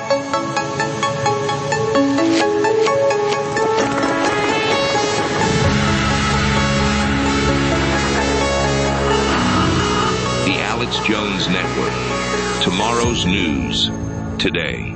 The Alex Jones Network. Tomorrow's news today.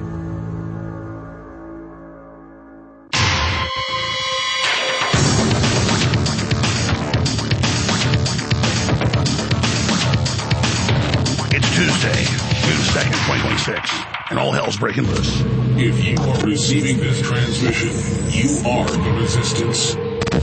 It's Tuesday, June 2nd, 2026, and all hell's breaking loose. If you are receiving this transmission, you are the resistance.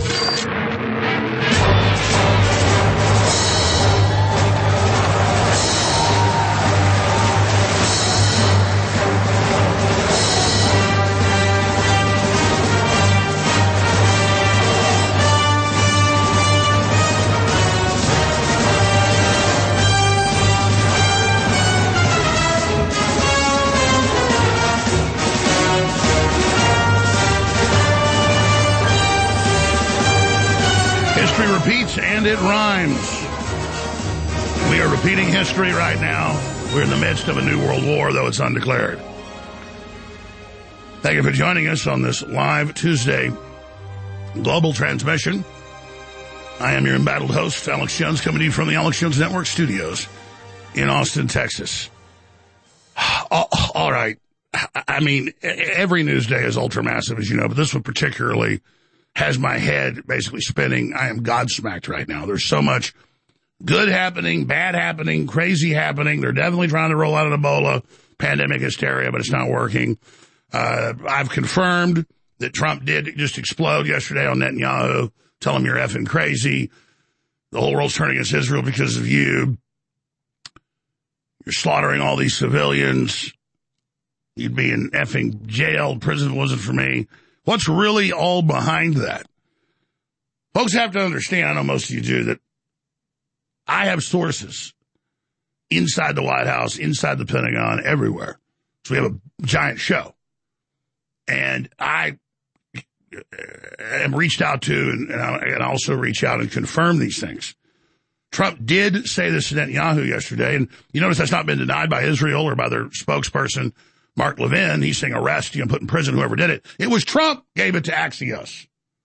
History repeats and it rhymes. We are repeating history right now. We're in the midst of a new world war, though it's undeclared. Thank you for joining us on this live Tuesday global transmission. I am your embattled host, Alex Jones, coming to you from the Alex Jones Network studios in Austin, Texas. All right. I mean, every news day is ultra-massive, as you know, but this one particularly has my head basically spinning. I am godsmacked right now. There's so much good happening, bad happening, crazy happening. They're definitely trying to roll out an Ebola pandemic hysteria, but it's not working. I've confirmed that Trump did just explode yesterday on Netanyahu, tell him you're effing crazy. The whole world's turning against Israel because of you. You're slaughtering all these civilians. You'd be in effing jail. Prison wasn't for me. What's really all behind that? Folks have to understand, I know most of you do, that I have sources inside the White House, inside the Pentagon, everywhere. So we have a giant show. And I am reached out to and also reach out and confirm these things. Trump did say this to Netanyahu yesterday, and you notice that's not been denied by Israel or by their spokesperson, Mark Levin. He's saying arrest, put in prison whoever did it. It was Trump gave it to Axios.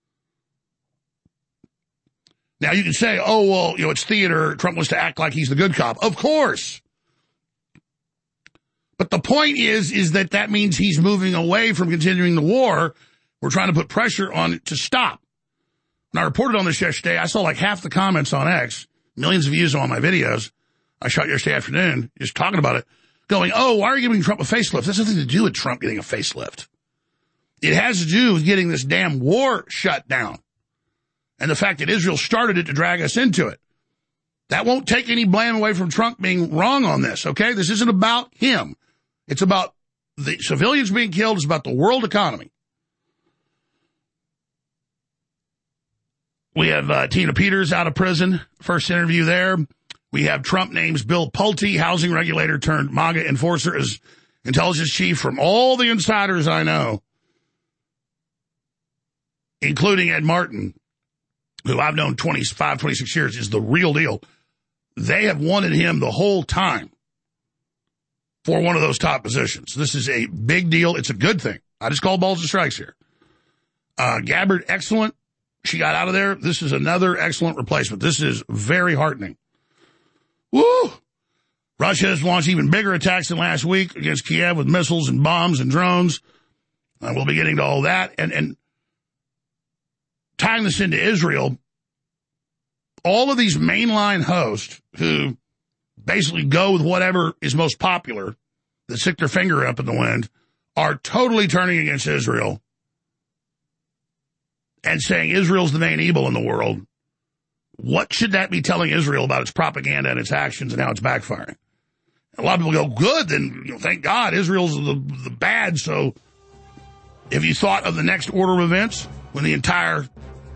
Now you can say, oh, well, it's theater. Trump wants to act like he's the good cop. Of course. But the point is that means he's moving away from continuing the war. We're trying to put pressure on it to stop. When I reported on this yesterday, I saw like half the comments on X, millions of views on my videos I shot yesterday afternoon, just talking about it, going, oh, why are you giving Trump a facelift? This has nothing to do with Trump getting a facelift. It has to do with getting this damn war shut down. And the fact that Israel started it to drag us into it. That won't take any blame away from Trump being wrong on this, okay? This isn't about him. It's about the civilians being killed. It's about the world economy. We have Tina Peters out of prison. First interview there. We have Trump names Bill Pulte, housing regulator turned MAGA enforcer, as intelligence chief. From all the insiders I know, including Ed Martin, who I've known 25, 26 years, is the real deal. They have wanted him the whole time for one of those top positions. This is a big deal. It's a good thing. I just call balls and strikes here. Gabbard, excellent. She got out of there. This is another excellent replacement. This is very heartening. Woo! Russia has launched even bigger attacks than last week against Kiev with missiles and bombs and drones. We'll be getting to all that. And tying this into Israel, all of these mainline hosts who basically go with whatever is most popular, that stick their finger up in the wind, are totally turning against Israel and saying Israel's the main evil in the world. What should that be telling Israel about its propaganda and its actions and how it's backfiring? A lot of people go, good, then thank God Israel's the bad. So have you thought of the next order of events when the entire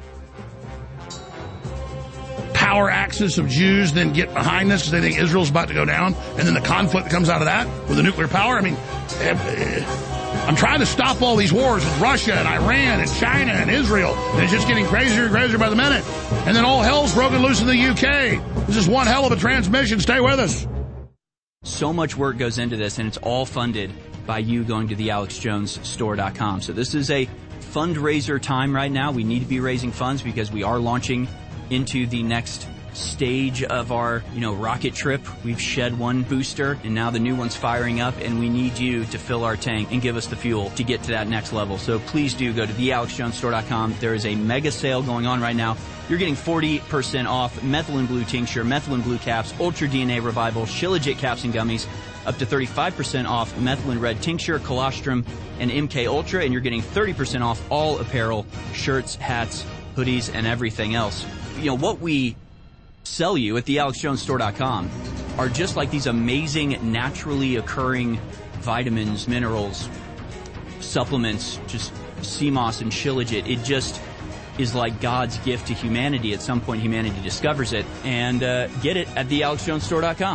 power axis of Jews then get behind this because they think Israel's about to go down, and then the conflict that comes out of that with the nuclear power? I mean, I'm trying to stop all these wars with Russia and Iran and China and Israel, and it's just getting crazier and crazier by the minute. And then all hell's broken loose in the UK. This is one hell of a transmission. Stay with us. So much work goes into this, and it's all funded by you going to the AlexJonesStore.com. So this is a fundraiser time right now. We need to be raising funds because we are launching into the next stage of our, rocket trip. We've shed one booster and now the new one's firing up, and we need you to fill our tank and give us the fuel to get to that next level. So please do go to thealexjonesstore.com. There is a mega sale going on right now. You're getting 40% off methylene blue tincture, methylene blue caps, ultra DNA revival, Shilajit caps and gummies, up to 35% off methylene red tincture, colostrum, and MK Ultra, and you're getting 30% off all apparel, shirts, hats, hoodies, and everything else. What we sell you at thealexjonesstore.com are just like these amazing naturally occurring vitamins, minerals, supplements, just sea moss and Shilajit. It just is like God's gift to humanity. At some point, humanity discovers it. And get it at thealexjonesstore.com.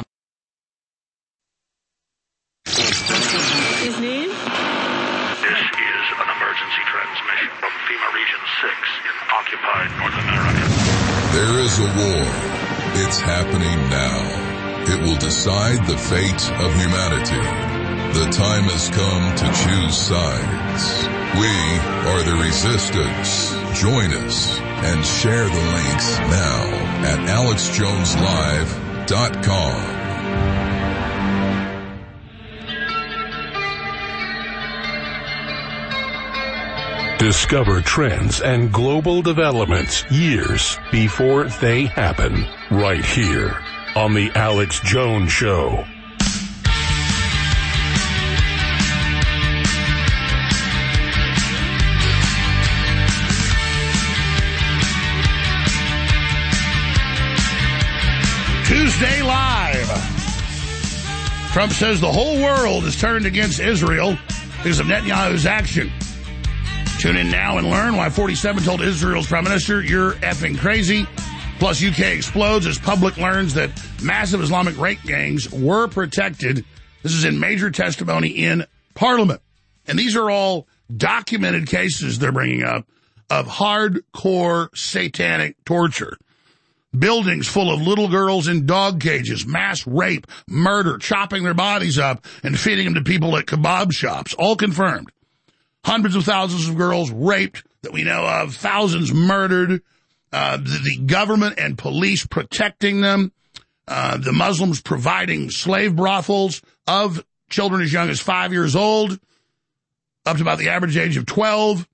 His name? This is an emergency transmission from FEMA Region 6 in occupied North America. There is a war. It's happening now. It will decide the fate of humanity. The time has come to choose sides. We are the resistance. Join us and share the links now at AlexJonesLive.com. Discover trends and global developments years before they happen, right here on The Alex Jones Show. Tuesday Live. Trump says the whole world is turned against Israel because of Netanyahu's action. Tune in now and learn why 47 told Israel's prime minister, "You're effing crazy." Plus, UK explodes as public learns that massive Islamic rape gangs were protected. This is in major testimony in Parliament. And these are all documented cases they're bringing up of hardcore satanic torture. Buildings full of little girls in dog cages, mass rape, murder, chopping their bodies up and feeding them to people at kebab shops, all confirmed. Hundreds of thousands of girls raped that we know of, thousands murdered, the government and police protecting them, the Muslims providing slave brothels of children as young as 5 years old, up to about the average age of 12.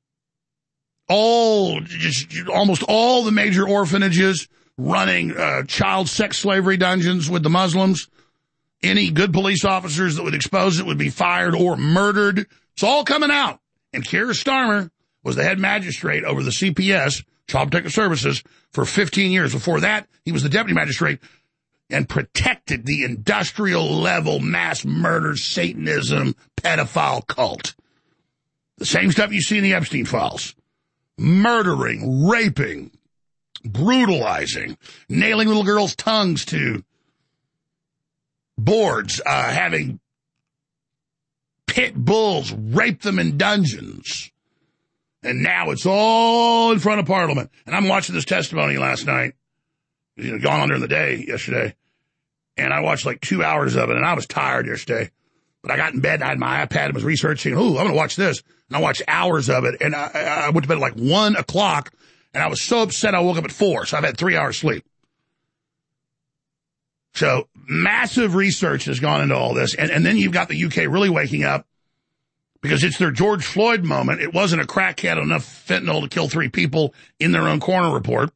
Almost all the major orphanages running child sex slavery dungeons with the Muslims. Any good police officers that would expose it would be fired or murdered. It's all coming out. And Keir Starmer was the head magistrate over the CPS, Child Protective Services, for 15 years. Before that, he was the deputy magistrate and protected the industrial-level mass murder, Satanism, pedophile cult. The same stuff you see in the Epstein files. Murdering, raping, brutalizing, nailing little girls' tongues to boards, having pit bulls rape them in dungeons. And now it's all in front of Parliament. And I'm watching this testimony last night. Gone on during the day yesterday. And I watched like 2 hours of it, and I was tired yesterday. But I got in bed, I had my iPad and was researching, I'm going to watch this. And I watched hours of it, and I went to bed at like 1 o'clock, and I was so upset I woke up at 4, so I've had 3 hours sleep. So massive research has gone into all this, and then you've got the UK really waking up because it's their George Floyd moment. It wasn't a crackhead on enough fentanyl to kill 3 people in their own corner report.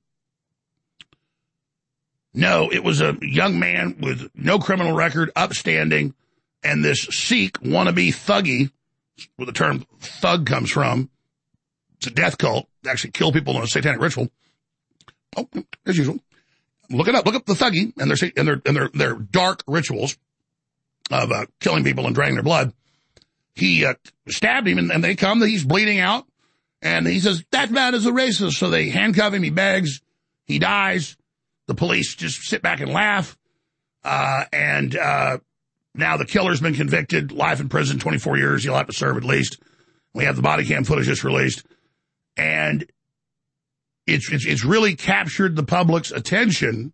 No, it was a young man with no criminal record, upstanding, and this Sikh wannabe thuggy, where the term thug comes from. It's a death cult. They actually kill people in a satanic ritual. Oh, as usual. Look it up. Look up the thuggy and their dark rituals of killing people and draining their blood. He stabbed him, and they come. He's bleeding out, and he says, "That man is a racist." So they handcuff him. He begs. He dies. The police just sit back and laugh. And now the killer's been convicted, life in prison, 24 years. He'll have to serve at least. We have the body cam footage just released. And it's really captured the public's attention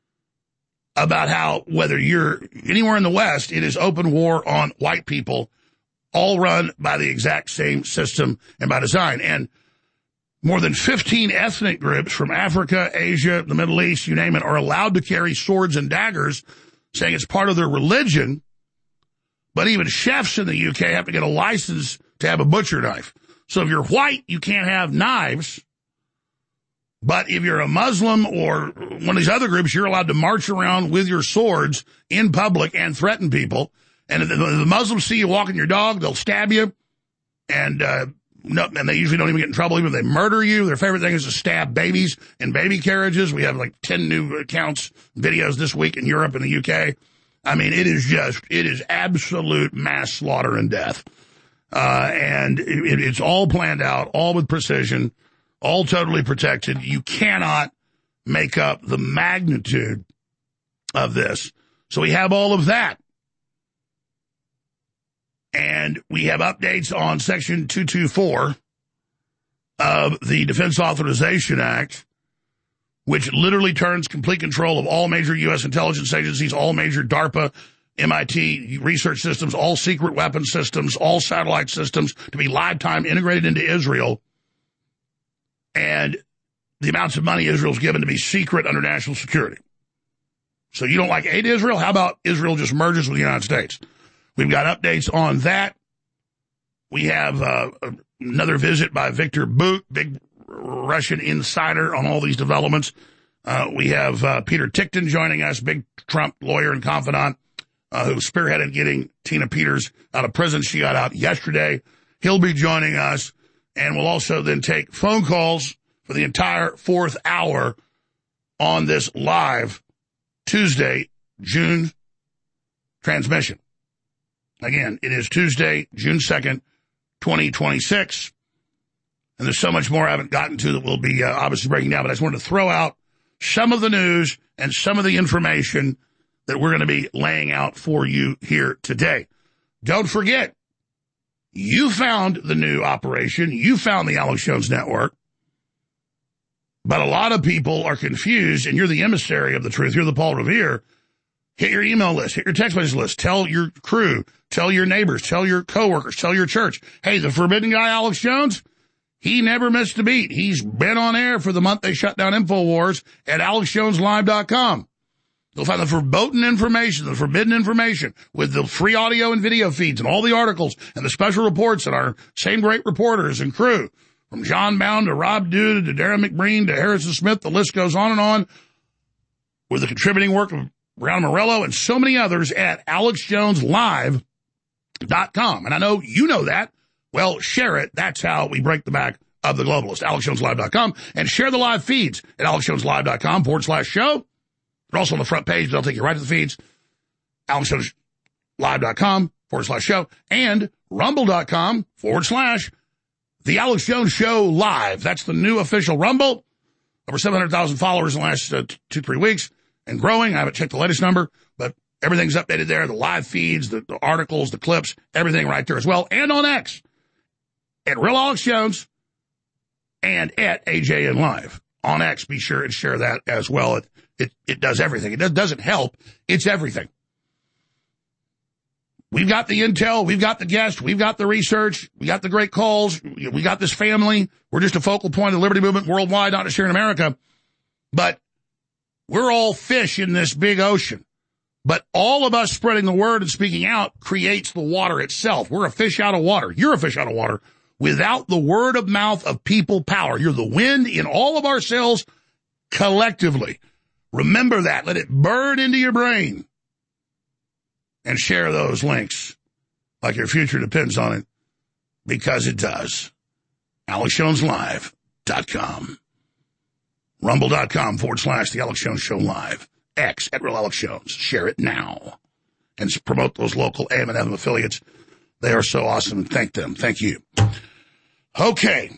about how, whether you're anywhere in the West, it is open war on white people all run by the exact same system and by design. And more than 15 ethnic groups from Africa, Asia, the Middle East, you name it, are allowed to carry swords and daggers, saying it's part of their religion. But even chefs in the UK have to get a license to have a butcher knife. So if you're white, you can't have knives. But if you're a Muslim or one of these other groups, you're allowed to march around with your swords in public and threaten people. And if the Muslims see you walking your dog, they'll stab you. And they usually don't even get in trouble, even if they murder you. Their favorite thing is to stab babies in baby carriages. We have like 10 new accounts, videos this week in Europe and the UK. I mean, it is absolute mass slaughter and death. And it's all planned out, all with precision, all totally protected. You cannot make up the magnitude of this. So we have all of that. And we have updates on Section 224 of the Defense Authorization Act, which literally turns complete control of all major U.S. intelligence agencies, all major DARPA, MIT research systems, all secret weapon systems, all satellite systems to be lifetime integrated into Israel. And the amounts of money Israel's given to be secret under national security. So you don't like aid Israel? How about Israel just merges with the United States? We've got updates on that. We have another visit by Victor Bout, big Russian insider on all these developments. We have Peter Tickton joining us, big Trump lawyer and confidant, who spearheaded getting Tina Peters out of prison. She got out yesterday. He'll be joining us, and we'll also then take phone calls for the entire fourth hour on this live Tuesday, June transmission. Again, it is Tuesday, June 2nd, 2026. And there's so much more I haven't gotten to that we'll be obviously breaking down. But I just wanted to throw out some of the news and some of the information that we're going to be laying out for you here today. Don't forget, you found the new operation. You found the Alex Jones Network. But a lot of people are confused, and you're the emissary of the truth. You're the Paul Revere. Hit your email list. Hit your text message list. Tell your crew. Tell your neighbors. Tell your coworkers. Tell your church. Hey, the forbidden guy, Alex Jones, he never missed a beat. He's been on air for the month they shut down InfoWars at AlexJonesLive.com. You'll find the forbidden information with the free audio and video feeds and all the articles and the special reports and our same great reporters and crew, from John Bound to Rob Duda to Darren McBreen to Harrison Smith. The list goes on, with the contributing work of Brown Morello and so many others at AlexJonesLive.com. And I know you know that. Well, share it. That's how we break the back of the globalist. AlexJonesLive.com. And share the live feeds at AlexJonesLive.com/show. They're also on the front page. They'll take you right to the feeds. AlexJonesLive.com/show. And Rumble.com/The Alex Jones Show Live. That's the new official Rumble. Over 700,000 followers in the last 2-3 weeks and growing. I haven't checked the latest number, but everything's updated there. The live feeds, the articles, the clips, everything right there as well. And on X at Real Alex Jones and at AJN Live. On X, be sure and share that as well. It does everything. It doesn't help. It's everything. We've got the intel. We've got the guests. We've got the research. We got the great calls. We got this family. We're just a focal point of the liberty movement worldwide, not just here in America. But we're all fish in this big ocean. But all of us spreading the word and speaking out creates the water itself. We're a fish out of water. You're a fish out of water. Without the word of mouth of people power, you're the wind in all of our sails collectively. Remember that. Let it burn into your brain. And share those links like your future depends on it, because it does. AlexJonesLive.com. Rumble.com/The Alex Jones Show Live. X at Real Alex Jones. Share it now. And promote those local AM and FM affiliates. They are so awesome. Thank them. Thank you. Okay.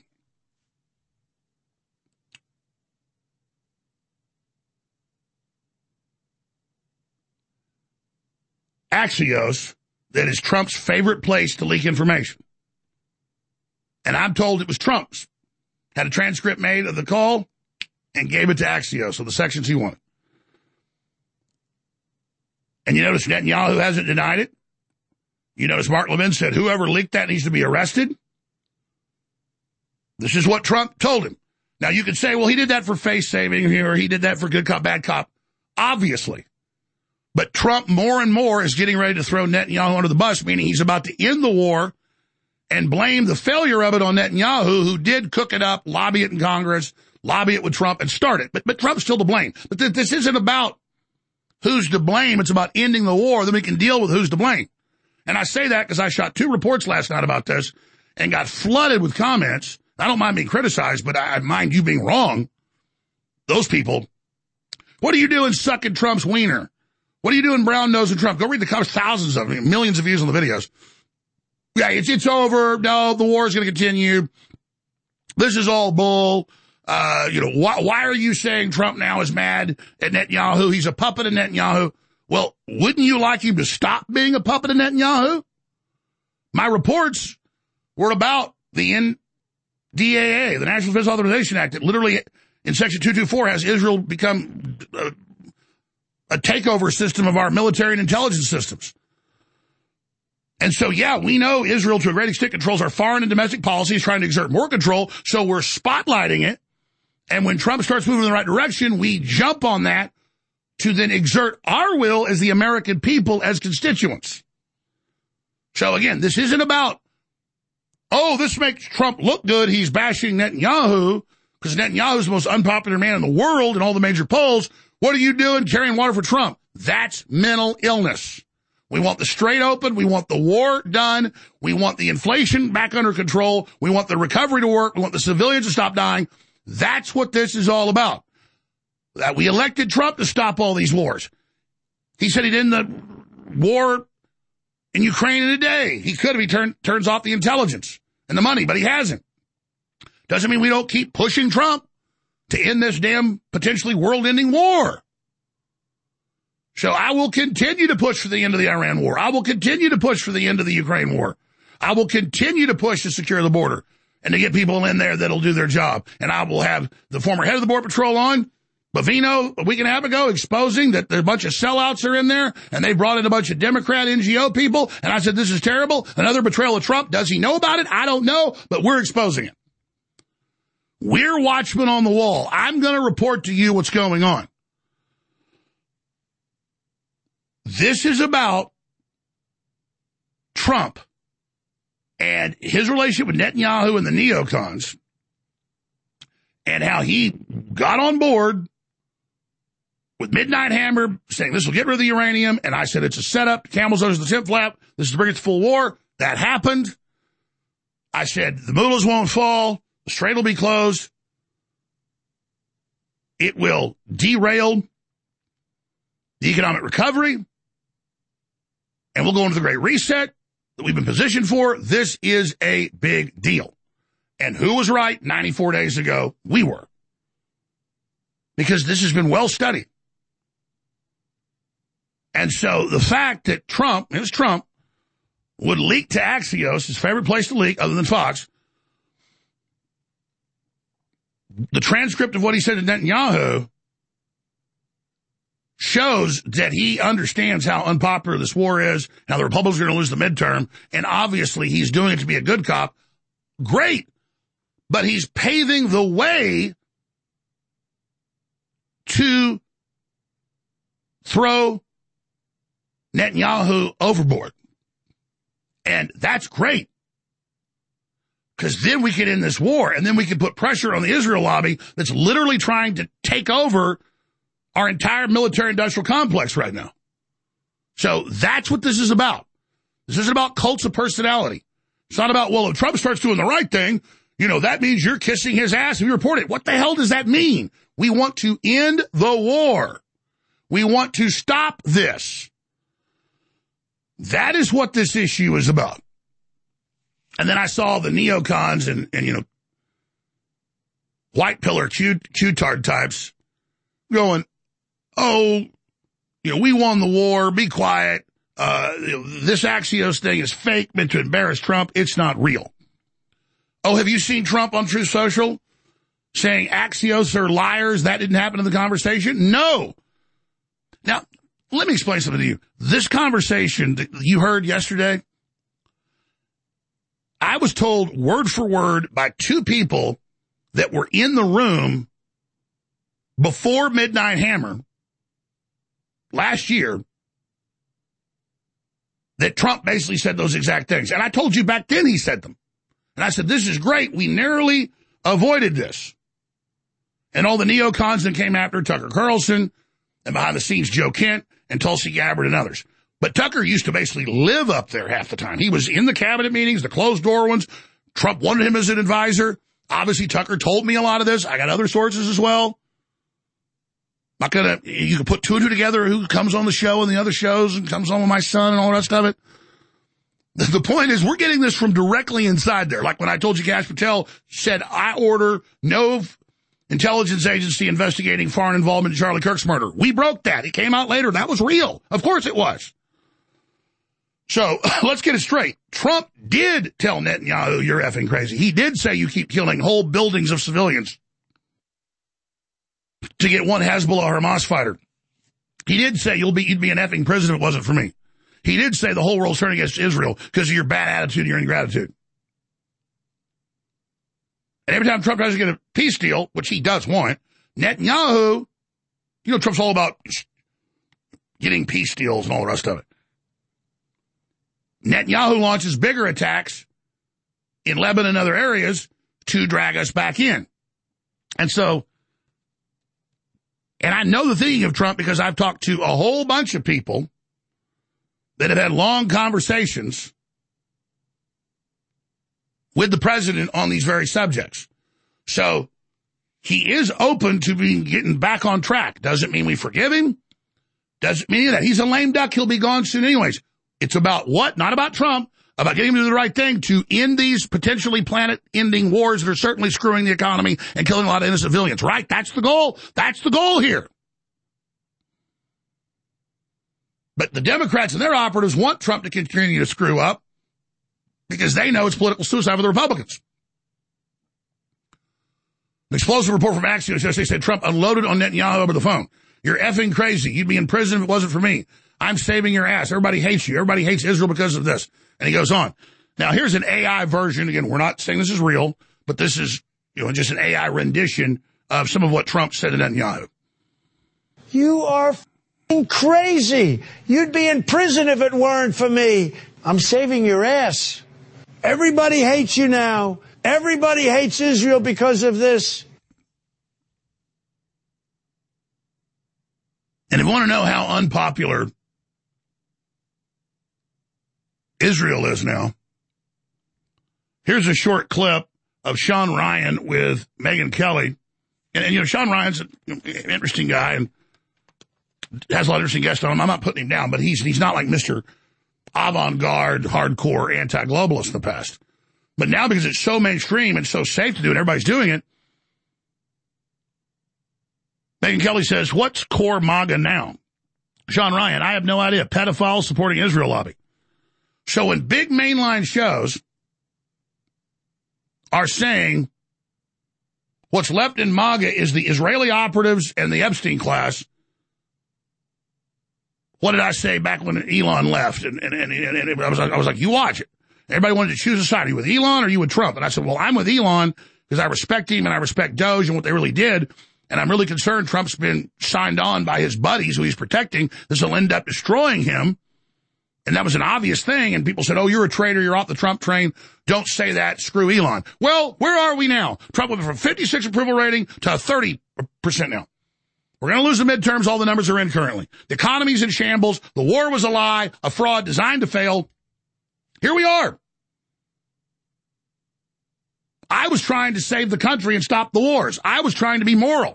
Axios, that is Trump's favorite place to leak information. And I'm told it was Trump's. Had a transcript made of the call and gave it to Axios, so the sections he wanted. And you notice Netanyahu hasn't denied it. You notice Mark Levin said whoever leaked that needs to be arrested. This is what Trump told him. Now, you could say, well, he did that for face saving or he did that for good cop, bad cop. Obviously. But Trump more and more is getting ready to throw Netanyahu under the bus, meaning he's about to end the war and blame the failure of it on Netanyahu, who did cook it up, lobby it in Congress, lobby it with Trump, and start it. But Trump's still to blame. But this isn't about who's to blame. It's about ending the war. Then we can deal with who's to blame. And I say that because I shot 2 reports last night about this and got flooded with comments. I don't mind being criticized, but I mind you being wrong. Those people. What are you doing sucking Trump's wiener? What are you doing brown nosing Trump? Go read the comments, thousands of them, millions of views on the videos. Yeah, it's over. No, the war is going to continue. This is all bull. Why are you saying Trump now is mad at Netanyahu? He's a puppet of Netanyahu. Well, wouldn't you like him to stop being a puppet of Netanyahu? My reports were about the NDAA, the National Defense Authorization Act, that literally in Section 224 has Israel become a takeover system of our military and intelligence systems. And so, yeah, we know Israel to a great extent controls our foreign and domestic policies, trying to exert more control, so we're spotlighting it. And when Trump starts moving in the right direction, we jump on that to then exert our will as the American people as constituents. So, again, this isn't about, oh, this makes Trump look good, he's bashing Netanyahu, because Netanyahu's the most unpopular man in the world in all the major polls. What are you doing carrying water for Trump? That's mental illness. We want the strait open. We want the war done. We want the inflation back under control. We want the recovery to work. We want the civilians to stop dying. That's what this is all about. We elected Trump to stop all these wars. He said he'd end the war in Ukraine in a day. He could if he turns off the intelligence and the money, but he hasn't. Doesn't mean we don't keep pushing Trump to end this damn potentially world-ending war. So I will continue to push for the end of the Iran war. I will continue to push for the end of the Ukraine war. I will continue to push to secure the border and to get people in there that'll do their job. And I will have the former head of the Border Patrol on, Bavino, a week and a half ago, exposing that a bunch of sellouts are in there, and they brought in a bunch of Democrat NGO people, and I said, this is terrible. Another betrayal of Trump. Does he know about it? I don't know, but we're exposing it. We're watchmen on the wall. I'm going to report to you what's going on. This is about Trump and his relationship with Netanyahu and the neocons and how he got on board with Midnight Hammer saying this will get rid of the uranium. And I said, it's a setup. Camel's nose is the 10th flap. This is to bring it to full war. That happened. I said, the mullahs won't fall. The strait will be closed. It will derail the economic recovery. And we'll go into the Great Reset that we've been positioned for. This is a big deal. And who was right 94 days ago? We were. Because this has been well studied. And so the fact that Trump would leak to Axios, his favorite place to leak other than Fox, the transcript of what he said to Netanyahu shows that he understands how unpopular this war is, how the Republicans are going to lose the midterm, and obviously he's doing it to be a good cop. Great. But he's paving the way to throw Netanyahu overboard. And that's great. Because then we can end this war, and then we can put pressure on the Israel lobby that's literally trying to take over our entire military-industrial complex right now. So that's what this is about. This isn't about cults of personality. It's not about, well, if Trump starts doing the right thing, that means you're kissing his ass if you report it. What the hell does that mean? We want to end the war. We want to stop this. That is what this issue is about. And then I saw the neocons and white pillar Q-tard types going, oh, we won the war, be quiet. This Axios thing is fake, meant to embarrass Trump. It's not real. Oh, have you seen Trump on Truth Social saying Axios are liars? That didn't happen in the conversation? No. Now, let me explain something to you. This conversation that you heard yesterday I was told word for word by two people that were in the room before Midnight Hammer last year that Trump basically said those exact things. And I told you back then he said them. And I said, this is great. We narrowly avoided this. And all the neocons that came after Tucker Carlson and behind the scenes Joe Kent and Tulsi Gabbard and others. But Tucker used to basically live up there half the time. He was in the cabinet meetings, the closed door ones. Trump wanted him as an advisor. Obviously, Tucker told me a lot of this. I got other sources as well. You can put two and two together, who comes on the show and the other shows and comes on with my son and all the rest of it. The point is, we're getting this from directly inside there. Like when I told you Kash Patel said, I order no intelligence agency investigating foreign involvement in Charlie Kirk's murder. We broke that. It came out later. That was real. Of course it was. So let's get it straight. Trump did tell Netanyahu, you're effing crazy. He did say you keep killing whole buildings of civilians to get one Hezbollah or Hamas fighter. He did say you'd be an effing prison if it wasn't for me. He did say the whole world's turning against Israel because of your bad attitude and your ingratitude. And every time Trump tries to get a peace deal, which he does want, Netanyahu, Trump's all about getting peace deals and all the rest of it. Netanyahu launches bigger attacks in Lebanon and other areas to drag us back in. And I know the thinking of Trump because I've talked to a whole bunch of people that have had long conversations with the president on these very subjects. So he is open to getting back on track. Doesn't mean we forgive him. Doesn't mean that he's a lame duck. He'll be gone soon anyways. It's about what? Not about Trump. About getting him to do the right thing to end these potentially planet-ending wars that are certainly screwing the economy and killing a lot of innocent civilians. Right? That's the goal. That's the goal here. But the Democrats and their operatives want Trump to continue to screw up because they know it's political suicide for the Republicans. An explosive report from Axios yesterday said Trump unloaded on Netanyahu over the phone. You're effing crazy. You'd be in prison if it wasn't for me. I'm saving your ass. Everybody hates you. Everybody hates Israel because of this. And he goes on. Now, here's an AI version. Again, we're not saying this is real, but this is just an AI rendition of some of what Trump said to Netanyahu. You are f***ing crazy. You'd be in prison if it weren't for me. I'm saving your ass. Everybody hates you now. Everybody hates Israel because of this. And if you want to know how unpopular Israel is now, here's a short clip of Sean Ryan with Megyn Kelly. And Sean Ryan's an interesting guy and has a lot of interesting guests on him. I'm not putting him down, but he's not like Mr. Avant-garde, hardcore anti-globalist in the past. But now because it's so mainstream and so safe to do and everybody's doing it, Megyn Kelly says, what's core MAGA now? Sean Ryan, I have no idea. Pedophiles supporting Israel lobby. So when big mainline shows are saying what's left in MAGA is the Israeli operatives and the Epstein class, what did I say back when Elon left? And I was like, you watch it. Everybody wanted to choose a side. Are you with Elon or are you with Trump? And I said, well, I'm with Elon because I respect him and I respect Doge and what they really did. And I'm really concerned Trump's been signed on by his buddies who he's protecting. This will end up destroying him. And that was an obvious thing. And people said, oh, you're a traitor. You're off the Trump train. Don't say that. Screw Elon. Well, where are we now? Trump went from 56 approval rating to 30% now. We're going to lose the midterms. All the numbers are in currently. The economy's in shambles. The war was a lie, a fraud designed to fail. Here we are. I was trying to save the country and stop the wars. I was trying to be moral.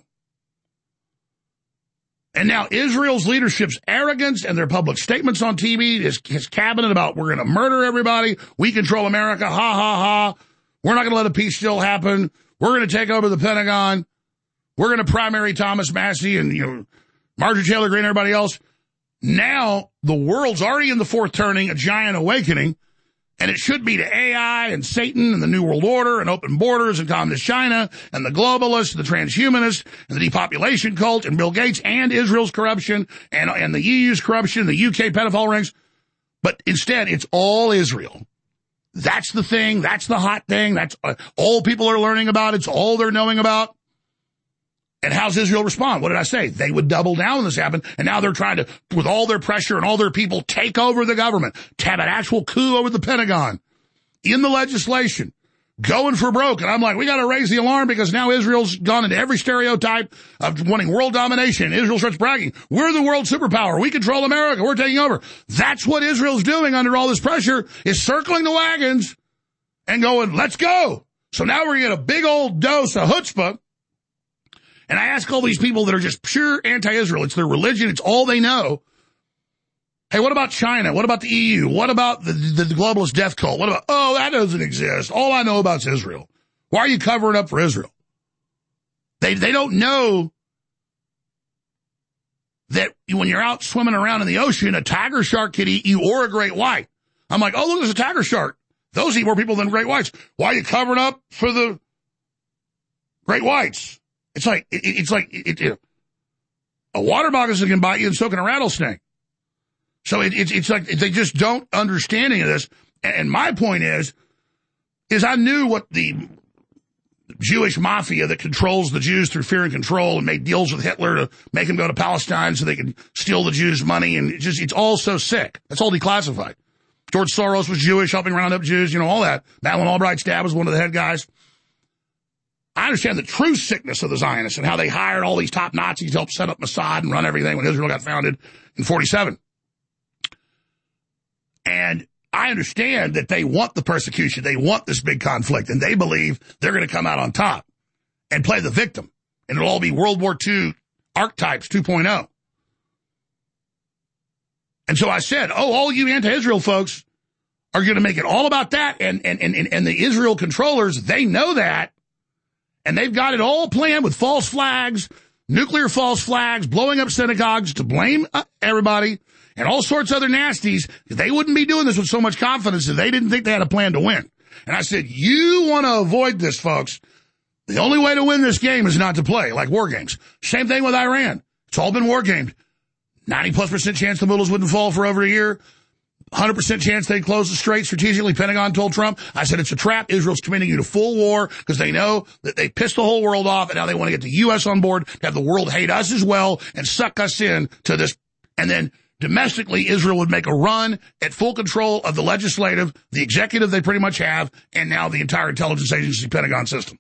And now Israel's leadership's arrogance and their public statements on TV, his cabinet about we're going to murder everybody, we control America, ha, ha, ha. We're not going to let a peace deal happen. We're going to take over the Pentagon. We're going to primary Thomas Massie and Marjorie Taylor Greene and everybody else. Now the world's already in the fourth turning, a giant awakening, and it should be to AI and Satan and the New World Order and open borders and communist China and the globalists, the transhumanists and the depopulation cult and Bill Gates and Israel's corruption and the EU's corruption, the UK pedophile rings. But instead, it's all Israel. That's the thing. That's the hot thing. That's all people are learning about. It's all they're knowing about. And how's Israel respond? What did I say? They would double down when this happened. And now they're trying to, with all their pressure and all their people, take over the government, to have an actual coup over the Pentagon, in the legislation, going for broke. And I'm like, we got to raise the alarm because now Israel's gone into every stereotype of wanting world domination. Israel starts bragging, we're the world superpower. We control America. We're taking over. That's what Israel's doing under all this pressure, is circling the wagons and going, let's go. So now we're going to get a big old dose of chutzpah. And I ask all these people that are just pure anti-Israel. It's their religion. It's all they know. Hey, what about China? What about the EU? What about the globalist death cult? What about, oh, that doesn't exist. All I know about is Israel. Why are you covering up for Israel? They don't know that when you're out swimming around in the ocean, a tiger shark could eat you or a great white. I'm like, oh, look, there's a tiger shark. Those eat more people than great whites. Why are you covering up for the great whites? It's like a water moccasin can bite you and so can a rattlesnake. So it's like they just don't understand any of this. And my point is I knew what the Jewish mafia that controls the Jews through fear and control and made deals with Hitler to make them go to Palestine so they can steal the Jews' money. And it's all so sick. That's all declassified. George Soros was Jewish, helping round up Jews, all that. Madeleine Albright's dad was one of the head guys. I understand the true sickness of the Zionists and how they hired all these top Nazis to help set up Mossad and run everything when Israel got founded in 47. And I understand that they want the persecution. They want this big conflict, and they believe they're going to come out on top and play the victim. And it'll all be World War II archetypes 2.0. And so I said, oh, all you anti-Israel folks are going to make it all about that. And the Israel controllers, they know that. And they've got it all planned with false flags, nuclear false flags, blowing up synagogues to blame everybody, and all sorts of other nasties. They wouldn't be doing this with so much confidence if they didn't think they had a plan to win. And I said, you want to avoid this, folks. The only way to win this game is not to play like war games. Same thing with Iran. It's all been war gamed. 90+% chance the missiles wouldn't fall for over a year. 100% chance they'd close the strait strategically. Pentagon told Trump. I said, it's a trap. Israel's committing you to full war because they know that they pissed the whole world off, and now they want to get the U.S. on board to have the world hate us as well and suck us in to this. And then domestically, Israel would make a run at full control of the legislative, the executive they pretty much have, and now the entire intelligence agency Pentagon system.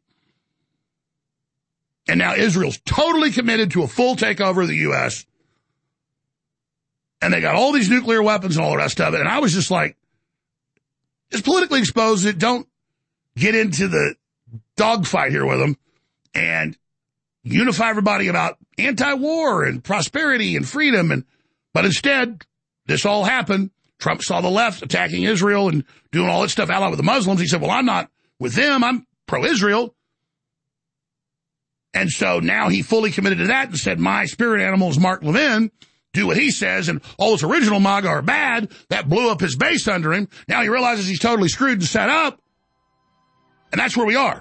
And now Israel's totally committed to a full takeover of the U.S., and they got all these nuclear weapons and all the rest of it. And I was just like, just politically expose it. Don't get into the dogfight here with them and unify everybody about anti-war and prosperity and freedom. But instead, this all happened. Trump saw the left attacking Israel and doing all that stuff allied with the Muslims. He said, well, I'm not with them. I'm pro-Israel. And so now he fully committed to that and said, my spirit animal is Mark Levin. Do what he says, and all those original MAGA are bad. That blew up his base under him. Now he realizes he's totally screwed and set up. And that's where we are.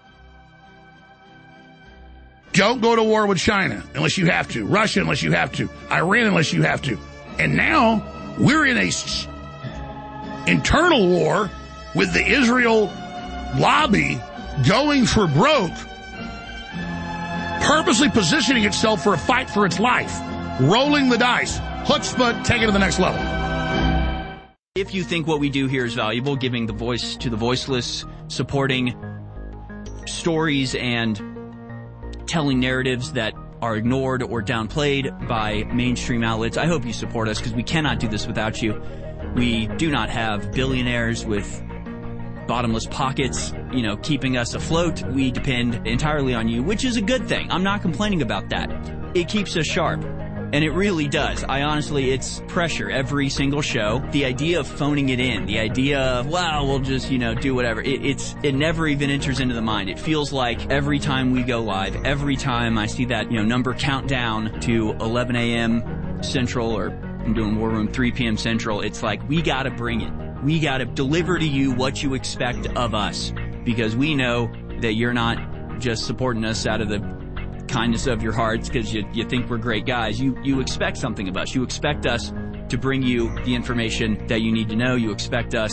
Don't go to war with China unless you have to. Russia unless you have to. Iran unless you have to. And now we're in a internal war with the Israel lobby going for broke, purposely positioning itself for a fight for its life. Rolling the dice. Chutzpah, take it to the next level. If you think what we do here is valuable, giving the voice to the voiceless, supporting stories and telling narratives that are ignored or downplayed by mainstream outlets, I hope you support us because we cannot do this without you. We do not have billionaires with bottomless pockets, keeping us afloat. We depend entirely on you, which is a good thing. I'm not complaining about that. It keeps us sharp. And it really does. It's pressure every single show. The idea of phoning it in, the idea of, we'll just, do whatever. It never even enters into the mind. It feels like every time we go live, every time I see that, number count down to 11 a.m. Central, or I'm doing War Room 3 p.m. Central, it's like, we gotta bring it. We gotta deliver to you what you expect of us. Because we know that you're not just supporting us out of the kindness of your hearts because you think we're great guys. You expect something of us. You expect us to bring you the information that you need to know. You expect us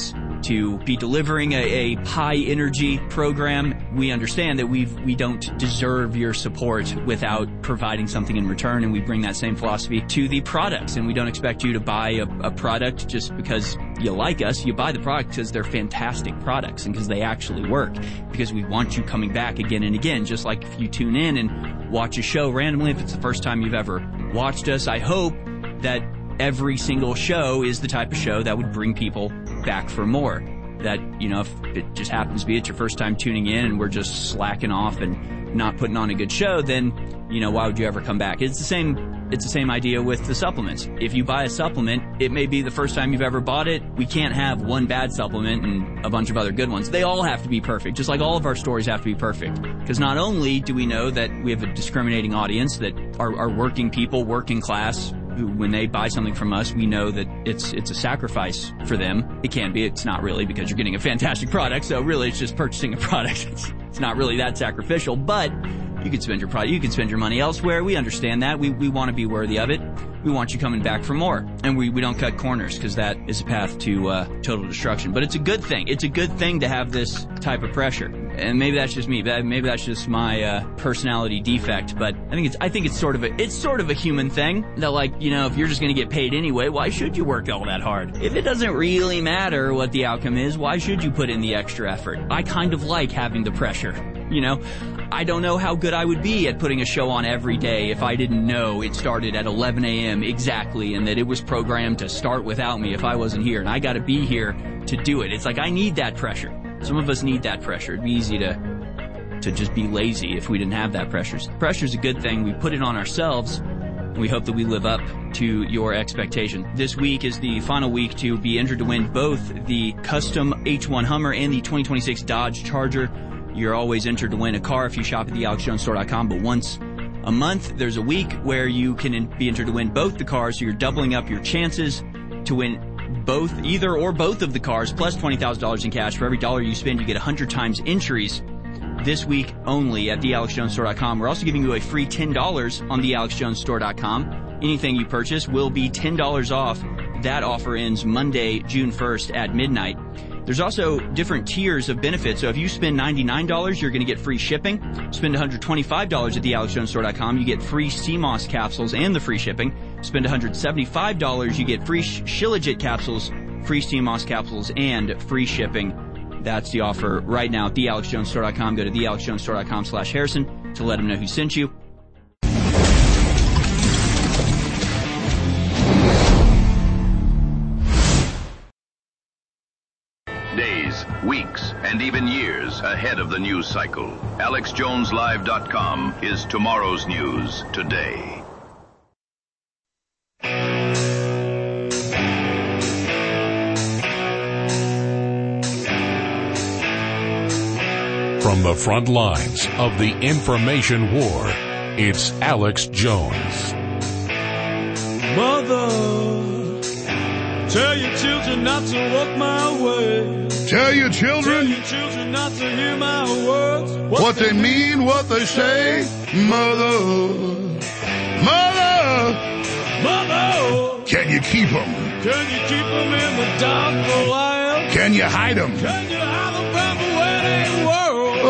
to be delivering a high energy program. We understand that we don't deserve your support without providing something in return, and we bring that same philosophy to the products. And we don't expect you to buy a product just because you like us. You buy the product because they're fantastic products and because they actually work, because we want you coming back again and again. Just like if you tune in and watch a show randomly, if it's the first time you've ever watched us, I hope that every single show is the type of show that would bring people back for more. That, if it just happens to be it's your first time tuning in and we're just slacking off and not putting on a good show, then, why would you ever come back? It's the same idea with the supplements. If you buy a supplement, it may be the first time you've ever bought it. We can't have one bad supplement and a bunch of other good ones. They all have to be perfect, just like all of our stories have to be perfect. Because not only do we know that we have a discriminating audience that are working people, working class, who, when they buy something from us, we know that it's a sacrifice for them. It can be. It's not really, because you're getting a fantastic product. So really, it's just purchasing a product. It's not really that sacrificial, but you can spend your product. You can spend your money elsewhere. We understand that. We want to be worthy of it. We want you coming back for more. And we don't cut corners, because that is a path to total destruction. But it's a good thing. It's a good thing to have this type of pressure. And maybe that's just me. Maybe that's just my personality defect. But I think it's sort of a human thing that, like, if you're just going to get paid anyway, why should you work all that hard? If it doesn't really matter what the outcome is, why should you put in the extra effort? I kind of like having the pressure. I don't know how good I would be at putting a show on every day if I didn't know it started at 11 a.m. exactly, and that it was programmed to start without me if I wasn't here, and I got to be here to do it. It's like I need that pressure. Some of us need that pressure. It'd be easy to just be lazy if we didn't have that pressure. So pressure's a good thing. We put it on ourselves, and we hope that we live up to your expectation. This week is the final week to be entered to win both the custom H1 Hummer and the 2026 Dodge Charger. You're always entered to win a car if you shop at thealexjonesstore.com, but once a month, there's a week where you can be entered to win both the cars, so you're doubling up your chances to win either or both of the cars, plus $20,000 in cash. For every dollar you spend, you get 100 times entries. This week only at thealexjonesstore.com. We're also giving you a free $10 on thealexjonesstore.com. Anything you purchase will be $10 off. That offer ends Monday, June 1st at midnight. There's also different tiers of benefits. So if you spend $99, you're going to get free shipping. Spend $125 at thealexjonesstore.com, you get free CMOS capsules and the free shipping. Spend $175, you get free Shilajit capsules, free CMOS capsules, and free shipping. That's the offer right now at thealexjonesstore.com. Go to thealexjonesstore.com/Harrison to let them know who sent you. Days, weeks, and even years ahead of the news cycle. AlexJonesLive.com is tomorrow's news today. From the front lines of the information war, it's Alex Jones. Mother, tell your children not to walk my way. Tell your children not to hear my words. What they mean, what they say. Mother, can you keep them? Can you keep them in the dark for a while? Can you hide them? Can you hide them from the wedding world? Oh,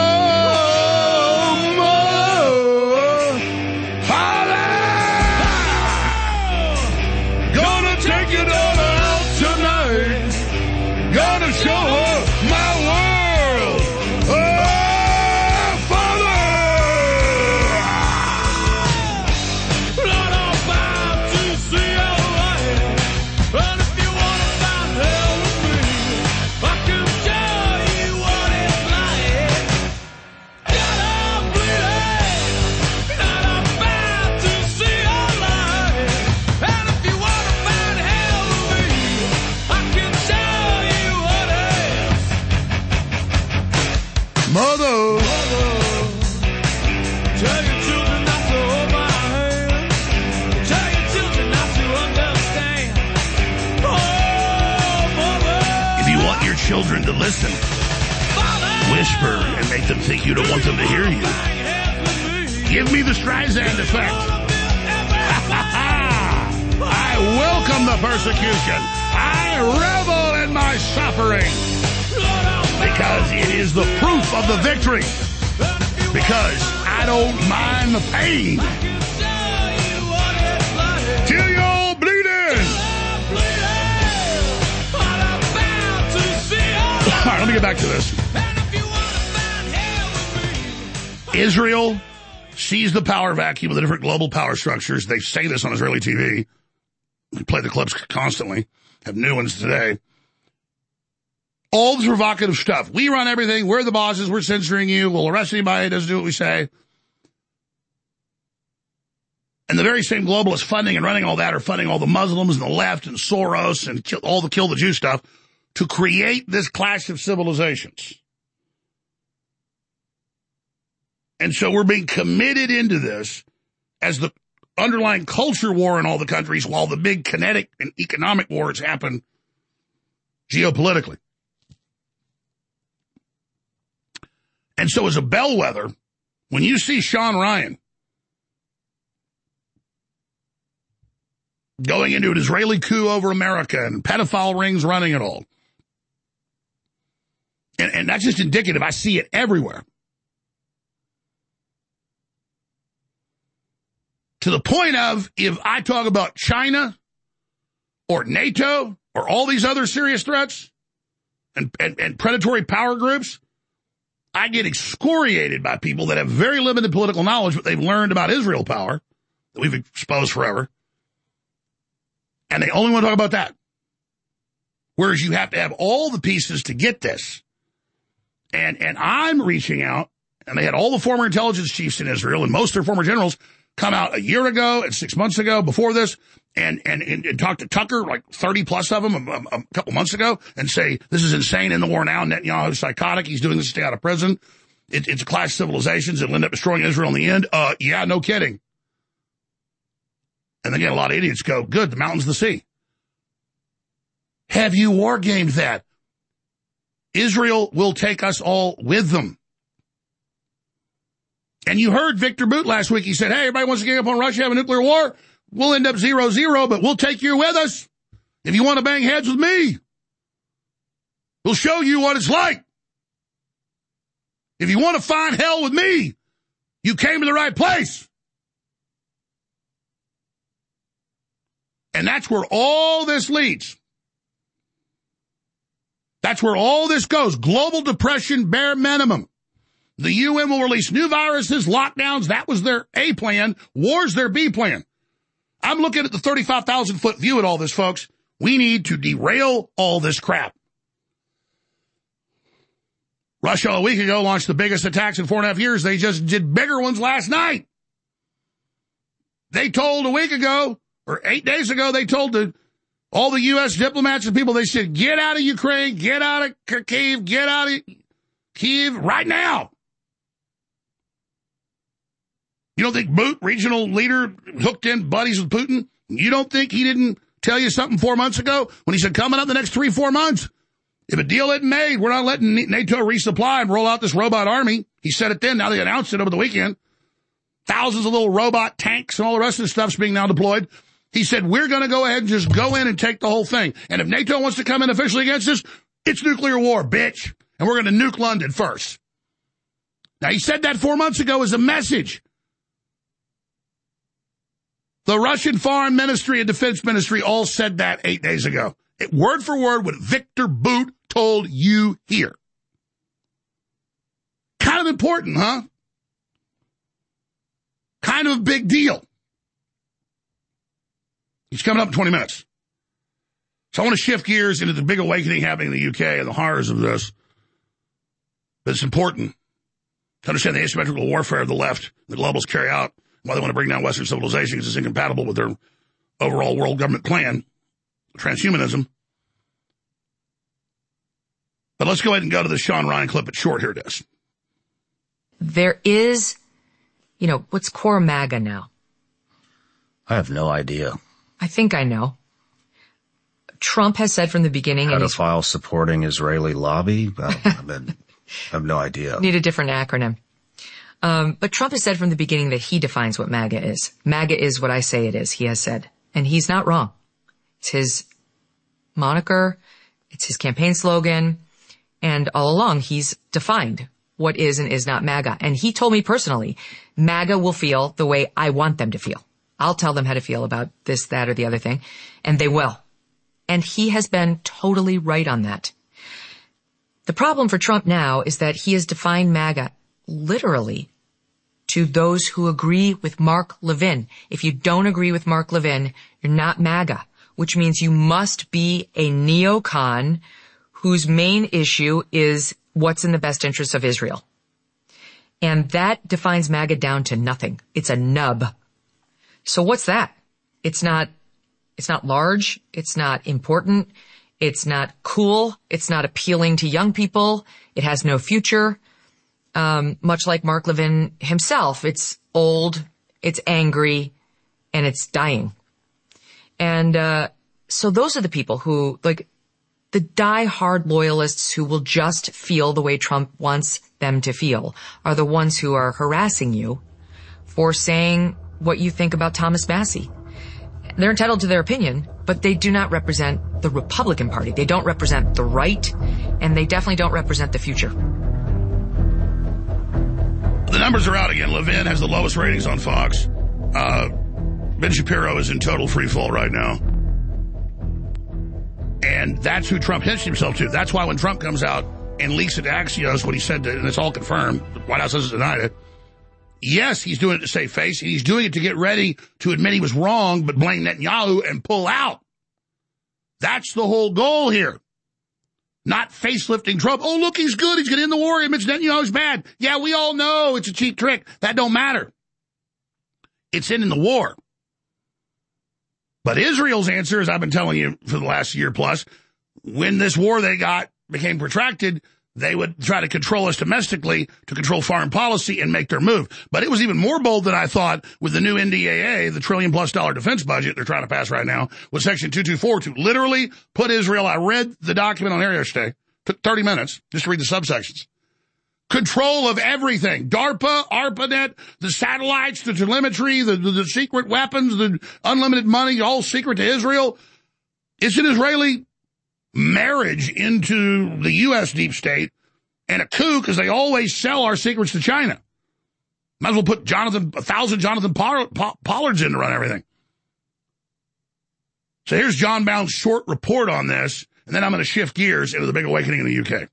Mother, Father, gonna take your daughter out tonight. Gonna show her my world. Oh, Father, Lord, I'm bound to see your light. And if you wanna find hell with me, I can show you what it's like. God, I'm bleeding. Lord, I'm bound to see your light. And if you wanna find hell with me, I can show you what it is. Mother, Tell your children not to hold my hand. Tell your children not to understand. Oh, Mother. if you want your children to listen, whisper and make them think you don't want them to hear you. Give me the Streisand effect. I welcome the persecution. I revel in my suffering. suffering because it is the proof of the victory. Because I don't mind the pain. Till you're bleeding. All right, let me get back to this. Israel sees the power vacuum of the different global power structures. They say this on Israeli TV. We play the clips constantly. Have new ones today. All the provocative stuff. We run everything. We're the bosses. We're censoring you. We'll arrest anybody that doesn't do what we say. And the very same globalists funding and running all that are funding all the Muslims and the left and Soros and all the kill the Jew stuff to create this clash of civilizations. And so we're being committed into this as the underlying culture war in all the countries while the big kinetic and economic wars happen geopolitically. And so as a bellwether, when you see Sean Ryan going into an Israeli coup over America and pedophile rings running it all, and that's just indicative. I see it everywhere. To the point of, if I talk about China or NATO or all these other serious threats and predatory power groups, I get excoriated by people that have very limited political knowledge, but they've learned about Israel power that we've exposed forever. And they only want to talk about that. Whereas you have to have all the pieces to get this. And I'm reaching out, and they had all the former intelligence chiefs in Israel and most of their former generals come out a year ago and 6 months ago before this and talk to Tucker, like 30 plus of them a couple months ago, and say, this is insane in the war now. Netanyahu's psychotic. He's doing this to stay out of prison. It's a clash of civilizations. It'll end up destroying Israel in the end. Yeah, no kidding. And then again, a lot of idiots go, good, the mountain's the sea. Have you war gamed that? Israel will take us all with them. And you heard Victor Boot last week. He said, hey, everybody wants to gang up on Russia, have a nuclear war. We'll end up 0-0, but we'll take you with us. If you want to bang heads with me, we'll show you what it's like. If you want to find hell with me, you came to the right place. And that's where all this leads. That's where all this goes. Global depression, bare minimum. The UN will release new viruses, lockdowns. That was their A plan. War's their B plan. I'm looking at the 35,000-foot view at all this, folks. We need to derail all this crap. Russia a week ago launched the biggest attacks in 4.5 years. They just did bigger ones last night. They told a week ago, or 8 days ago, they told all the U.S. diplomats and people, they said, get out of Ukraine, get out of Kyiv, get out of Kyiv right now. You don't think Boot, regional leader, hooked in buddies with Putin? You don't think he didn't tell you something 4 months ago when he said coming up the next 3-4 months? If a deal isn't made, we're not letting NATO resupply and roll out this robot army. He said it then. Now they announced it over the weekend. Thousands of little robot tanks and all the rest of the stuff's being now deployed. He said, we're going to go ahead and just go in and take the whole thing. And if NATO wants to come in officially against us, it's nuclear war, bitch. And we're going to nuke London first. Now, he said that 4 months ago as a message. The Russian Foreign Ministry and Defense Ministry all said that 8 days ago. Word for word what Victor Boot told you here. Kind of important, huh? Kind of a big deal. He's coming up in 20 minutes. So I want to shift gears into the big awakening happening in the UK and the horrors of this. But it's important to understand the asymmetrical warfare of the left the globalists carry out, why they want to bring down Western civilization because it's incompatible with their overall world government plan, transhumanism. But let's go ahead and go to the Sean Ryan clip. It's short. Here it is. There is, what's core MAGA now? I have no idea. I think I know. Trump has said from the beginning... Pedophile supporting Israeli lobby? I have no idea. Need a different acronym. But Trump has said from the beginning that he defines what MAGA is. MAGA is what I say it is, he has said. And he's not wrong. It's his moniker. It's his campaign slogan. And all along, he's defined what is and is not MAGA. And he told me personally, MAGA will feel the way I want them to feel. I'll tell them how to feel about this, that, or the other thing, and they will. And he has been totally right on that. The problem for Trump now is that he has defined MAGA literally to those who agree with Mark Levin. If you don't agree with Mark Levin, you're not MAGA, which means you must be a neocon whose main issue is what's in the best interest of Israel. And that defines MAGA down to nothing. It's a nub. So what's that? It's not large. It's not important. It's not cool. It's not appealing to young people. It has no future. Much like Mark Levin himself, it's old, it's angry, and it's dying. And, so those are the people who, like, the die-hard loyalists who will just feel the way Trump wants them to feel are the ones who are harassing you for saying what you think about Thomas Massie. They're entitled to their opinion, but they do not represent the Republican Party. They don't represent the right, and they definitely don't represent the future. The numbers are out again. Levin has the lowest ratings on Fox. Ben Shapiro is in total free fall right now. And that's who Trump hitched himself to. That's why when Trump comes out and leaks it to Axios, what he said, and it's all confirmed, the White House hasn't denied it. Yes, he's doing it to save face, and he's doing it to get ready to admit he was wrong, but blame Netanyahu and pull out. That's the whole goal here. Not facelifting Trump. Oh, look, he's good. He's going to end the war. Admits Netanyahu's bad. Yeah, we all know it's a cheap trick. That don't matter. It's ending the war. But Israel's answer, as I've been telling you for the last year plus, when this war they got became protracted, they would try to control us domestically to control foreign policy and make their move. But it was even more bold than I thought with the new NDAA, the $1 trillion+ defense budget they're trying to pass right now, with Section 224 to literally put Israel, I read the document on air yesterday, took 30 minutes just to read the subsections. Control of everything. DARPA, ARPANET, the satellites, the telemetry, the secret weapons, the unlimited money, all secret to Israel. It's an Israeli marriage into the U.S. deep state and a coup because they always sell our secrets to China. Might as well put 1,000 Jonathan Pollards in to run everything. So here's John Bound's short report on this, and then I'm going to shift gears into the big awakening in the UK.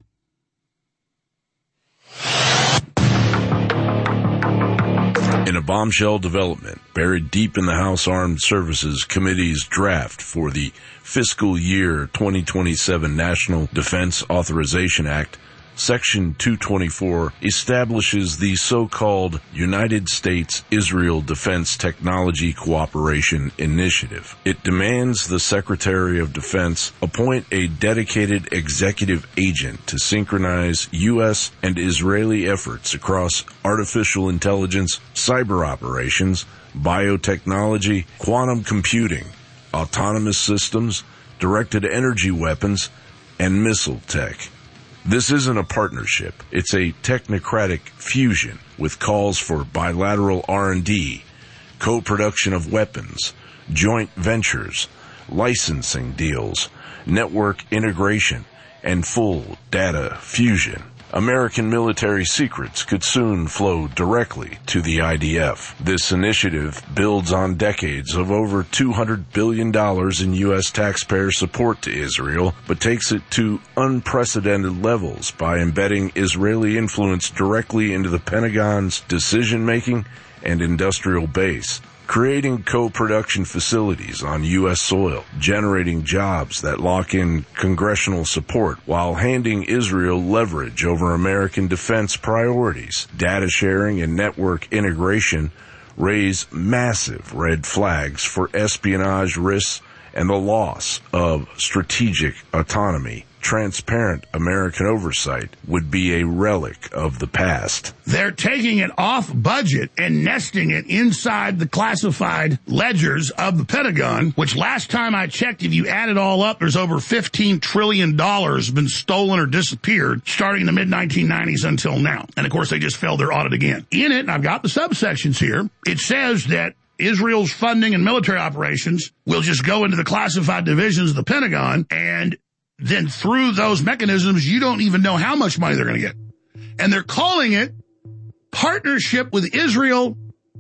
In a bombshell development buried deep in the House Armed Services Committee's draft for the fiscal year 2027 National Defense Authorization Act, Section 224 establishes the so-called United States-Israel Defense Technology Cooperation Initiative. It demands the Secretary of Defense appoint a dedicated executive agent to synchronize U.S. and Israeli efforts across artificial intelligence, cyber operations, biotechnology, quantum computing, autonomous systems, directed energy weapons, and missile tech. This isn't a partnership. It's a technocratic fusion with calls for bilateral R&D, co-production of weapons, joint ventures, licensing deals, network integration, and full data fusion. American military secrets could soon flow directly to the IDF. This initiative builds on decades of over $200 billion in U.S. taxpayer support to Israel, but takes it to unprecedented levels by embedding Israeli influence directly into the Pentagon's decision-making and industrial base, creating co-production facilities on U.S. soil, generating jobs that lock in congressional support while handing Israel leverage over American defense priorities. Data sharing and network integration raise massive red flags for espionage risks and the loss of strategic autonomy. Transparent American oversight would be a relic of the past. They're taking it off budget and nesting it inside the classified ledgers of the Pentagon, which last time I checked, if you add it all up, there's over $15 trillion been stolen or disappeared starting in the mid-1990s until now. And of course, they just failed their audit again. In it, and I've got the subsections here, it says that Israel's funding and military operations will just go into the classified divisions of the Pentagon, and then through those mechanisms, you don't even know how much money they're going to get. And they're calling it partnership with Israel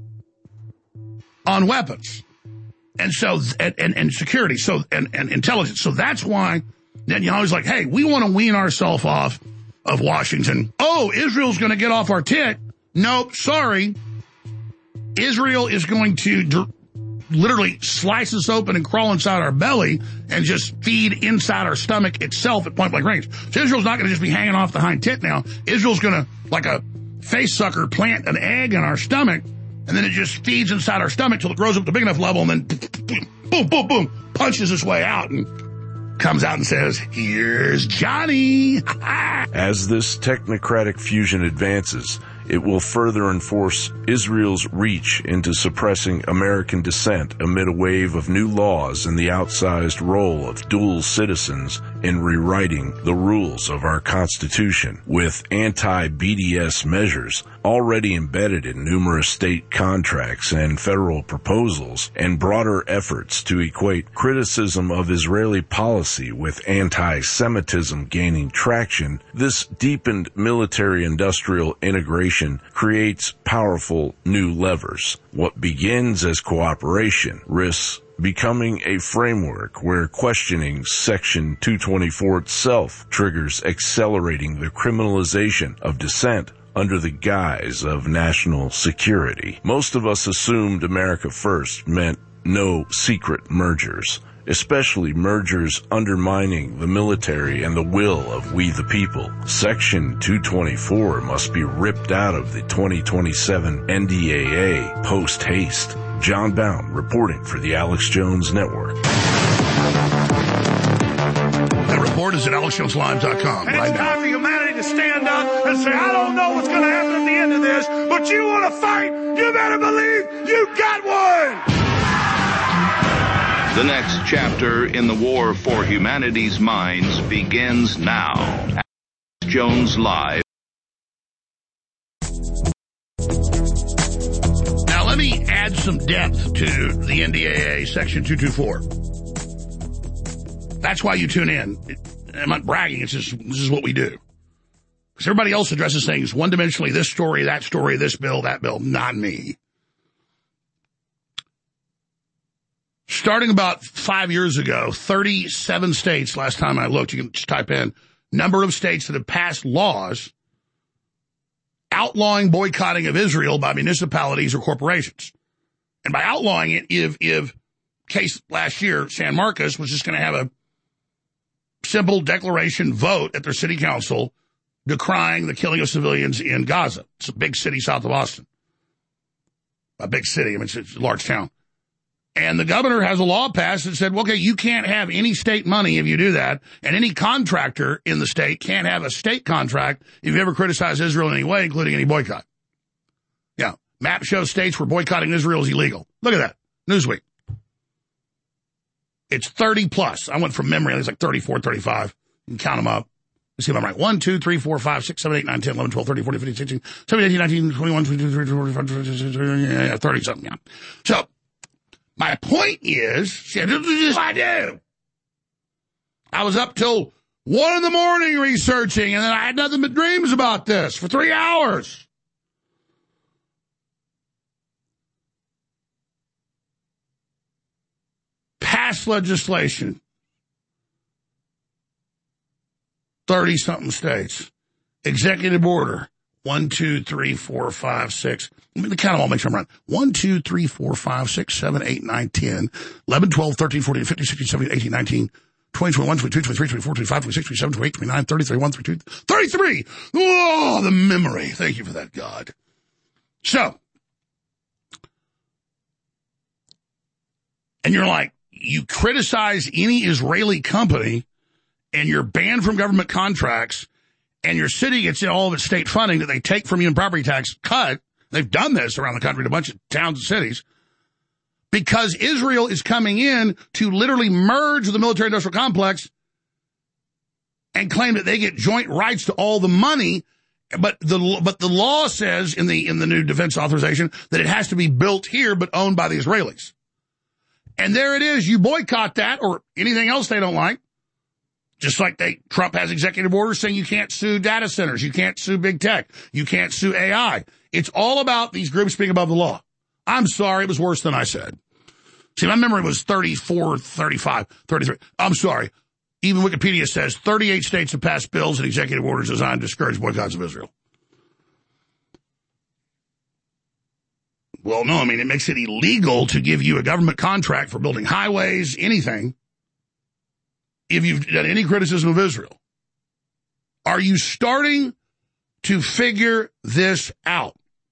on weapons. And so, and security, so, and intelligence. So that's why Netanyahu's like, hey, we want to wean ourselves off of Washington. Oh, Israel's going to get off our tit. Nope, sorry. Israel is going to literally slice us open and crawl inside our belly and just feed inside our stomach itself at point blank range. So Israel's not going to just be hanging off the hind tit now. Israel's going to, like a face sucker, plant an egg in our stomach, and then it just feeds inside our stomach till it grows up to a big enough level, and then boom, boom, boom, punches its way out and comes out and says, here's Johnny. As this technocratic fusion advances, it will further enforce Israel's reach into suppressing American dissent amid a wave of new laws and the outsized role of dual citizens in rewriting the rules of our Constitution, with anti-BDS measures already embedded in numerous state contracts and federal proposals, and broader efforts to equate criticism of Israeli policy with anti-Semitism gaining traction. This deepened military-industrial integration creates powerful new levers. What begins as cooperation risks becoming a framework where questioning Section 224 itself triggers accelerating the criminalization of dissent under the guise of national security. Most of us assumed America First meant no secret mergers, especially mergers undermining the military and the will of we the people. Section 224 must be ripped out of the 2027 NDAA post-haste. John Bound reporting for the Alex Jones Network. That report is at AlexJonesLive.com. It's time for humanity to stand up and say, I don't know what's going to happen at the end of this, but you want to fight, you better believe you got one! The next chapter in the war for humanity's minds begins now. Alex Jones Live. Now let me add some depth to the NDAA Section 224. That's why you tune in. I'm not bragging, it's just, this is what we do. Because everybody else addresses things one-dimensionally, this story, this bill, that bill, not me. Starting about 5 years ago, 37 states, last time I looked, you can just type in, number of states that have passed laws outlawing boycotting of Israel by municipalities or corporations. And by outlawing it, if case last year, San Marcos was just going to have a simple declaration vote at their city council decrying the killing of civilians in Gaza. It's a big city south of Austin. A big city, I mean, it's a large town. And the governor has a law passed that said, well, okay, you can't have any state money if you do that, and any contractor in the state can't have a state contract if you ever criticize Israel in any way, including any boycott. Yeah, map shows states where boycotting Israel is illegal. Look at that. Newsweek. It's 30 plus. I went from memory. It's like 34, 35. You can count them up. Let's see if I'm right. 1, 2, 3, 4, 5, 6, 7, 8, 9, 10, 11, 12, 13, 14, 15, 16, 17, 18, 19, 21, 22, 23, 24, 25, 30 something. Yeah. So, my point is, see, this is what I do. I was up till 1 in the morning researching, and then I had nothing but dreams about this for 3 hours. Passed legislation. 30-something states. Executive order. 1, 2, 3, 4, 5, 6. Let me count them all, make sure I'm right. 1, 2, 3, 4, 5, 6, 7, 8, 9, 10, 11, 12, 13, 14, 15, 16, 17, 18, 19, 20, 21, 22, 23, 24, 25, 26, 27, 28, 29, 30, 31, 32, 33. Oh, the memory. Thank you for that, God. So, and you're like, you criticize any Israeli company and you're banned from government contracts and your city gets all of its state funding that they take from you in property tax cut. They've done this around the country in a bunch of towns and cities because Israel is coming in to literally merge the military-industrial complex and claim that they get joint rights to all the money. But the law says in the new defense authorization that it has to be built here but owned by the Israelis. And there it is. You boycott that or anything else they don't like. Just like Trump has executive orders saying you can't sue data centers, you can't sue big tech, you can't sue AI. It's all about these groups being above the law. I'm sorry, it was worse than I said. See, my memory was 34, 35, 33. I'm sorry. Even Wikipedia says 38 states have passed bills and executive orders designed to discourage boycotts of Israel. Well, no, I mean, it makes it illegal to give you a government contract for building highways, anything, if you've done any criticism of Israel. Are you starting to figure this out?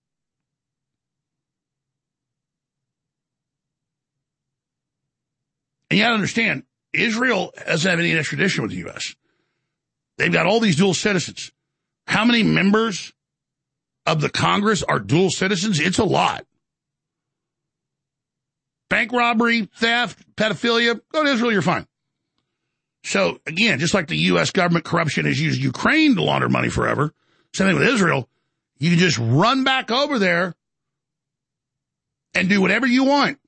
And you got to understand, Israel doesn't have any extradition with the U.S. They've got all these dual citizens. How many members of the Congress are dual citizens? It's a lot. Bank robbery, theft, pedophilia, go to Israel, you're fine. So, again, just like the U.S. government corruption has used Ukraine to launder money forever, same thing with Israel, you can just run back over there and do whatever you want.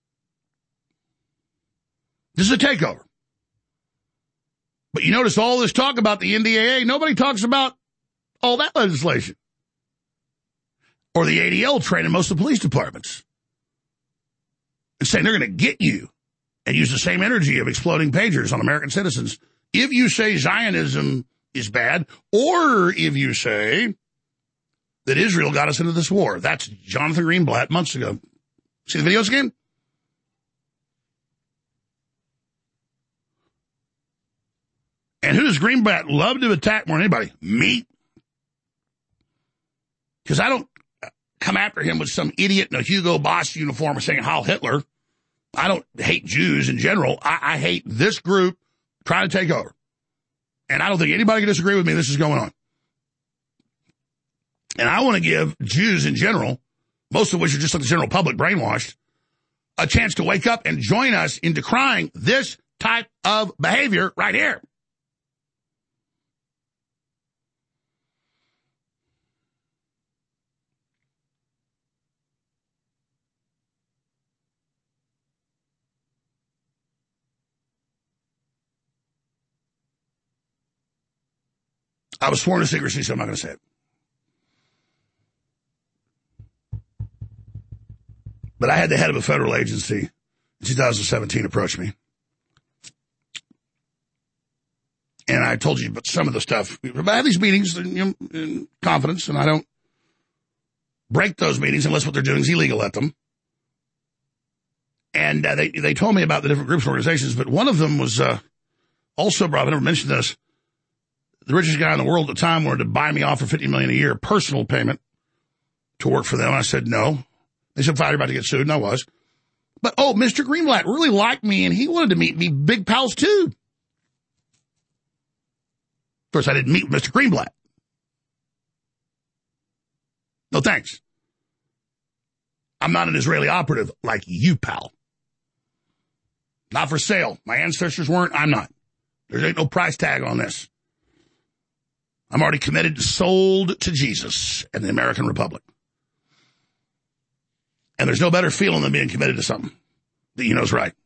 This is a takeover. But you notice all this talk about the NDAA, nobody talks about all that legislation. Or the ADL training most of the police departments. And saying they're going to get you and use the same energy of exploding pagers on American citizens if you say Zionism is bad, or if you say that Israel got us into this war. That's Jonathan Greenblatt months ago. See the videos again? And who does Greenblatt love to attack more than anybody? Me. Because I don't come after him with some idiot in a Hugo Boss uniform saying Heil Hitler. I don't hate Jews in general. I hate this group trying to take over. And I don't think anybody can disagree with me. This is going on. And I want to give Jews in general, most of which are just like the general public brainwashed, a chance to wake up and join us in decrying this type of behavior right here. I was sworn to secrecy, so I'm not going to say it. But I had the head of a federal agency in 2017 approach me. And I told you about some of the stuff. I have these meetings in confidence, and I don't break those meetings unless what they're doing is illegal at them. And they told me about the different groups and organizations, but one of them was also brought, I never mentioned this, the richest guy in the world at the time wanted to buy me off for $50 million a year, personal payment, to work for them. I said no. They said, fine, you're about to get sued, and I was. But, Mr. Greenblatt really liked me, and he wanted to meet me big pals, too. Of course, I didn't meet with Mr. Greenblatt. No, thanks. I'm not an Israeli operative like you, pal. Not for sale. My ancestors weren't. I'm not. There ain't no price tag on this. I'm already committed, sold to Jesus and the American Republic. And there's no better feeling than being committed to something that you know is right.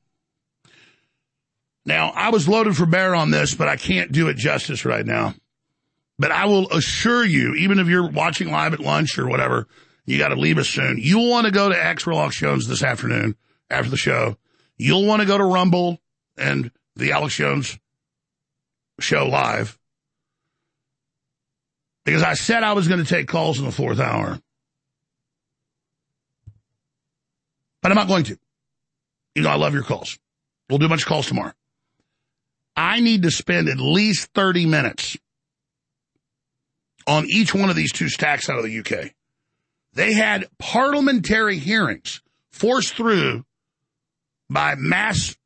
Now, I was loaded for bear on this, but I can't do it justice right now. But I will assure you, even if you're watching live at lunch or whatever, you got to leave us soon. You'll want to go to X Real Alex Jones this afternoon after the show. You'll want to go to Rumble and the Alex Jones show live. Because I said I was going to take calls in the fourth hour. But I'm not going to. You know, I love your calls. We'll do a bunch of calls tomorrow. I need to spend at least 30 minutes on each one of these two stacks out of the UK. They had parliamentary hearings forced through by mass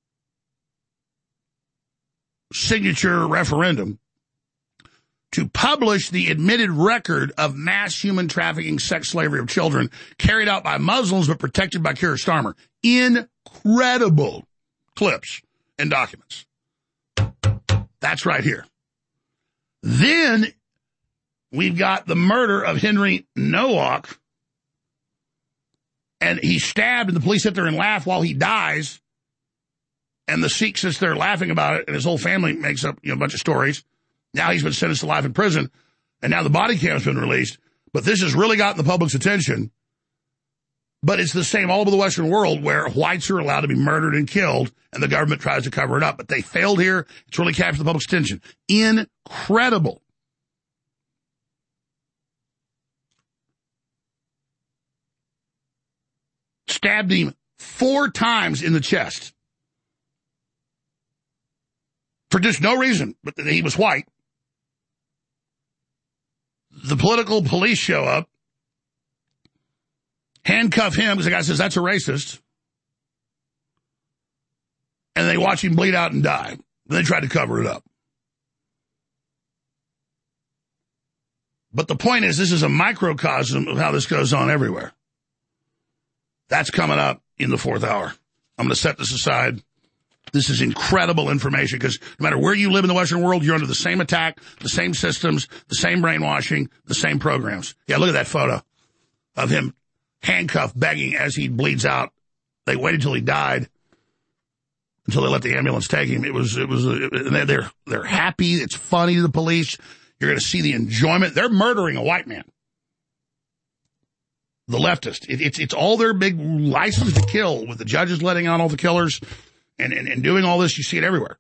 signature referendum to publish the admitted record of mass human trafficking, sex slavery of children carried out by Muslims but protected by Keir Starmer. Incredible clips and documents. That's right here. Then we've got the murder of Henry Nowak, and he's stabbed, and the police sit there and laugh while he dies. And the Sikh sits there laughing about it, and his whole family makes up a bunch of stories. Now he's been sentenced to life in prison, and now the body cam's been released. But this has really gotten the public's attention. But it's the same all over the Western world where whites are allowed to be murdered and killed, and the government tries to cover it up. But they failed here. It's really captured the public's attention. Incredible. Stabbed him 4 times in the chest. For just no reason, but he was white. The political police show up, handcuff him because the guy says that's a racist, and they watch him bleed out and die. Then they tried to cover it up. But the point is, this is a microcosm of how this goes on everywhere. That's coming up in the 4th hour. I'm going to set this aside. This is incredible information because no matter where you live in the Western world, you're under the same attack, the same systems, the same brainwashing, the same programs. Yeah, look at that photo of him handcuffed, begging as he bleeds out. They waited till he died, until they let the ambulance take him. They're happy. It's funny to the police. You're going to see the enjoyment. They're murdering a white man. The leftist. It's all their big license to kill with the judges letting out all the killers. And doing all this, you see it everywhere.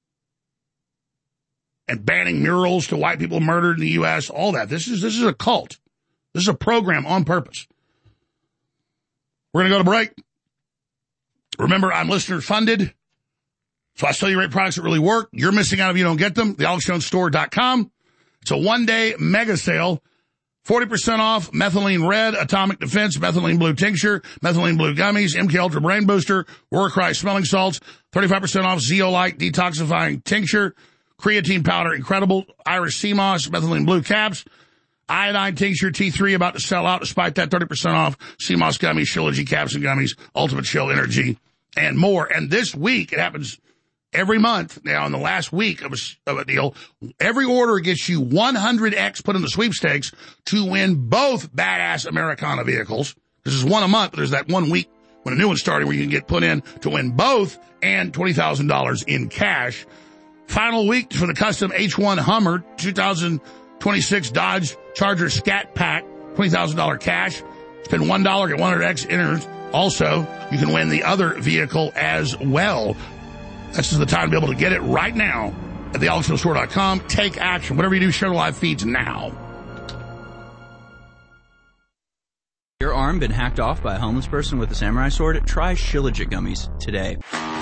And banning murals to white people murdered in the U.S., all that. This is a cult. This is a program on purpose. We're going to go to break. Remember, I'm listener funded. So I sell you great products that really work. You're missing out if you don't get them. TheAlexJonesStore.com. It's a 1-day mega sale. 40% off Methylene Red, Atomic Defense, Methylene Blue Tincture, Methylene Blue Gummies, MK Ultra Brain Booster, Warcry Smelling Salts, 35% off Zeolite Detoxifying Tincture, Creatine Powder Incredible, Irish Sea Moss, Methylene Blue Caps, Iodine Tincture T3 about to sell out despite that 30% off, Sea Moss Gummies, Shilajit Caps and Gummies, Ultimate Chill Energy, and more. And this week, it happens every month now in the last week of a deal. Every order gets you 100X put in the sweepstakes to win both badass Americana vehicles. This is one a month, but there's that 1 week when a new one's starting where you can get put in to win both and $20,000 in cash. Final week for the custom H1 Hummer 2026 Dodge Charger Scat Pack, $20,000 cash. Spend $1, get 100X inners. Also, you can win the other vehicle as well. This is the time to be able to get it right now at thealexjonesstore.com. Take action. Whatever you do, share the live feeds now. Your arm been hacked off by a homeless person with a samurai sword? Try Shilajit Gummies today.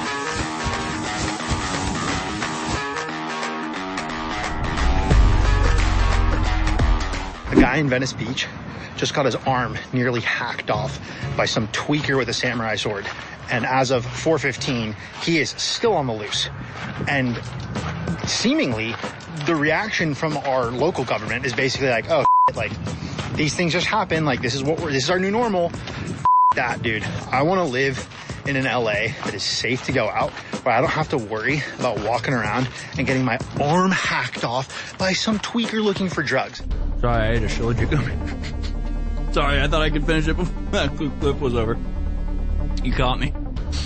A guy in Venice Beach just got his arm nearly hacked off by some tweaker with a samurai sword. And as of 4:15, he is still on the loose. And seemingly, the reaction from our local government is basically like, oh, like, these things just happen. Like, this is our new normal. That, dude. I want to live in an LA that is safe to go out, where I don't have to worry about walking around and getting my arm hacked off by some tweaker looking for drugs. Sorry, I ate a Shilajit gummy. Sorry, I thought I could finish it before that clip was over. You caught me.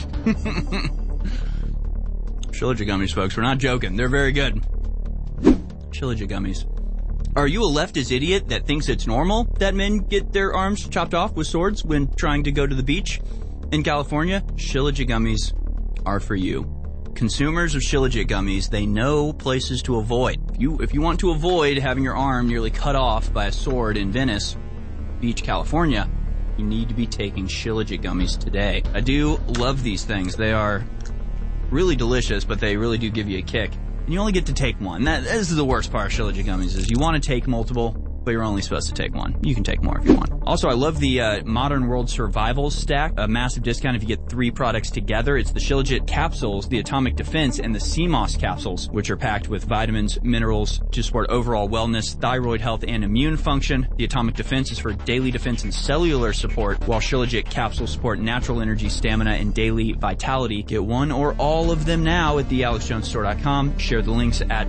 Shilajit Gummies, folks. We're not joking. They're very good. Shilajit Gummies. Are you a leftist idiot that thinks it's normal that men get their arms chopped off with swords when trying to go to the beach in California? Shilajit Gummies are for you. Consumers of Shilajit Gummies, they know places to avoid. If you want to avoid having your arm nearly cut off by a sword in Venice Beach, California, you need to be taking Shilajit Gummies today. I do love these things. They are really delicious, but they really do give you a kick. And you only get to take one. This is the worst part of Shilajit Gummies, is you want to take multiple, but you're only supposed to take one. You can take more if you want. Also, I love the Modern World Survival Stack. A massive discount if you get 3 products together. It's the Shilajit capsules, the Atomic Defense, and the Sea Moss capsules, which are packed with vitamins, minerals to support overall wellness, thyroid health, and immune function. The Atomic Defense is for daily defense and cellular support, while Shilajit capsules support natural energy, stamina, and daily vitality. Get one or all of them now at thealexjonesstore.com. Share the links at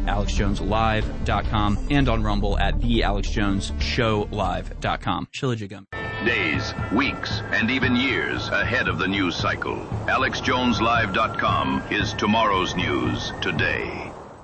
alexjoneslive.com and on Rumble at thealexjonesshowlive.com. Shilajit Gummy. days, weeks, and even years ahead of the news cycle. AlexJonesLive.com is tomorrow's news today.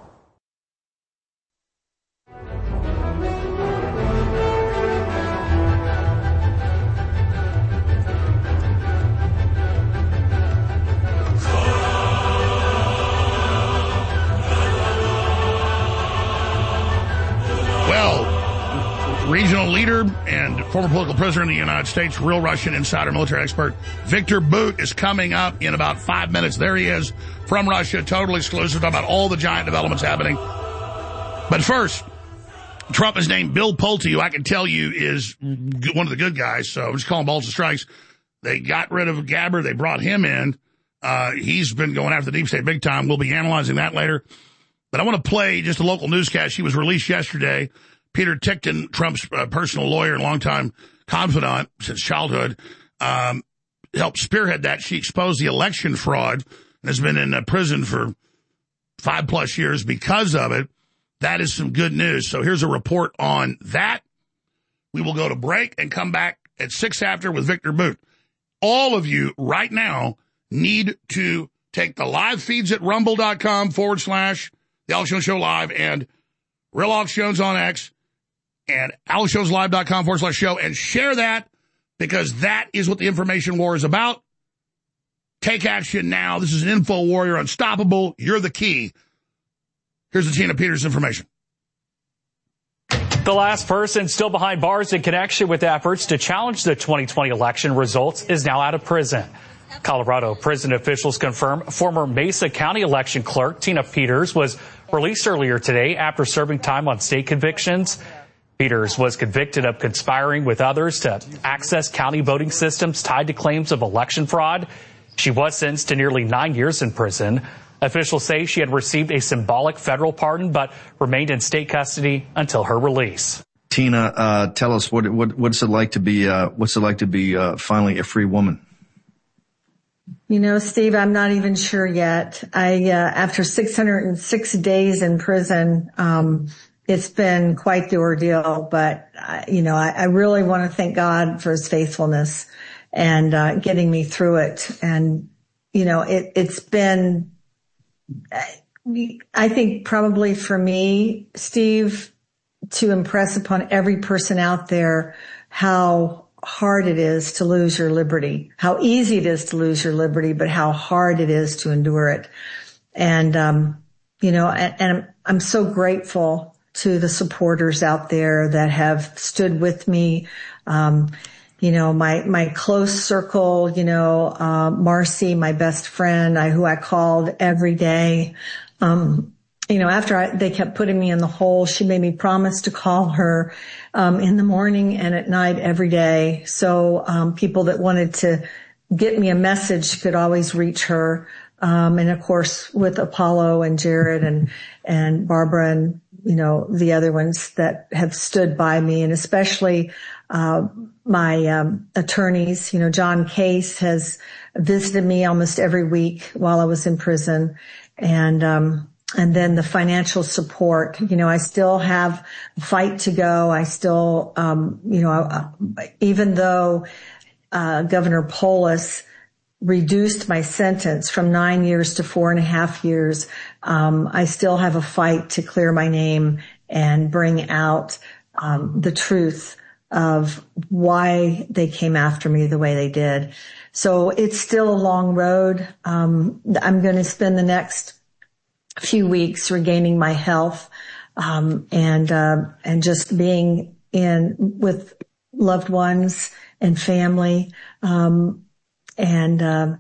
Regional leader and former political prisoner in the United States, real Russian insider military expert, Victor Bout is coming up in about 5 minutes. There he is from Russia, totally exclusive, talking about all the giant developments happening. But first, Trump has named Bill Pulte, who I can tell you is one of the good guys, so I'm just calling balls and strikes. They got rid of Gabbard. They brought him in. He's been going after the deep state big time. We'll be analyzing that later. But I want to play just a local newscast. She was released yesterday. Peter Tickton, Trump's personal lawyer and longtime confidant since childhood, helped spearhead that. She exposed the election fraud and has been in prison for 5+ years because of it. That is some good news. So here's a report on that. We will go to break and come back at 6 after with Victor Bout. All of you right now need to take the live feeds at rumble.com / The Alex Jones Show Live and Real Alex Jones on X and AlexJonesLive.com / show and share that, because that is what the information war is about. Take action now. This is an info warrior, unstoppable. You're the key. Here's the Tina Peters information. The last person still behind bars in connection with efforts to challenge the 2020 election results is now out of prison. Colorado prison officials confirm former Mesa County election clerk Tina Peters was released earlier today after serving time on state convictions. Peters was convicted of conspiring with others to access county voting systems tied to claims of election fraud. She was sentenced to nearly 9 years in prison. Officials say she had received a symbolic federal pardon but remained in state custody until her release. Tina, tell us what's it like to be finally a free woman? You know, Steve, I'm not even sure yet. After 606 days in prison, it's been quite the ordeal, but, I really want to thank God for his faithfulness and, getting me through it. And, it's been, I think probably for me, Steve, to impress upon every person out there how hard it is to lose your liberty, how easy it is to lose your liberty, but how hard it is to endure it. And, and I'm so grateful to the supporters out there that have stood with me. My close circle, Marcy, my best friend, who I called every day. After they kept putting me in the hole, she made me promise to call her, in the morning and at night every day. So, people that wanted to get me a message could always reach her. And of course with Apollo and Jared and Barbara and, the other ones that have stood by me, and especially, my, attorneys, John Case has visited me almost every week while I was in prison. And then the financial support, I still have a fight to go. I still, even though, Governor Polis reduced my sentence from 9 years to 4.5 years, I still have a fight to clear my name and bring out, the truth of why they came after me the way they did. So it's still a long road. I'm going to spend the next few weeks regaining my health, and just being with loved ones and family. And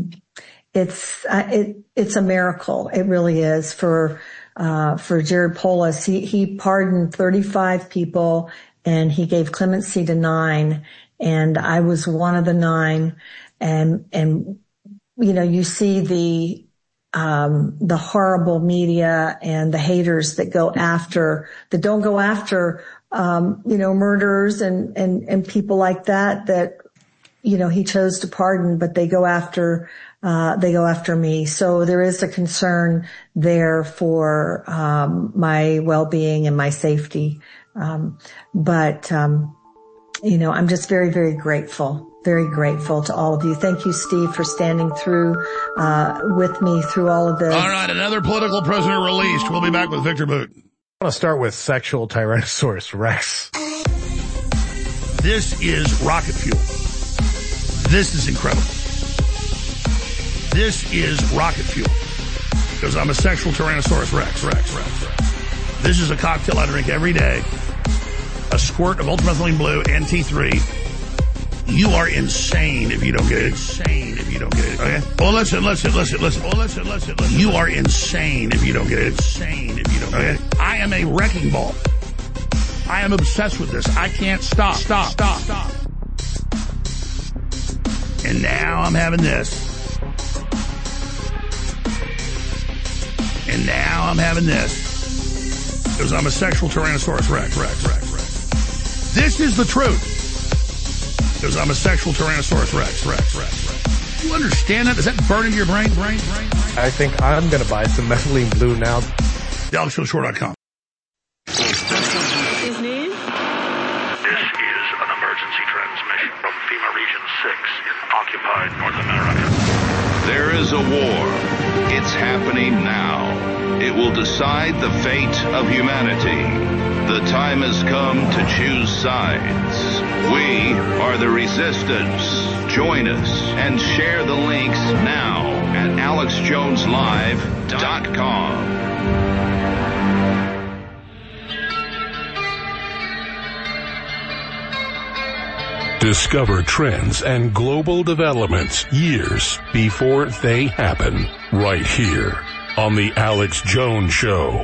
it's a miracle. It really is for Jared Polis. He pardoned 35 people and he gave clemency to 9. And I was one of the 9. And, you see the horrible media and the haters that don't go after, murderers and people like that, he chose to pardon, but they go after me. So there is a concern there for, my well-being and my safety. But I'm just very, very grateful to all of you. Thank you, Steve, for standing through with me through all of this. All right, another political prisoner released. We'll be back with Victor Boot. I want to start with sexual Tyrannosaurus Rex. This is rocket fuel. This is incredible. This is rocket fuel. Because I'm a sexual Tyrannosaurus Rex. This is a cocktail I drink every day. A squirt of ultramethylene blue and T3. You are insane if you don't get it. Okay? Well, listen. You are insane if you don't get it. Okay? I am a wrecking ball. I am obsessed with this. I can't stop. And now I'm having this. And now I'm having this. Because I'm a sexual Tyrannosaurus Rex. This is the truth. Because I'm a sexual Tyrannosaurus Rex. You understand that? Does that burn into your brain? I think I'm going to buy some methylene blue now. TheAlexJonesShow.com. This is an emergency transmission from FEMA Region 6 in occupied North America. There is a war. It's happening now. It will decide the fate of humanity. The time has come to choose sides. We are the resistance. Join us and share the links now at AlexJonesLive.com. Discover trends and global developments years before they happen, right here on The Alex Jones Show.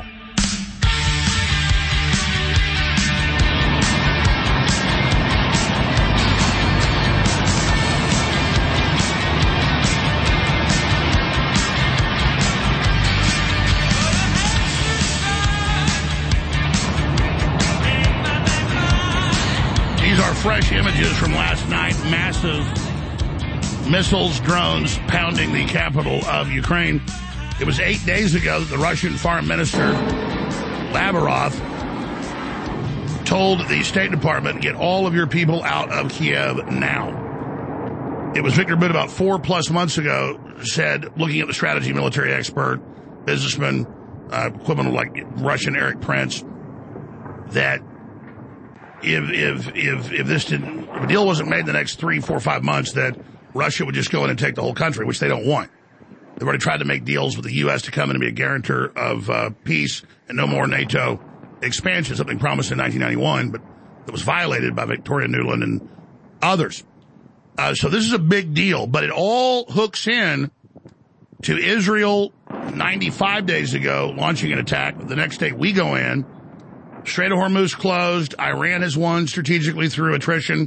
Fresh images from last night. Massive missiles, drones pounding the capital of Ukraine. It was 8 days ago that the Russian Foreign Minister Lavrov told the State Department, get all of your people out of Kiev now. It was Victor Boot about 4+ months ago said, looking at the strategy military expert, businessman, equivalent of like Russian Eric Prince, that if the deal wasn't made in the next 3, 4, 5 months, that Russia would just go in and take the whole country, which they don't want. They've already tried to make deals with the U.S. to come in and be a guarantor of peace and no more NATO expansion, something promised in 1991, but that was violated by Victoria Nuland and others. So this is a big deal, but it all hooks in to Israel 95 days ago launching an attack. The next day we go in. Strait of Hormuz closed. Iran has won strategically through attrition.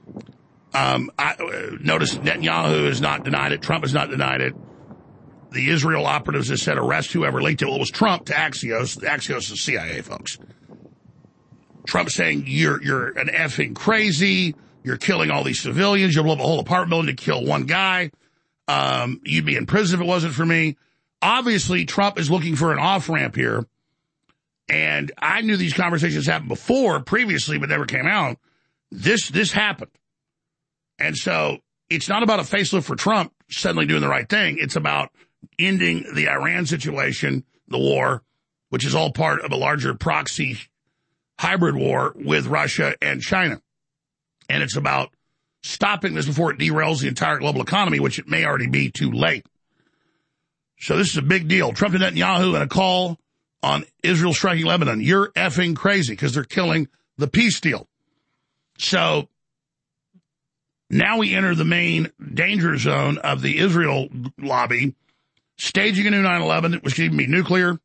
Notice Netanyahu has not denied it. Trump has not denied it. The Israel operatives have said arrest whoever leaked it. Well, it was Trump to Axios. Axios is CIA, folks. Trump saying you're an effing crazy. You're killing all these civilians. You'll blow up a whole apartment building to kill one guy. You'd be in prison if it wasn't for me. Obviously, Trump is looking for an off-ramp here. And I knew these conversations happened previously, but never came out. This happened. And so it's not about a facelift for Trump suddenly doing the right thing. It's about ending the Iran situation, the war, which is all part of a larger proxy hybrid war with Russia and China. And it's about stopping this before it derails the entire global economy, which it may already be too late. So this is a big deal. Trump to Netanyahu in a call on Israel striking Lebanon. You're effing crazy because they're killing the peace deal. So now we enter the main danger zone of the Israel lobby, staging a new 9/11, which could even be nuclear,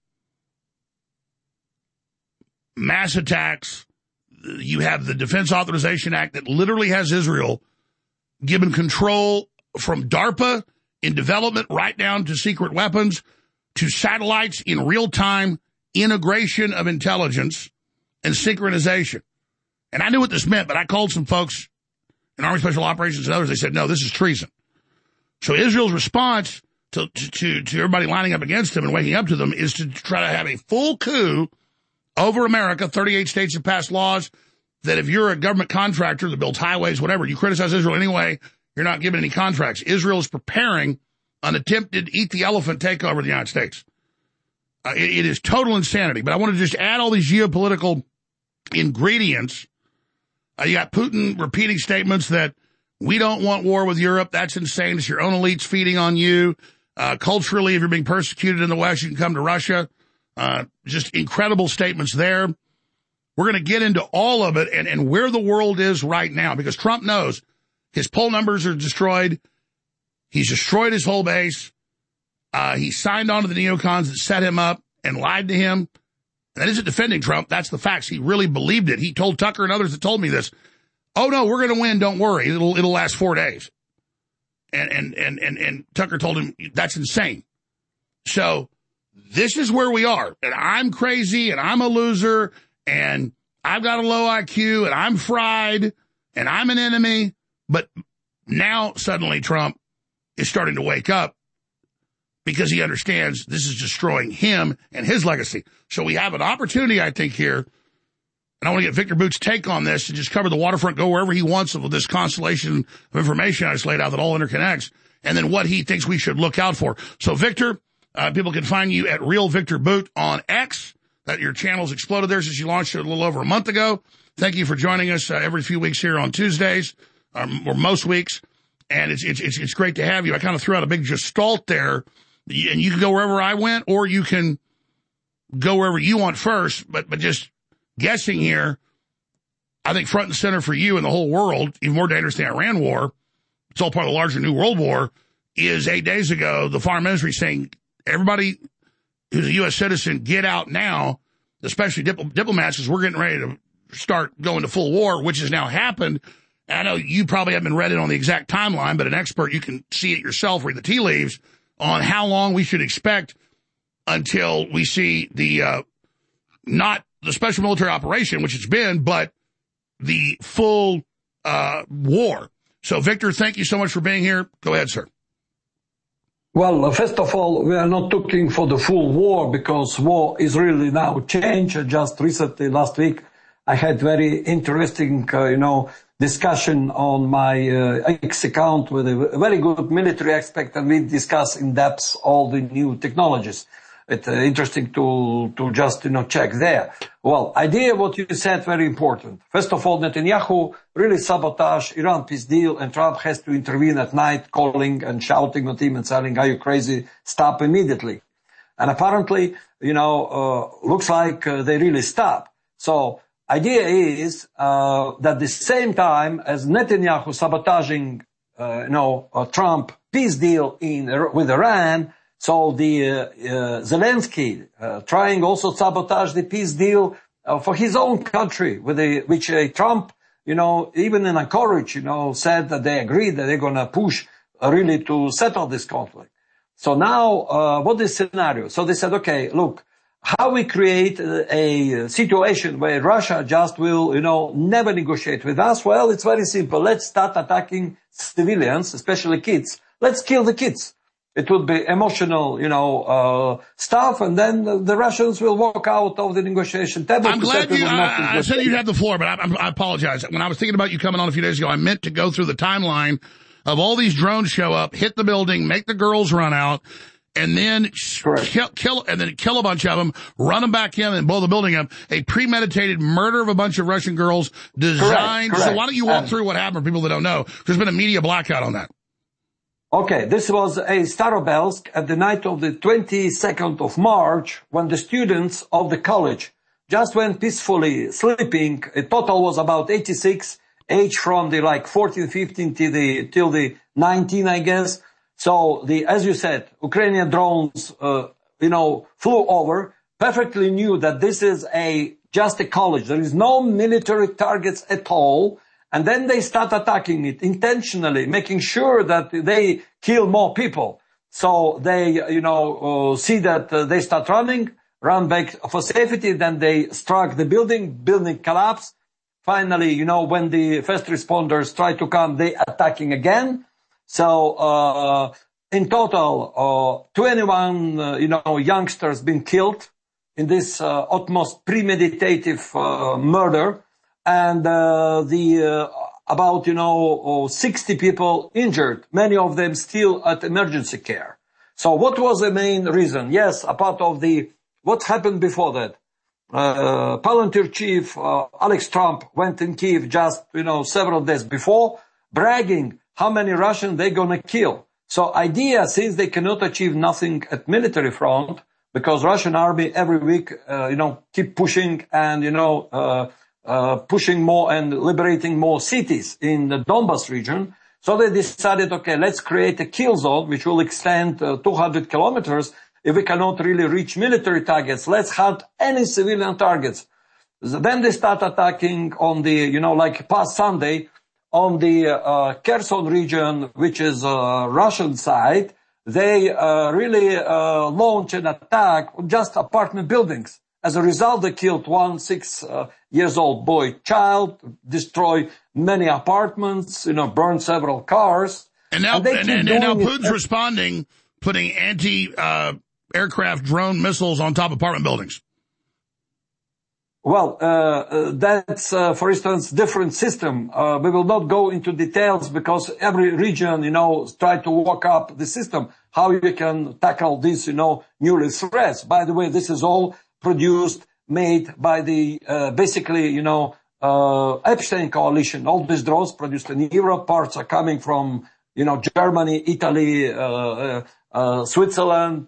mass attacks. You have the Defense Authorization Act that literally has Israel given control from DARPA in development right down to secret weapons, to satellites in real-time integration of intelligence and synchronization. And I knew what this meant, but I called some folks in Army Special Operations and others. They said, no, this is treason. So Israel's response to everybody lining up against them and waking up to them is to try to have a full coup over America. 38 states have passed laws. that if you're a government contractor that builds highways, whatever, you criticize Israel anyway, you're not given any contracts. Israel is preparing an attempted eat-the-elephant takeover of the United States. It is total insanity. But I want to just add all these geopolitical ingredients. You got Putin repeating statements that we don't want war with Europe. That's insane. It's your own elites feeding on you. Culturally, if you're being persecuted in the West, you can come to Russia. Just incredible statements there. We're going to get into all of it and where the world is right now, because Trump knows his poll numbers are destroyed. He's destroyed his whole base. He signed on to the neocons that set him up and lied to him. That isn't defending Trump. That's the facts. He really believed it. He told Tucker and others that told me this. Oh, no, we're going to win. Don't worry. It'll last 4 days. And Tucker told him that's insane. So this is where we are. And I'm crazy and I'm a loser and I've got a low IQ and I'm fried and I'm an enemy. But now suddenly Trump is starting to wake up because he understands this is destroying him and his legacy. So we have an opportunity, I think, here. And I want to get Victor Boot's take on this and just cover the waterfront, go wherever he wants with this constellation of information I just laid out that all interconnects, and then what he thinks we should look out for. So, Victor, people can find you at Real Victor Boot on X. That your channel's exploded there since you launched it a little over a month ago. Thank you for joining us every few weeks here on Tuesdays, or most weeks. And it's great to have you. I kind of threw out a big gestalt there, and you can go wherever I went, or you can go wherever you want first. But just guessing here, I think front and center for you and the whole world, even more dangerous than the Iran war, it's all part of the larger New World War, is 8 days ago, the Foreign Ministry saying, everybody who's a U.S. citizen, get out now, especially diplomats, because we're getting ready to start going to full war, which has now happened. And I know you probably haven't read it on the exact timeline, but an expert, you can see it yourself, read the tea leaves, on how long we should expect until we see the, not the special military operation, which it's been, but the full war. So, Victor, thank you so much for being here. Go ahead, sir. Well, first of all, we are not looking for the full war because war is really now changed. Just recently, last week, I had very interesting, discussion on my X account with a very good military expert, and we discuss in depth all the new technologies. It's interesting to just, check there. Well, idea what you said, very important. First of all, Netanyahu really sabotaged Iran peace deal, and Trump has to intervene at night, calling and shouting at him and saying, are you crazy? Stop immediately. And apparently, looks like they really stop. So idea is, that the same time as Netanyahu sabotaging, Trump peace deal with Iran, so the Zelensky trying also to sabotage the peace deal for his own country, which Trump, even in Anchorage, said that they agreed that they're going to push really to settle this conflict. So now, what is the scenario? So they said, okay, look, how we create a situation where Russia just will, never negotiate with us? Well, it's very simple. Let's start attacking civilians, especially kids. Let's kill the kids. It would be emotional, stuff, and then the Russians will walk out of the negotiation table. I'm glad I said you'd have the floor, but I apologize. When I was thinking about you coming on a few days ago, I meant to go through the timeline of all these drones show up, hit the building, make the girls run out, and then kill a bunch of them, run them back in, and blow the building up. A premeditated murder of a bunch of Russian girls designed. Correct. So why don't you walk through what happened for people that don't know? There's been a media blackout on that. Okay, this was a Starobelsk at the night of the 22nd of March when the students of the college just went peacefully sleeping. A total was about 86, age from the 14, 15 till the 19, I guess. So as you said, Ukrainian drones, flew over, perfectly knew that this is just a college. There is no military targets at all. And then they start attacking it intentionally, making sure that they kill more people. So they, see that they start run back for safety. Then they struck the building collapsed. Finally, when the first responders try to come, they attacking again. So, in total, 21, youngsters been killed in this, utmost premeditative, murder. and about 60 people injured, many of them still at emergency care. So what was the main reason? Yes, a part of what happened before that. Palantir chief Alex Trump went in Kyiv just several days before, bragging how many Russians they're gonna kill. So idea, since they cannot achieve nothing at military front, because Russian army every week keep pushing and pushing more and liberating more cities in the Donbas region. So they decided, okay, let's create a kill zone which will extend 200 kilometers. If we cannot really reach military targets, let's hunt any civilian targets. Then they start attacking on the, like past Sunday, on the Kherson region, which is Russian side. They really launched an attack on just apartment buildings. As a result, they killed one 6-year-old boy child, destroyed many apartments, burned several cars. And now Putin's responding, putting anti-aircraft drone missiles on top of apartment buildings. Well, that's, for instance, different system. We will not go into details because every region, try to work up the system, how you can tackle these, new threats. By the way, this is all produced, made by the, basically, Epstein coalition. All these drones produced in Europe, parts are coming from, Germany, Italy, Switzerland,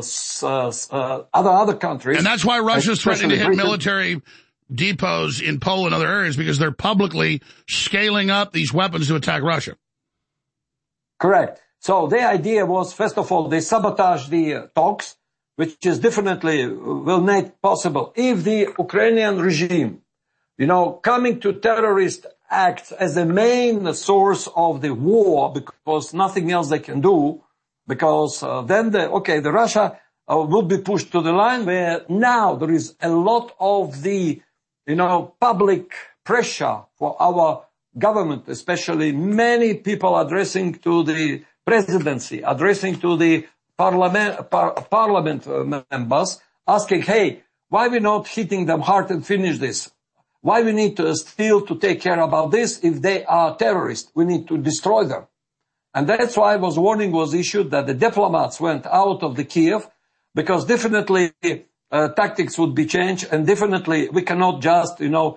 other countries. And that's why Russia's threatening to hit military depots in Poland and other areas, because they're publicly scaling up these weapons to attack Russia. Correct. So the idea was, first of all, they sabotage the talks, which is definitely will make possible if the Ukrainian regime, coming to terrorist acts as the main source of the war, because nothing else they can do, because then the Russia will be pushed to the line where now there is a lot of the, public pressure for our government, especially many people addressing to the presidency, addressing to the parliament members, asking, hey, why we not hitting them hard and finish this? Why we need to still to take care about this if they are terrorists? We need to destroy them. And that's why warning was issued that the diplomats went out of the Kiev, because definitely tactics would be changed, and definitely we cannot just,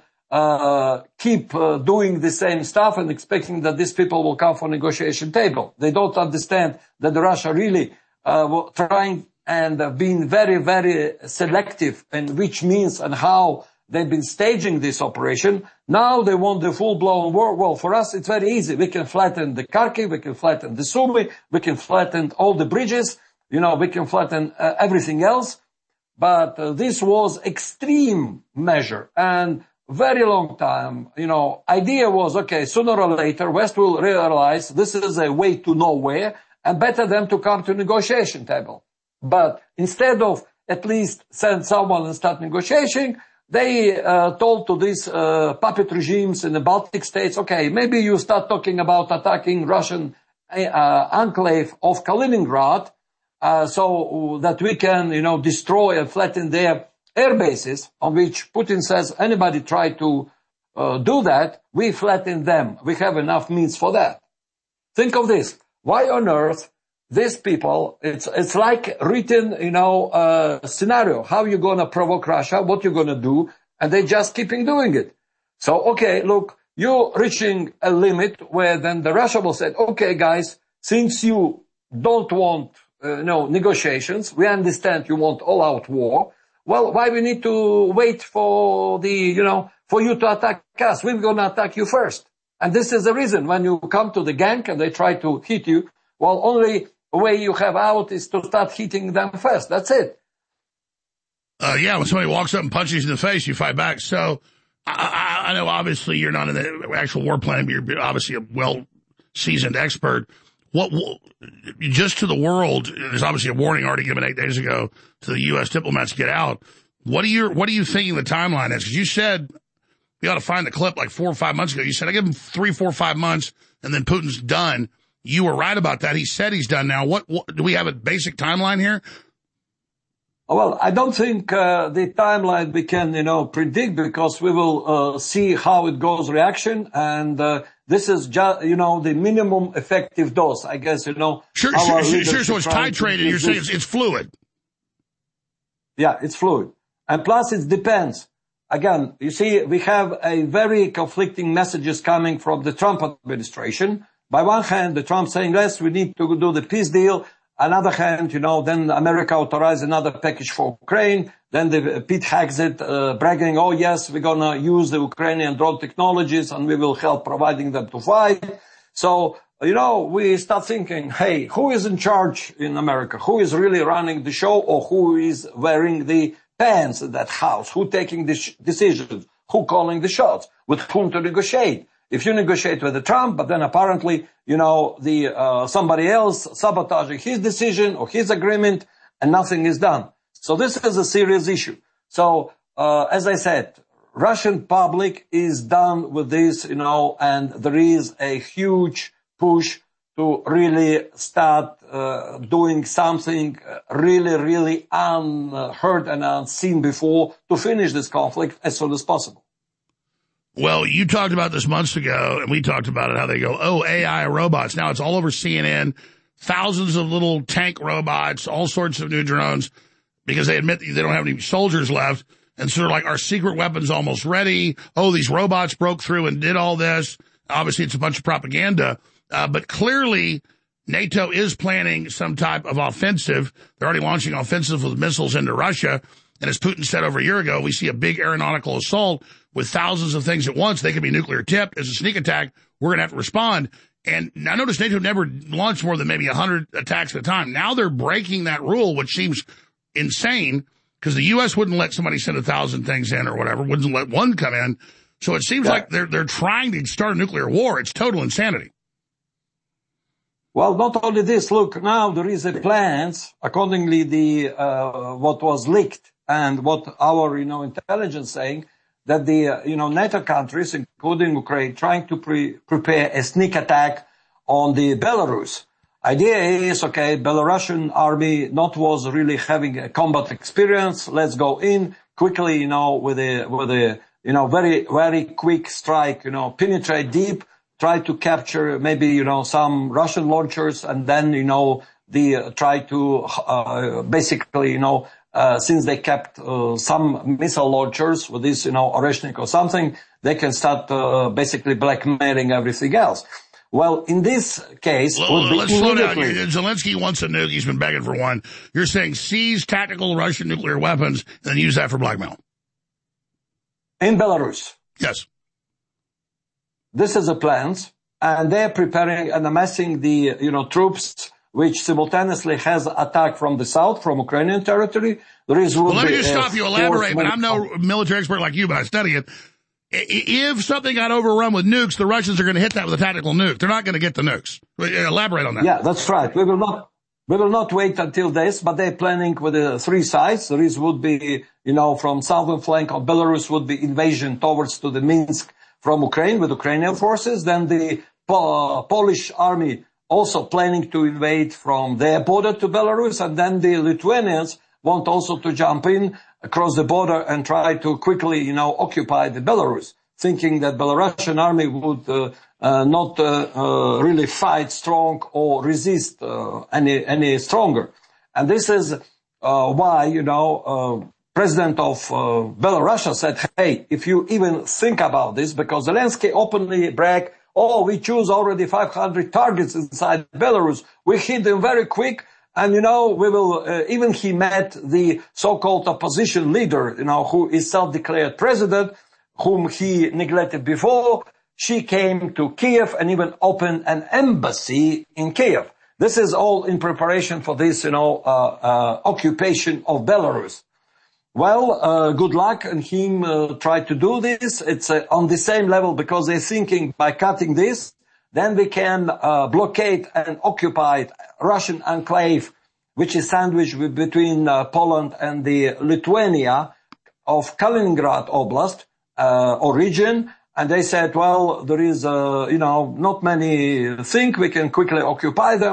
keep doing the same stuff and expecting that these people will come for negotiation table. They don't understand that Russia really trying and being very, very selective in which means and how they've been staging this operation. Now they want the full-blown war. Well, for us, it's very easy. We can flatten the Kharkiv, we can flatten the Sumy, we can flatten all the bridges, we can flatten everything else. But this was extreme measure and very long time. Idea was, okay, sooner or later, West will realize this is a way to nowhere and better them to come to negotiation table. But instead of at least send someone and start negotiating, they told to these puppet regimes in the Baltic states, okay, maybe you start talking about attacking Russian enclave of Kaliningrad, so that we can, destroy and flatten their air bases, on which Putin says anybody try to do that, we flatten them. We have enough means for that. Think of this. Why on earth these people, it's like written, scenario. How you gonna provoke Russia? What you gonna do? And they just keeping doing it. So, okay, look, you're reaching a limit where then the Russia will say, okay, guys, since you don't want, negotiations, we understand you want all-out war. Well, why we need to wait for for you to attack us? We're gonna attack you first. And this is the reason when you come to the gang and they try to hit you, well, only way you have out is to start hitting them first. That's it. When somebody walks up and punches you in the face, you fight back. So I know obviously you're not in the actual war planning, but you're obviously a well-seasoned expert. Just to the world, there's obviously a warning already given 8 days ago to the U.S. diplomats to get out. What are you thinking the timeline is? Because you said, we ought to find the clip like 4 or 5 months ago. You said, I give him 3, 4, 5 months and then Putin's done. You were right about that. He said he's done now. What do we have a basic timeline here? Well, I don't think the timeline we can, predict, because we will see how it goes reaction, and this is just, the minimum effective dose. I guess, Sure, so it's titrated. You're saying it's fluid. Yeah, it's fluid. And plus it depends. Again, you see, we have a very conflicting messages coming from the Trump administration. By one hand, the Trump saying, yes, we need to do the peace deal. Another hand, then America authorized another package for Ukraine. Then Pete Hegseth bragging, oh yes, we're gonna use the Ukrainian drone technologies and we will help providing them to fight. So, we start thinking, hey, who is in charge in America? Who is really running the show, or who is wearing the pants in that house? Who taking the decisions? Who calling the shots? With whom to negotiate? If you negotiate with the Trump, but then apparently, somebody else sabotaging his decision or his agreement, and nothing is done. So this is a serious issue. So, as I said, Russian public is done with this, and there is a huge push to really start doing something really, really unheard and unseen before to finish this conflict as soon as possible. Well, you talked about this months ago, and we talked about it, how they go, oh, AI robots. Now it's all over CNN, thousands of little tank robots, all sorts of new drones, because they admit they don't have any soldiers left. And so they're like, our secret weapon's almost ready. Oh, these robots broke through and did all this. Obviously, it's a bunch of propaganda. But clearly, NATO is planning some type of offensive. They're already launching offensives with missiles into Russia. And as Putin said over a year ago, we see a big aeronautical assault with thousands of things at once. They could be nuclear tipped. As a sneak attack, we're going to have to respond. And I noticed NATO never launched more than maybe 100 attacks at a time. Now they're breaking that rule, which seems insane, because the U.S. wouldn't let somebody send 1,000 things in or whatever, wouldn't let one come in. So it seems like they're trying to start a nuclear war. It's total insanity. Well, not only this, look, now there is a plans, accordingly what was leaked and what our, intelligence saying, that the, NATO countries, including Ukraine, trying to prepare a sneak attack on the Belarus. Idea is, okay, Belarusian army not was really having a combat experience. Let's go in quickly, with a, very, very quick strike, penetrate deep, try to capture maybe, some Russian launchers, and then, try to, basically, since they kept, some missile launchers with this, Oreshnik or something, they can start, basically blackmailing everything else. Well, in this case, let's slow down. Zelensky wants a nuke. He's been begging for one. You're saying seize tactical Russian nuclear weapons and then use that for blackmail. In Belarus. Yes. This is the plans, and they're preparing and amassing the, troops, which simultaneously has attack from the south, from Ukrainian territory. There is. Well, let me just stop you. Elaborate, but I'm no military expert like you, but I study it. If something got overrun with nukes, the Russians are going to hit that with a tactical nuke. They're not going to get the nukes. Elaborate on that. Yeah, that's right. We will not wait until this, but they're planning with the three sides. There would be, from southern flank of Belarus would be invasion towards to the Minsk from Ukraine with Ukrainian forces. Then the Polish army also planning to invade from their border to Belarus. And then the Lithuanians want also to jump in across the border and try to quickly, occupy the Belarus, thinking that Belarusian army would not really fight strong or resist any stronger. And this is why, President of Belarus said, hey, if you even think about this, because Zelensky openly bragged, oh, we choose already 500 targets inside Belarus. We hit them very quick. And, we will, even he met the so-called opposition leader, who is self-declared president, whom he neglected before. She came to Kiev and even opened an embassy in Kiev. This is all in preparation for this, occupation of Belarus. Well, good luck and him try to do this. It's on the same level because they're thinking by cutting this, then we can blockade an occupied Russian enclave, which is sandwiched between Poland and the Lithuania of Kaliningrad Oblast or region. And they said, well, there is, not many things. We can quickly occupy them,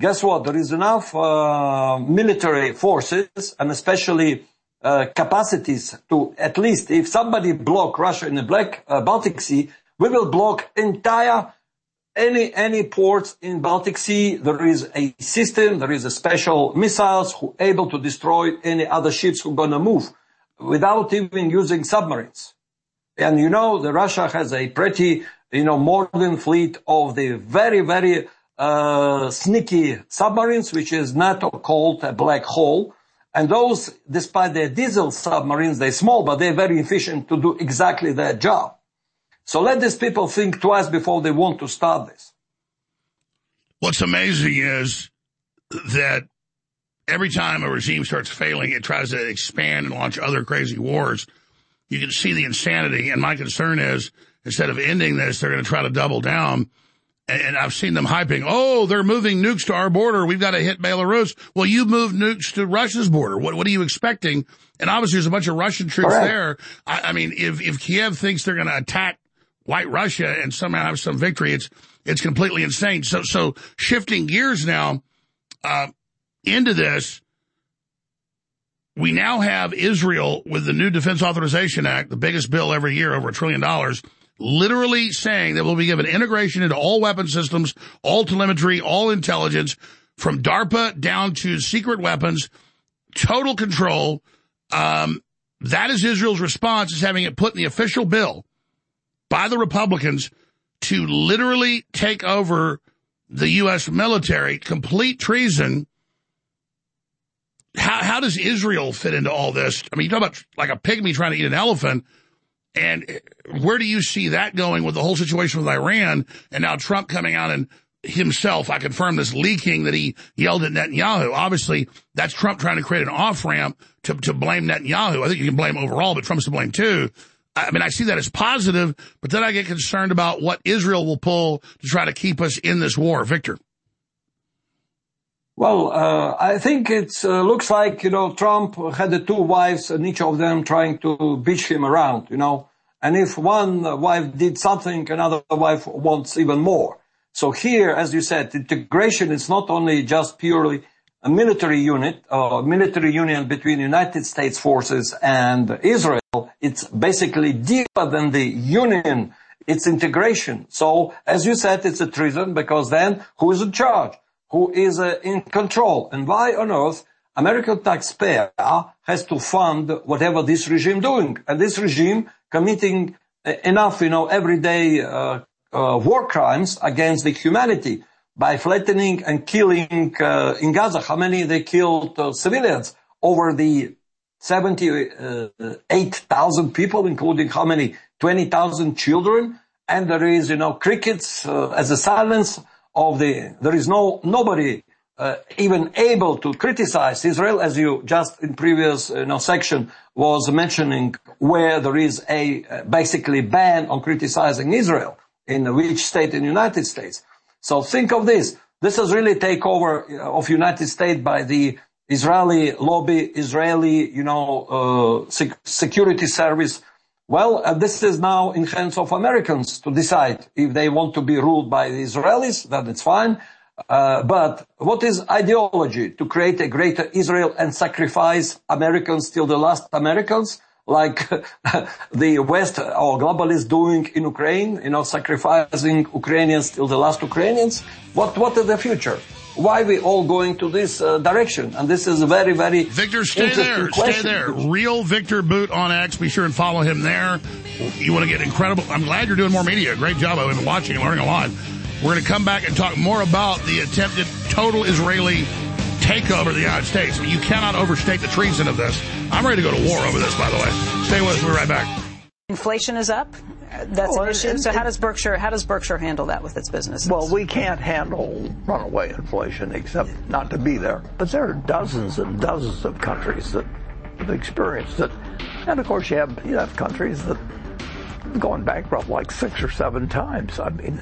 guess what? There is enough military forces and especially capacities to, at least if somebody block Russia in the Baltic Sea, we will block entire any ports in Baltic Sea. There is a system, there is a special missiles who able to destroy any other ships who are gonna move without even using submarines. And the Russia has a pretty, modern fleet of the very, very sneaky submarines, which is NATO called a black hole. And those, despite their diesel submarines, they're small, but they're very efficient to do exactly their job. So let these people think twice before they want to start this. What's amazing is that every time a regime starts failing, it tries to expand and launch other crazy wars. You can see the insanity. And my concern is, instead of ending this, they're going to try to double down. And I've seen them hyping, oh, they're moving nukes to our border. We've got to hit Belarus. Well, you moved nukes to Russia's border. What are you expecting? And obviously there's a bunch of Russian troops there. I mean, if Kiev thinks they're going to attack White Russia and somehow have some victory, it's completely insane. So shifting gears now, into this, we now have Israel with the new Defense Authorization Act, the biggest bill every year, over $1 trillion, literally saying that we'll be given integration into all weapon systems, all telemetry, all intelligence, from DARPA down to secret weapons, total control. That is Israel's response, is having it put in the official bill by the Republicans to literally take over the U.S. military, complete treason. How does Israel fit into all this? I mean, you talk about like a pygmy trying to eat an elephant. And where do you see that going with the whole situation with Iran? And now Trump coming out and himself, I confirm this, leaking that he yelled at Netanyahu. Obviously, that's Trump trying to create an off-ramp to blame Netanyahu. I think you can blame overall, but Trump's to blame too. I mean, I see that as positive, but then I get concerned about what Israel will pull to try to keep us in this war. Victor. Well, I think it looks like, Trump had the two wives and each of them trying to bitch him around, And if one wife did something, another wife wants even more. So here, as you said, integration is not only just purely a military unit or military union between United States forces and Israel. It's basically deeper than the union. It's integration. So, as you said, it's a treason because then who is in charge? Who is in control? And why on earth American taxpayer has to fund whatever this regime doing? And this regime committing enough, everyday war crimes against the humanity by flattening and killing in Gaza. How many they killed civilians? Over the 78,000 people, including how many? 20,000 children. And there is, crickets as a silence of there is nobody even able to criticize Israel, as you just in previous section was mentioning, where there is a basically ban on criticizing Israel in which state in the United States. So think of this. This is really takeover of United States by the Israeli lobby, Israeli, security service. Well, this is now in hands of Americans to decide if they want to be ruled by the Israelis, then it's fine. But what is ideology? To create a greater Israel and sacrifice Americans till the last Americans, like the West or globalists doing in Ukraine, sacrificing Ukrainians till the last Ukrainians? What is the future? Why are we all going to this direction? And this is a very, very Victor, stay there. Question. Stay there. Real Victor Boot on X. Be sure and follow him there. You want to get incredible. I'm glad you're doing more media. Great job. I've been watching and learning a lot. We're going to come back and talk more about the attempted total Israeli takeover of the United States. I mean, you cannot overstate the treason of this. I'm ready to go to war over this, by the way. Stay with us. We'll be right back. Inflation is up. That's an issue. So how does Berkshire handle that with its businesses? Well, we can't handle runaway inflation except not to be there. But there are dozens and dozens of countries that have experienced it. And of course you have countries that have gone bankrupt like 6 or 7 times. I mean,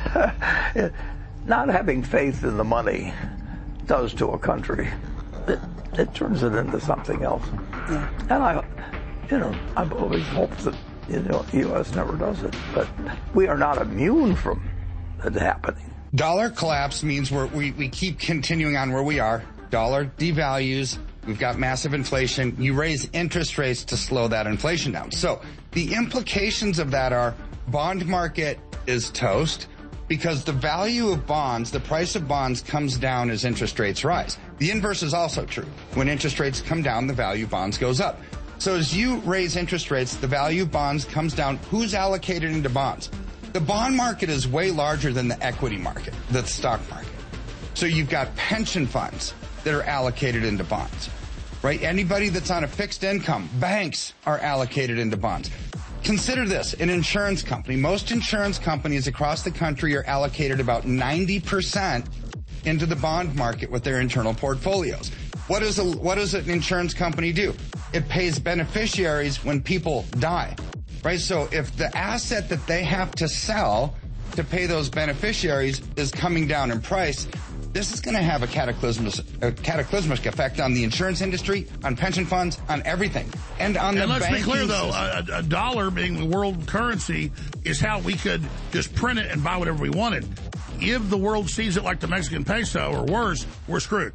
not having faith in the money does to a country. It turns it into something else. Yeah. And I've always hoped that the U.S. never does it, but we are not immune from it happening. Dollar collapse means we keep continuing on where we are. Dollar devalues. We've got massive inflation. You raise interest rates to slow that inflation down. So the implications of that are bond market is toast because the value of bonds, the price of bonds comes down as interest rates rise. The inverse is also true. When interest rates come down, the value of bonds goes up. So as you raise interest rates, the value of bonds comes down. Who's allocated into bonds? The bond market is way larger than the equity market, the stock market. So you've got pension funds that are allocated into bonds, right? Anybody that's on a fixed income, banks are allocated into bonds. Consider this, an insurance company. Most insurance companies across the country are allocated about 90% into the bond market with their internal portfolios. What does an insurance company do? It pays beneficiaries when people die, right? So if the asset that they have to sell to pay those beneficiaries is coming down in price, this is going to have a cataclysmic effect on the insurance industry, on pension funds, on everything, and on the banking system. Let's be clear, though, a dollar being the world currency is how we could just print it and buy whatever we wanted. If the world sees it like the Mexican peso or worse, we're screwed.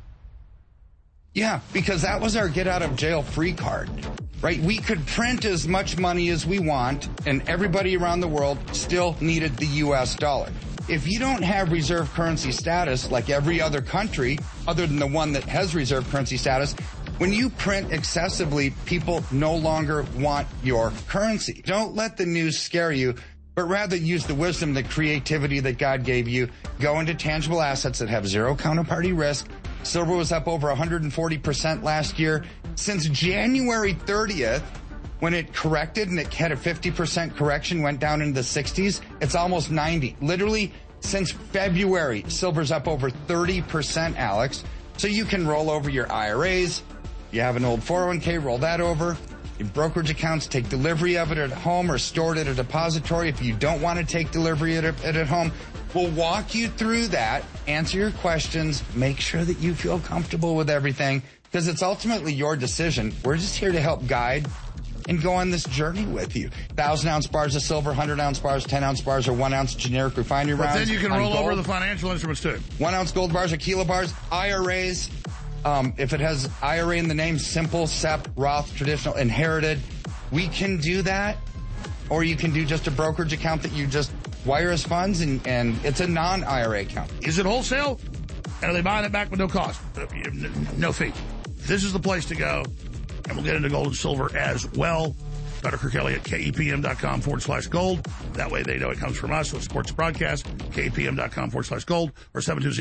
Yeah, because that was our get-out-of-jail-free card, right? We could print as much money as we want, and everybody around the world still needed the U.S. dollar. If you don't have reserve currency status like every other country, other than the one that has reserve currency status, when you print excessively, people no longer want your currency. Don't let the news scare you, but rather use the wisdom, the creativity that God gave you. Go into tangible assets that have zero counterparty risk. Silver was up over 140% last year. Since January 30th, when it corrected and it had a 50% correction, went down into the 60s, it's almost 90. Literally, since February, silver's up over 30%, Alex. So you can roll over your IRAs. You have an old 401k, roll that over. Your brokerage accounts, take delivery of it at home or store it at a depository. If you don't want to take delivery of it at home, we'll walk you through that, answer your questions, make sure that you feel comfortable with everything, because it's ultimately your decision. We're just here to help guide and go on this journey with you. 1,000-ounce bars of silver, 100-ounce bars, 10-ounce bars, or 1-ounce generic refinery rounds. But then you can roll over the financial instruments, too. 1-ounce gold bars or kilo bars, IRAs. If it has IRA in the name, simple, SEP, Roth, traditional, inherited. We can do that. Or you can do just a brokerage account that you just wire as funds, and it's a non-IRA account. Is it wholesale? And are they buying it back with no cost? No fee. This is the place to go. And we'll get into gold and silver as well. Dr. Kirk Elliott, KEPM.com/gold. That way they know it comes from us, so it supports the broadcast. KEPM.com/gold or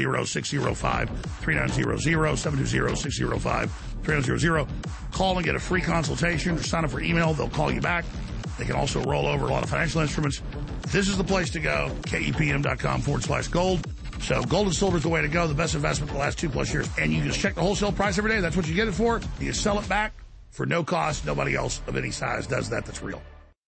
720-605-3900, 720-605-3900. Call and get a free consultation or sign up for email. They'll call you back. They can also roll over a lot of financial instruments. This is the place to go, KEPM.com/gold. So gold and silver is the way to go, the best investment in the last 2+ years. And you just check the wholesale price every day. That's what you get it for. You sell it back for no cost. Nobody else of any size does that. That's real.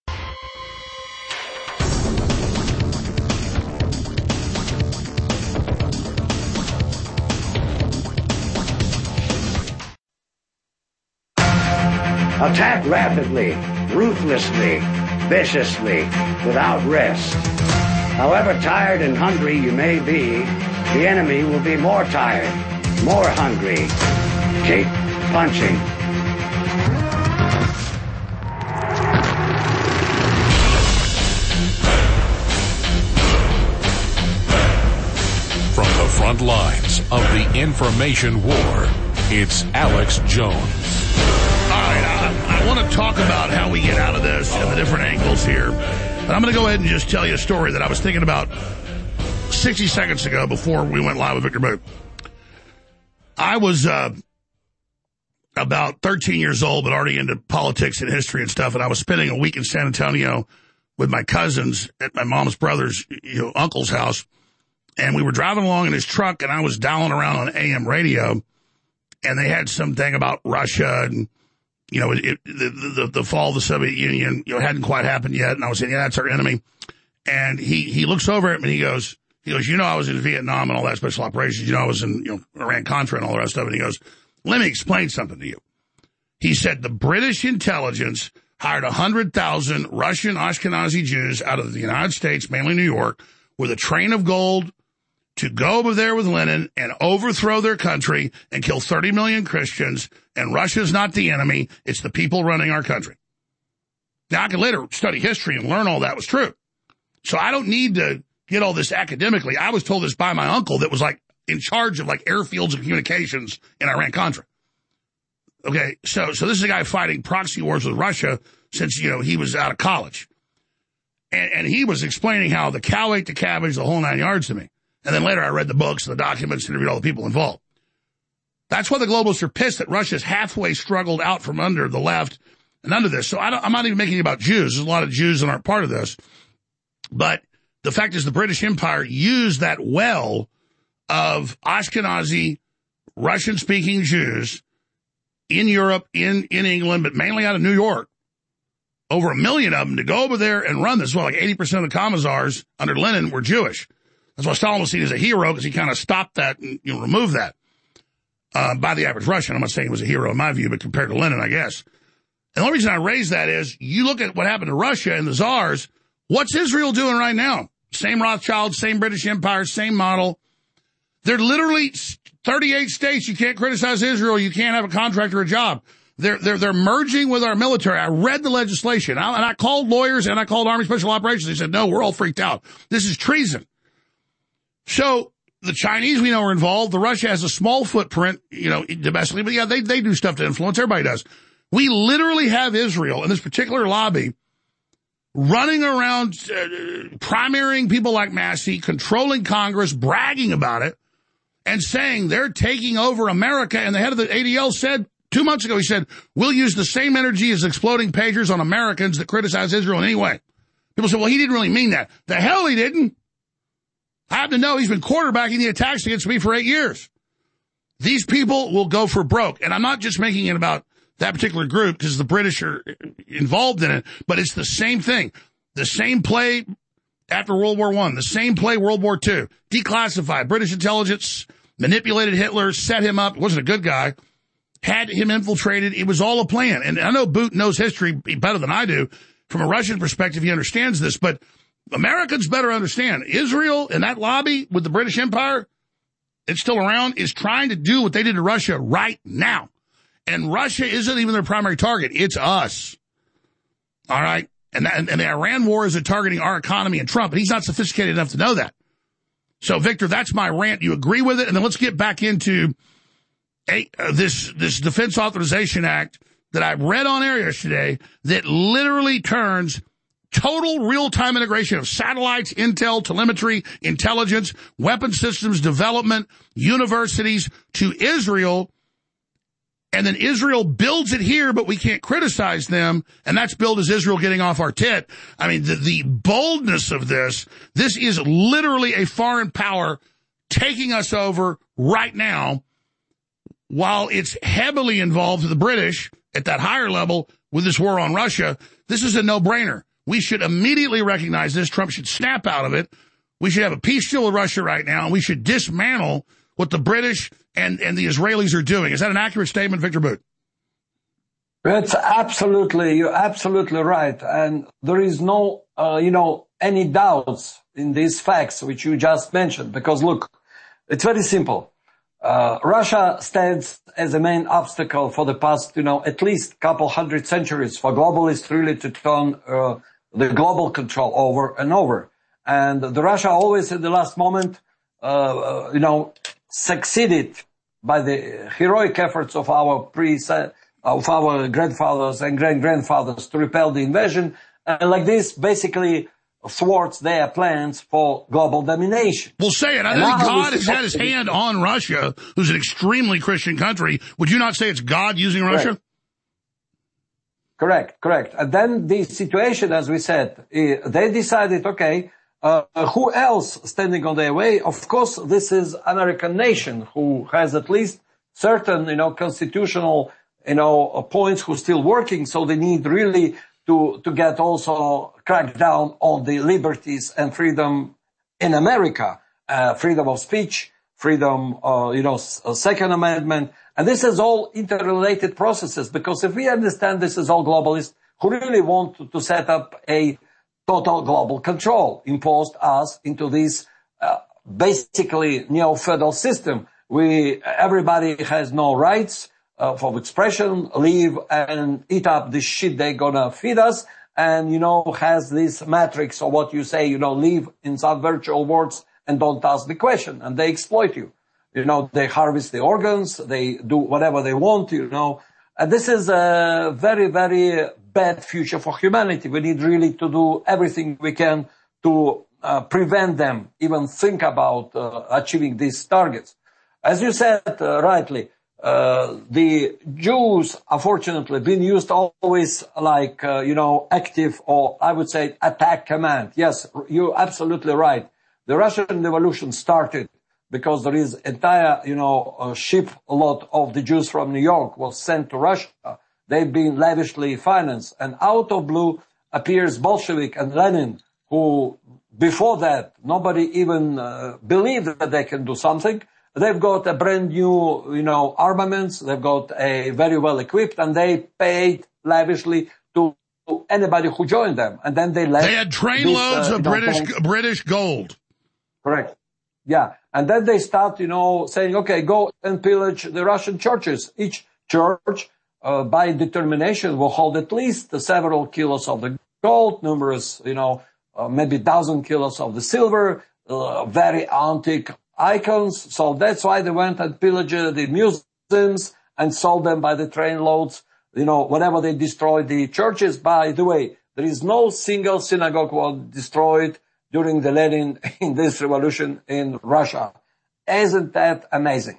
Attack rapidly, ruthlessly, viciously, without rest. However tired and hungry you may be, the enemy will be more tired, more hungry. Keep punching. From the front lines of the information war, it's Alex Jones. All right, I want to talk about how we get out of this and the different angles here. But I'm going to go ahead and just tell you a story that I was thinking about 60 seconds ago before we went live with Victor Boot. I was about 13 years old, but already into politics and history and stuff, and I was spending a week in San Antonio with my cousins at my mom's brother's uncle's house, and we were driving along in his truck, and I was dialing around on AM radio, and they had something about Russia and the fall of the Soviet Union, hadn't quite happened yet. And I was saying, yeah, that's our enemy. And he looks over at me and he goes, I was in Vietnam and all that special operations. I was in, Iran-Contra and all the rest of it. And he goes, let me explain something to you. He said the British intelligence hired 100,000 Russian Ashkenazi Jews out of the United States, mainly New York, with a train of gold to go over there with Lenin and overthrow their country and kill 30 million Christians, and Russia's not the enemy, it's the people running our country. Now, I can later study history and learn all that was true. So I don't need to get all this academically. I was told this by my uncle that was like in charge of like airfields and communications in Iran-Contra. Okay, so this is a guy fighting proxy wars with Russia since, he was out of college. And he was explaining how the cow ate the cabbage, the whole 9 yards to me. And then later I read the books and the documents and interviewed all the people involved. That's why the globalists are pissed that Russia's halfway struggled out from under the left and under this. So I'm not even making it about Jews. There's a lot of Jews that aren't part of this. But the fact is the British Empire used that well of Ashkenazi, Russian-speaking Jews in Europe, in England, but mainly out of New York. Over 1 million of them to go over there and run this. Well, like 80% of the commissars under Lenin were Jewish. That's why Stalin was seen as a hero, because he kind of stopped that and removed that by the average Russian. I'm not saying he was a hero in my view, but compared to Lenin, I guess. And the only reason I raise that is you look at what happened to Russia and the czars. What's Israel doing right now? Same Rothschild, same British Empire, same model. They're literally 38 states. You can't criticize Israel. You can't have a contract or a job. They're merging with our military. I read the legislation, and I called lawyers and I called Army Special Operations. They said, no, we're all freaked out. This is treason. So the Chinese we know are involved. The Russia has a small footprint, domestically, but yeah, they do stuff to influence. Everybody does. We literally have Israel in this particular lobby running around, primarying people like Massey, controlling Congress, bragging about it, and saying they're taking over America. And the head of the ADL said 2 months ago, he said, we'll use the same energy as exploding pagers on Americans that criticize Israel in any way. People said, well, he didn't really mean that. The hell he didn't. I happen to know he's been quarterbacking the attacks against me for 8 years. These people will go for broke. And I'm not just making it about that particular group because the British are involved in it, but it's the same thing. The same play after World War I, the same play World War II. Declassified. British intelligence manipulated Hitler, set him up. Wasn't a good guy. Had him infiltrated. It was all a plan. And I know Boot knows history better than I do. From a Russian perspective, he understands this. But Americans better understand. Israel and that lobby with the British Empire, it's still around, is trying to do what they did to Russia right now. And Russia isn't even their primary target. It's us. All right? And the Iran war is targeting our economy and Trump. And he's not sophisticated enough to know that. So, Victor, that's my rant. You agree with it? And then let's get back into this Defense Authorization Act that I read on air yesterday that literally turns total real-time integration of satellites, intel, telemetry, intelligence, weapon systems development, universities to Israel. And then Israel builds it here, but we can't criticize them. And that's billed as Israel getting off our tit. I mean, the boldness of this is literally a foreign power taking us over right now, while it's heavily involved with the British at that higher level with this war on Russia. This is a no-brainer. We should immediately recognize this. Trump should snap out of it. We should have a peace deal with Russia right now, and we should dismantle what the British and the Israelis are doing. Is that an accurate statement, Victor Boot? You're absolutely right. And there is no, any doubts in these facts which you just mentioned. Because look, it's very simple. Russia stands as a main obstacle for the past, at least couple hundred centuries for globalists really to turn the global control over and over. And the Russia always at the last moment, succeeded by the heroic efforts of our grandfathers and great-grandfathers to repel the invasion. And like this, basically thwarts their plans for global domination. Well, say it. I think God has had his hand on Russia, who's an extremely Christian country. Would you not say it's God using Russia? Correct. And then the situation, as we said, they decided, okay, who else standing on their way? Of course, this is American nation who has at least certain, constitutional, points who's still working. So they need really to get also crack down on the liberties and freedom in America, freedom of speech, freedom, Second Amendment. And this is all interrelated processes, because if we understand this is all globalists who really want to set up a total global control, imposed us into this basically neo-feudal system. Everybody has no rights for expression, live and eat up the shit they're gonna feed us, and, has this matrix of what you say, live in some virtual worlds and don't ask the question, and they exploit you. They harvest the organs, they do whatever they want, And this is a very, very bad future for humanity. We need really to do everything we can to prevent them even think about achieving these targets. As you said rightly, the Jews, unfortunately, been used always like, active or I would say attack command. Yes, you're absolutely right. The Russian Revolution started because there is entire, a ship lot of the Jews from New York was sent to Russia. They've been lavishly financed, and out of blue appears Bolshevik and Lenin, who before that nobody even believed that they can do something. They've got a brand new, armaments. They've got a very well equipped, and they paid lavishly to anybody who joined them. And then they left. They had trainloads of British gold. Correct. Yeah. And then they start, saying, okay, go and pillage the Russian churches. Each church, by determination, will hold at least several kilos of the gold, numerous, maybe 1,000 kilos of the silver, very antique icons. So that's why they went and pillaged the museums and sold them by the trainloads, whenever they destroyed the churches. By the way, there is no single synagogue was destroyed during the Lenin in this revolution in Russia. Isn't that amazing?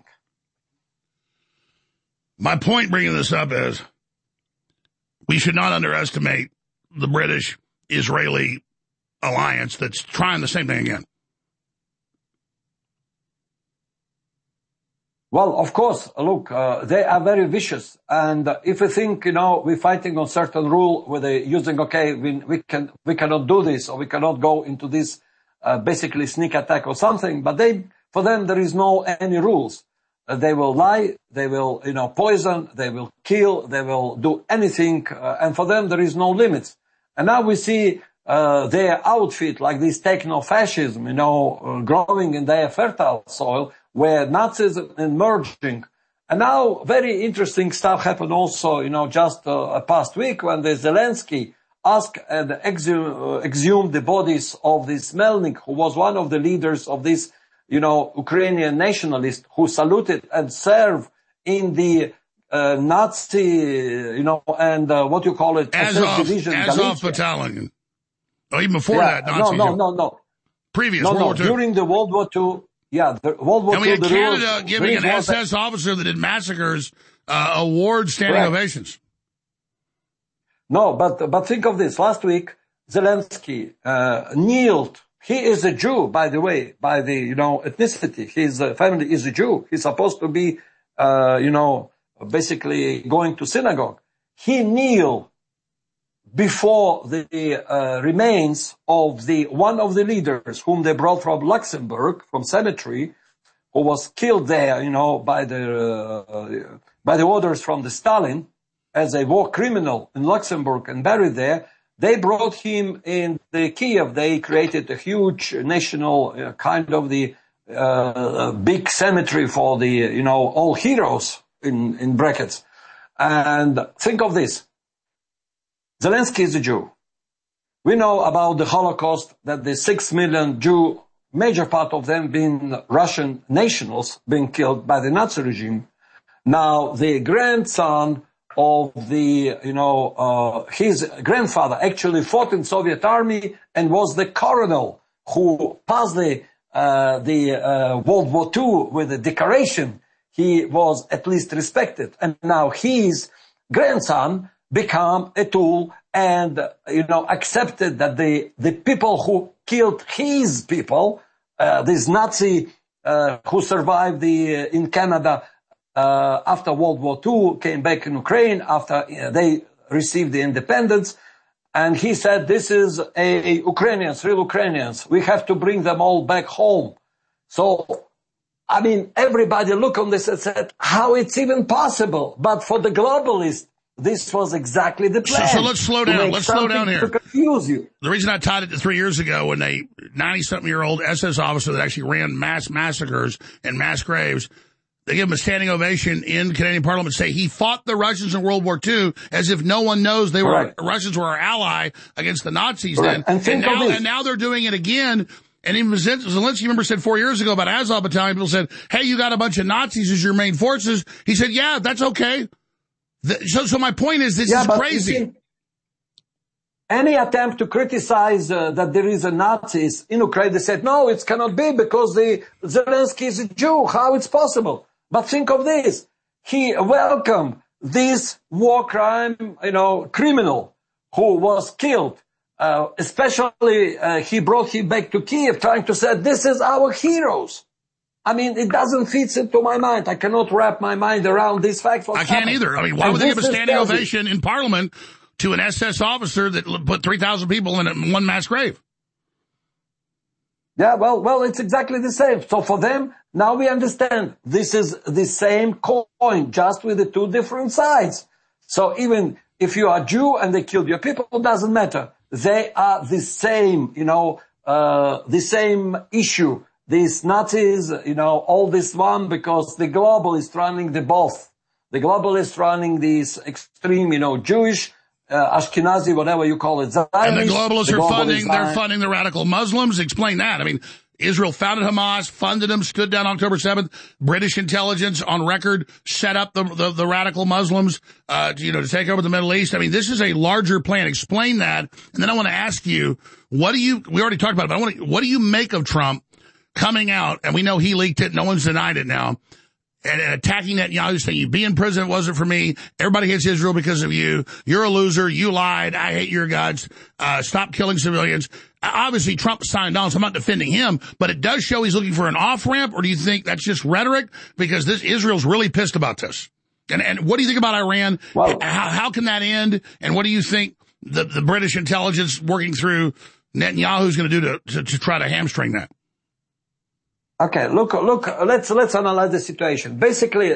My point bringing this up is we should not underestimate the British-Israeli alliance that's trying the same thing again. Well, of course, look, they are very vicious. And if we think, we're fighting on certain rule where they're using, we cannot do this, or we cannot go into this, basically sneak attack or something. But for them, there is no any rules. They will lie, they will, poison, they will kill, they will do anything. And for them, there is no limits. And now we see, their outfit, like this techno-fascism, growing in their fertile soil, where Nazis are emerging. And now very interesting stuff happened also, just past week when the Zelensky asked and exhumed the bodies of this Melnik, who was one of the leaders of this, Ukrainian nationalist who saluted and served in the Nazi, and what you call it? Azov battalion. Oh, even before that, Nazi. No. Previous World War II. During the World War II. Yeah, the World War II. And we had Canada giving an SS officer that did massacres awards, standing ovations. No, but think of this. Last week, Zelensky kneeled. He is a Jew, by the way, by the ethnicity. His family is a Jew. He's supposed to be basically going to synagogue. He kneeled before the remains of one of the leaders whom they brought from Luxembourg, from cemetery, who was killed there, by the orders from the Stalin as a war criminal in Luxembourg and buried there. They brought him in the Kiev. They created a huge national kind of the big cemetery for the all heroes in brackets. And think of this. Zelensky is a Jew. We know about the Holocaust, that the 6 million Jew, major part of them being Russian nationals, being killed by the Nazi regime. Now, the grandson of the, his grandfather actually fought in Soviet army and was the colonel who passed the World War II with a decoration. He was at least respected. And now his grandson become a tool and, accepted that the people who killed his people, this Nazi, who survived in Canada, after World War II, came back in Ukraine after they received the independence. And he said, this is Ukrainians, real Ukrainians. We have to bring them all back home. So, everybody look on this and said, how it's even possible? But for the globalists, this was exactly the plan. So let's slow down. Let's slow down here. To confuse you. The reason I tied it to 3 years ago when a 90-something-year-old SS officer that actually ran mass massacres and mass graves, they give him a standing ovation in Canadian Parliament, say he fought the Russians in World War II as if no one knows they were Russians were our ally against the Nazis then. And now they're doing it again. And even Zelensky, remember, said 4 years ago about Azov Battalion, people said, hey, you got a bunch of Nazis as your main forces. He said, yeah, that's okay. So my point is, this is crazy. Any attempt to criticize that there is a Nazis in Ukraine, they said, no, it cannot be because Zelensky is a Jew. How it's possible? But think of this. He welcomed this war crime, criminal who was killed. Especially, he brought him back to Kiev trying to say, this is our heroes. I mean, it doesn't fit into my mind. I cannot wrap my mind around these facts. I can't either. I mean, why would they give a standing ovation in Parliament to an SS officer that put 3,000 people in one mass grave? Yeah, well, it's exactly the same. So for them, now we understand this is the same coin, just with the two different sides. So even if you are Jew and they killed your people, it doesn't matter. They are the same, the same issue. These Nazis, all this one, because the globalists running the both. The globalists running these extreme, Jewish, Ashkenazi, whatever you call it. Zionists, and the globalists they're funding the radical Muslims. Explain that. I mean, Israel founded Hamas, funded them, stood down October 7th. British intelligence on record set up the radical Muslims, to take over the Middle East. I mean, this is a larger plan. Explain that. And then I want to ask you, we already talked about it, but what do you make of Trump coming out, and we know he leaked it, no one's denied it now, and attacking Netanyahu, saying, you being president wasn't for me, everybody hates Israel because of you, you're a loser, you lied, I hate your guts, stop killing civilians. Obviously, Trump signed on, so I'm not defending him, but it does show he's looking for an off-ramp, or do you think that's just rhetoric? Because Israel's really pissed about this. And what do you think about Iran? Well, how can that end? And what do you think the British intelligence working through Netanyahu's going to do to try to hamstring that? Okay, look, let's analyze the situation. Basically,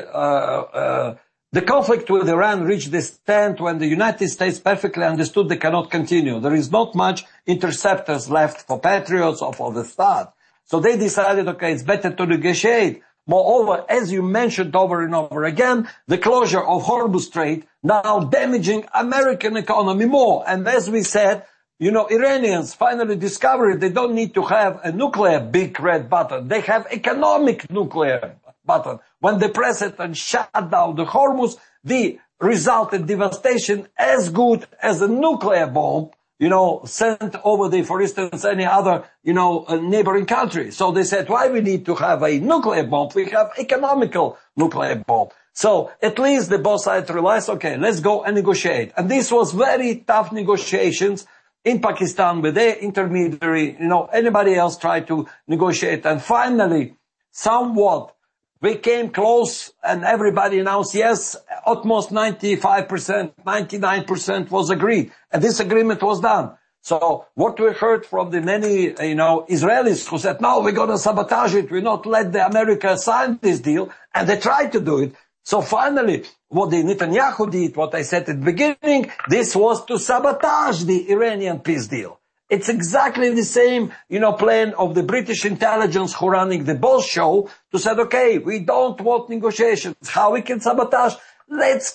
the conflict with Iran reached this stand when the United States perfectly understood they cannot continue. There is not much interceptors left for Patriots or for the Start. So they decided, okay, it's better to negotiate. Moreover, as you mentioned over and over again, the closure of Hormuz Strait now damaging American economy more. And as we said, Iranians finally discovered they don't need to have a nuclear big red button. They have economic nuclear button. When they press it and shut down the Hormuz, the resulted devastation as good as a nuclear bomb, sent over for instance, any other, neighboring country. So they said, why we need to have a nuclear bomb? We have economical nuclear bomb. So at least the both sides realized, okay, let's go and negotiate. And this was very tough negotiations in Pakistan with their intermediary, anybody else tried to negotiate. And finally, somewhat, we came close and everybody announced, yes, almost 95%, 99% was agreed. And this agreement was done. So what we heard from the many, Israelis who said, no, we're going to sabotage it. We're not let the America sign this deal. And they tried to do it. So finally, what the Netanyahu did, what I said at the beginning, this was to sabotage the Iranian peace deal. It's exactly the same, plan of the British intelligence who running the boss show to say, okay, we don't want negotiations. How we can sabotage? Let's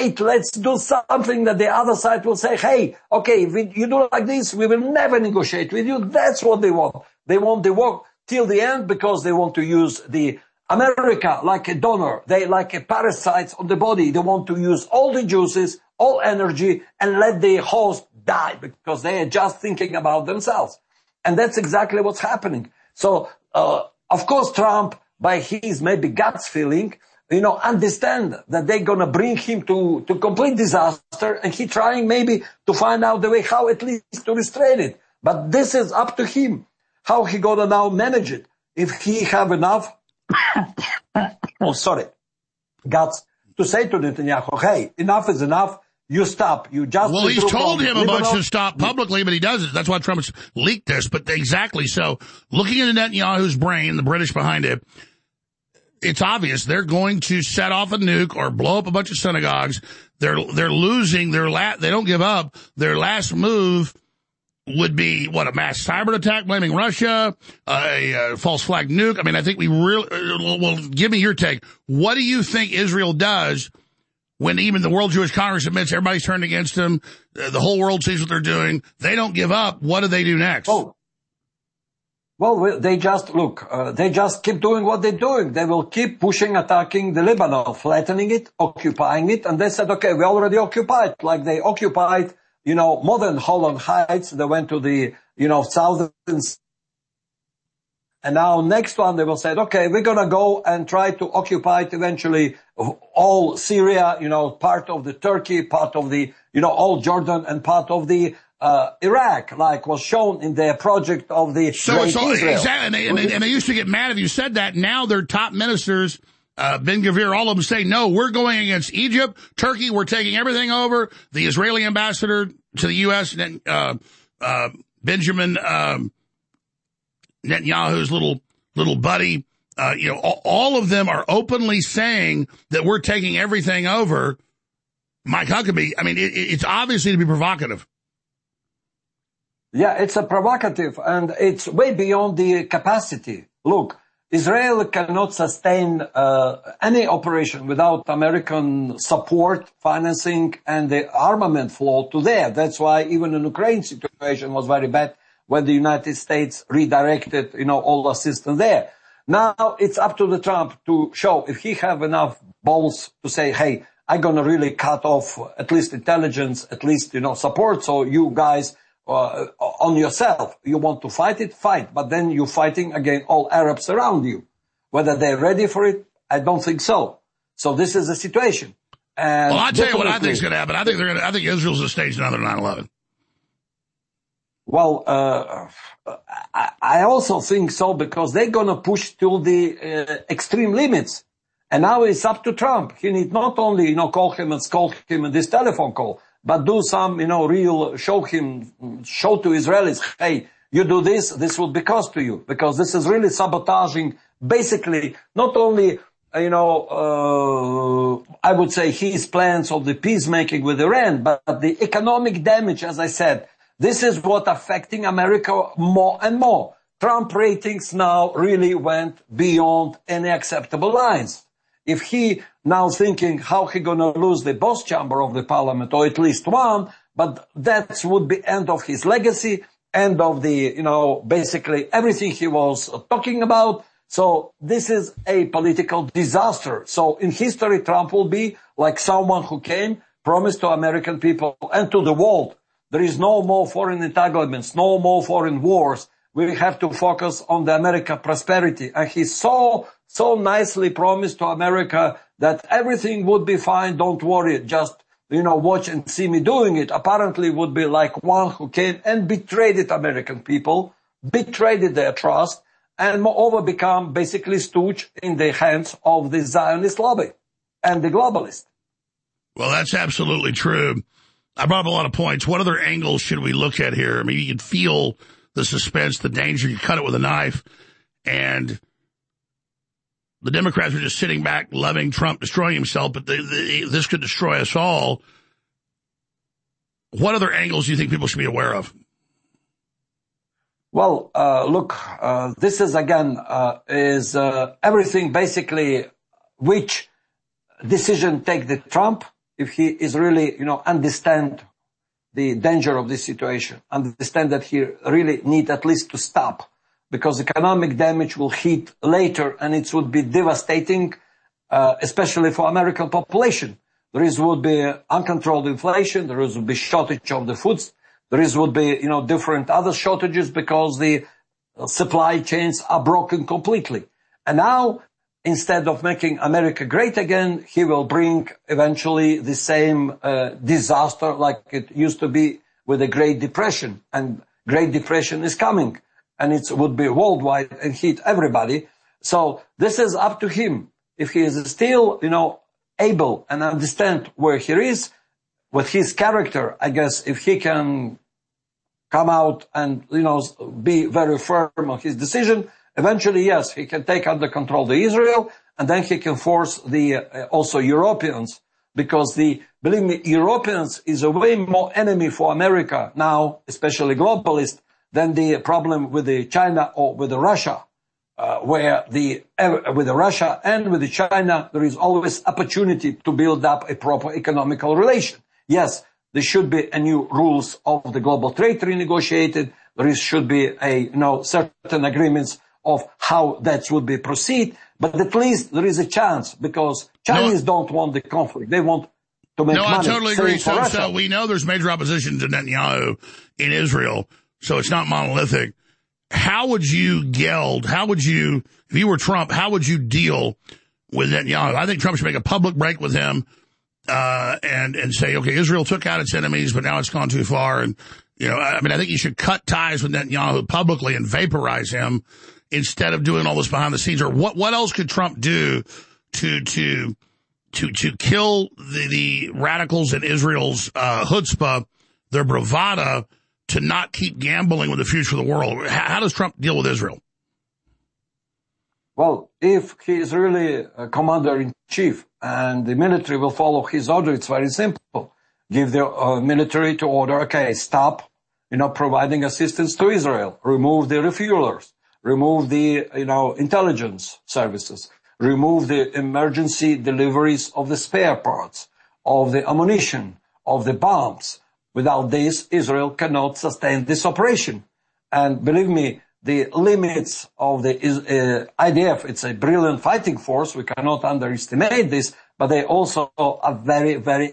do something that the other side will say, hey, okay, if you do like this, we will never negotiate with you. That's what they want. They want the war till the end because they want to use the America like a donor. They like a parasites on the body. They want to use all the juices, all energy, and let the host die because they are just thinking about themselves. And that's exactly what's happening. So, of course, Trump, by his maybe guts feeling, understand that they're going to bring him to complete disaster, and he trying maybe to find out the way how at least to restrain it. But this is up to him, how he going to now manage it. If he have enough, guts to say to Netanyahu, hey, enough is enough. You stop. You just. Well, he's told him a bunch to stop publicly, but he doesn't. That's why Trump's leaked this. But exactly so. Looking into Netanyahu's brain, the British behind it, it's obvious they're going to set off a nuke or blow up a bunch of synagogues. They're losing they don't give up. Their last move would be, a mass cyber attack blaming Russia, a false flag nuke. I mean, I think we really, well, give me your take. What do you think Israel does when even the World Jewish Congress admits everybody's turned against them, the whole world sees what they're doing, they don't give up? What do they do next? Well, they just keep doing what they're doing. They will keep pushing, attacking the Lebanon, flattening it, occupying it. And they said, okay, we already occupied, like they occupied, more than Holland Heights. They went to the, southern. And now next one, they will say, okay, we're going to go and try to occupy it eventually all Syria, part of the Turkey, part of the, all Jordan and part of the Iraq, like was shown in their project of the so Israel. Exactly, and they used to get mad if you said that. Now their top ministers, Ben-Gvir, all of them say, no, we're going against Egypt, Turkey, we're taking everything over. The Israeli ambassador to the U.S., Benjamin Netanyahu's little buddy, all of them are openly saying that we're taking everything over. Mike Huckabee, I mean, it's obviously to be provocative. Yeah, it's a provocative, and it's way beyond the capacity. Look, Israel cannot sustain any operation without American support, financing, and the armament flow to there. That's why even the Ukraine situation was very bad when the United States redirected, all assistance there. Now it's up to the Trump to show if he have enough balls to say, hey, I'm going to really cut off at least intelligence, at least, support. So you guys, on yourself, you want to fight it, fight. But then you're fighting against all Arabs around you. Whether they're ready for it, I don't think so. So this is the situation. And well, I'll tell you what I think is going to happen. I think Israel's going to stage another 9/11. Well, I also think so because they're going to push to the extreme limits. And now it's up to Trump. He need not only, call him and scold him in this telephone call, but do some, real show to Israelis, hey, you do this will be cost to you, because this is really sabotaging basically not only, I would say his plans of the peacemaking with Iran, but the economic damage, as I said. This is what affecting America more and more. Trump ratings now really went beyond any acceptable lines. If he now thinking how he gonna lose the boss chamber of the parliament, or at least one, but that would be end of his legacy, end of the, basically everything he was talking about. So this is a political disaster. So in history, Trump will be like someone who came, promised to American people and to the world, there is no more foreign entanglements, no more foreign wars. We have to focus on the American prosperity. And he so nicely promised to America that everything would be fine. Don't worry. Just, watch and see me doing it. Apparently would be like one who came and betrayed the American people, betrayed their trust, and moreover become basically stooge in the hands of the Zionist lobby and the globalists. Well, that's absolutely true. I brought up a lot of points. What other angles should we look at here? I mean, you can feel the suspense, the danger. You cut it with a knife. And the Democrats are just sitting back, loving Trump destroying himself, but this could destroy us all. What other angles do you think people should be aware of? Well, look, this is again, everything basically which decision take the Trump, if he is really, understand the danger of this situation, understand that he really need at least to stop, because economic damage will hit later and it would be devastating, especially for American population. Would be uncontrolled inflation, there would be shortage of the foods, would be, different other shortages because the supply chains are broken completely. And now, instead of making America great again, he will bring eventually the same disaster like it used to be with the Great Depression. And Great Depression is coming, and it would be worldwide and hit everybody. So this is up to him. If he is still, able and understand where he is, with his character, I guess, if he can come out and, be very firm on his decision, eventually, yes, he can take under control the Israel, and then he can force also Europeans, because believe me, Europeans is a way more enemy for America now, especially globalist, than the problem with China or with Russia, where with Russia and with China, there is always opportunity to build up a proper economical relation. Yes, there should be a new rules of the global trade renegotiated. There should be certain agreements of how that would be proceed. But at least there is a chance, because Chinese don't want the conflict. They want to make money. No, I totally agree. So we know there's major opposition to Netanyahu in Israel, so it's not monolithic. How would you if you were Trump, how would you deal with Netanyahu? I think Trump should make a public break with him, and say, okay, Israel took out its enemies, but now it's gone too far. And, I think you should cut ties with Netanyahu publicly and vaporize him instead of doing all this behind the scenes. Or what else could Trump do to kill the radicals in Israel's chutzpah, their bravado, to not keep gambling with the future of the world? How does Trump deal with Israel? Well, if he is really a commander-in-chief and the military will follow his order, it's very simple. Give the military to order, okay, stop, providing assistance to Israel. Remove the refuelers. Remove the, intelligence services. Remove the emergency deliveries of the spare parts, of the ammunition, of the bombs. Without this, Israel cannot sustain this operation. And believe me, the limits of the IDF, it's a brilliant fighting force. We cannot underestimate this, but they also are very, very...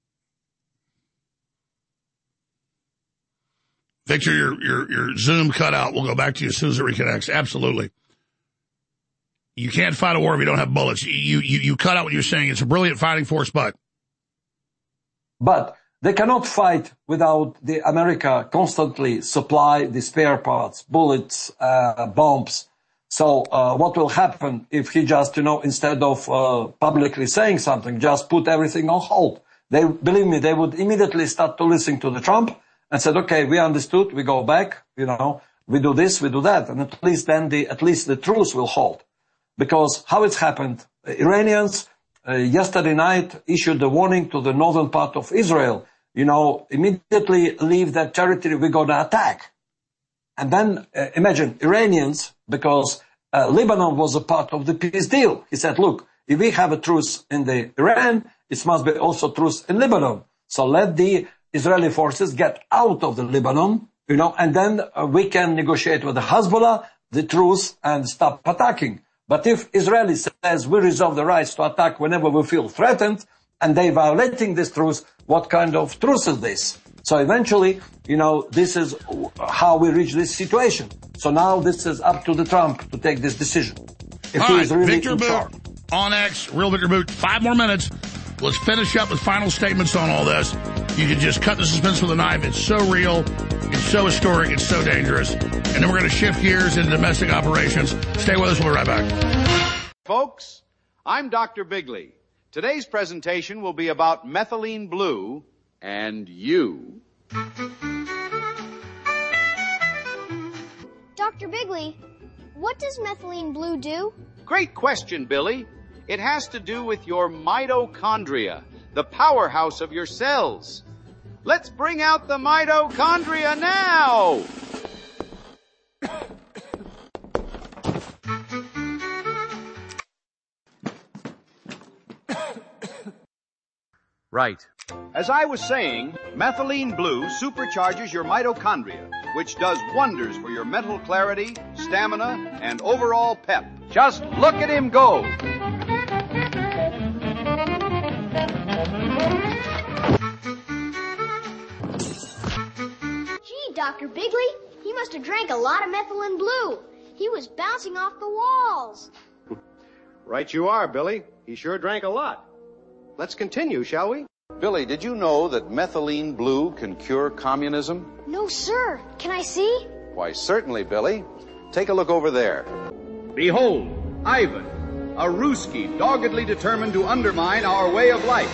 Victor, your Zoom cut out. We'll go back to you as soon as it reconnects. Absolutely. You can't fight a war if you don't have bullets. You cut out what you're saying. It's a brilliant fighting force, but they cannot fight without the America constantly supply the spare parts, bullets, bombs. So what will happen if he just, instead of publicly saying something, just put everything on hold? Believe me, they would immediately start to listen to the Trump and said, okay, we understood, we go back, we do this, we do that. And at least then the truce will hold. Because how it's happened, Iranians yesterday night issued a warning to the northern part of Israel, immediately leave that territory, we're going to attack. And then imagine Iranians, because Lebanon was a part of the peace deal. He said, look, if we have a truce in the Iran, it must be also truce in Lebanon. So let the Israeli forces get out of the Lebanon, and then we can negotiate with the Hezbollah, the truce, and stop attacking. But if Israel says we reserve the rights to attack whenever we feel threatened, and they violating this truce, what kind of truce is this? So eventually, this is how we reach this situation. So now this is up to the Trump to take this decision. If he is really Victor Boot on X, Real Victor Boot. 5 more minutes. Let's finish up with final statements on all this. You can just cut the suspense with a knife. It's so real. It's so historic. It's so dangerous. And then we're going to shift gears into domestic operations. Stay with us. We'll be right back. Folks, I'm Dr. Bigley. Today's presentation will be about methylene blue and you. Dr. Bigley, what does methylene blue do? Great question, Billy. It has to do with your mitochondria, the powerhouse of your cells. Let's bring out the mitochondria now! Right. As I was saying, methylene blue supercharges your mitochondria, which does wonders for your mental clarity, stamina, and overall pep. Just look at him go! Gee, Dr. Bigley, he must have drank a lot of methylene blue. He was bouncing off the walls. Right you are, Billy. He sure drank a lot. Let's continue, shall we? Billy, did you know that methylene blue can cure communism? No, sir. Can I see? Why, certainly, Billy. Take a look over there. Behold, Ivan, a Ruski doggedly determined to undermine our way of life.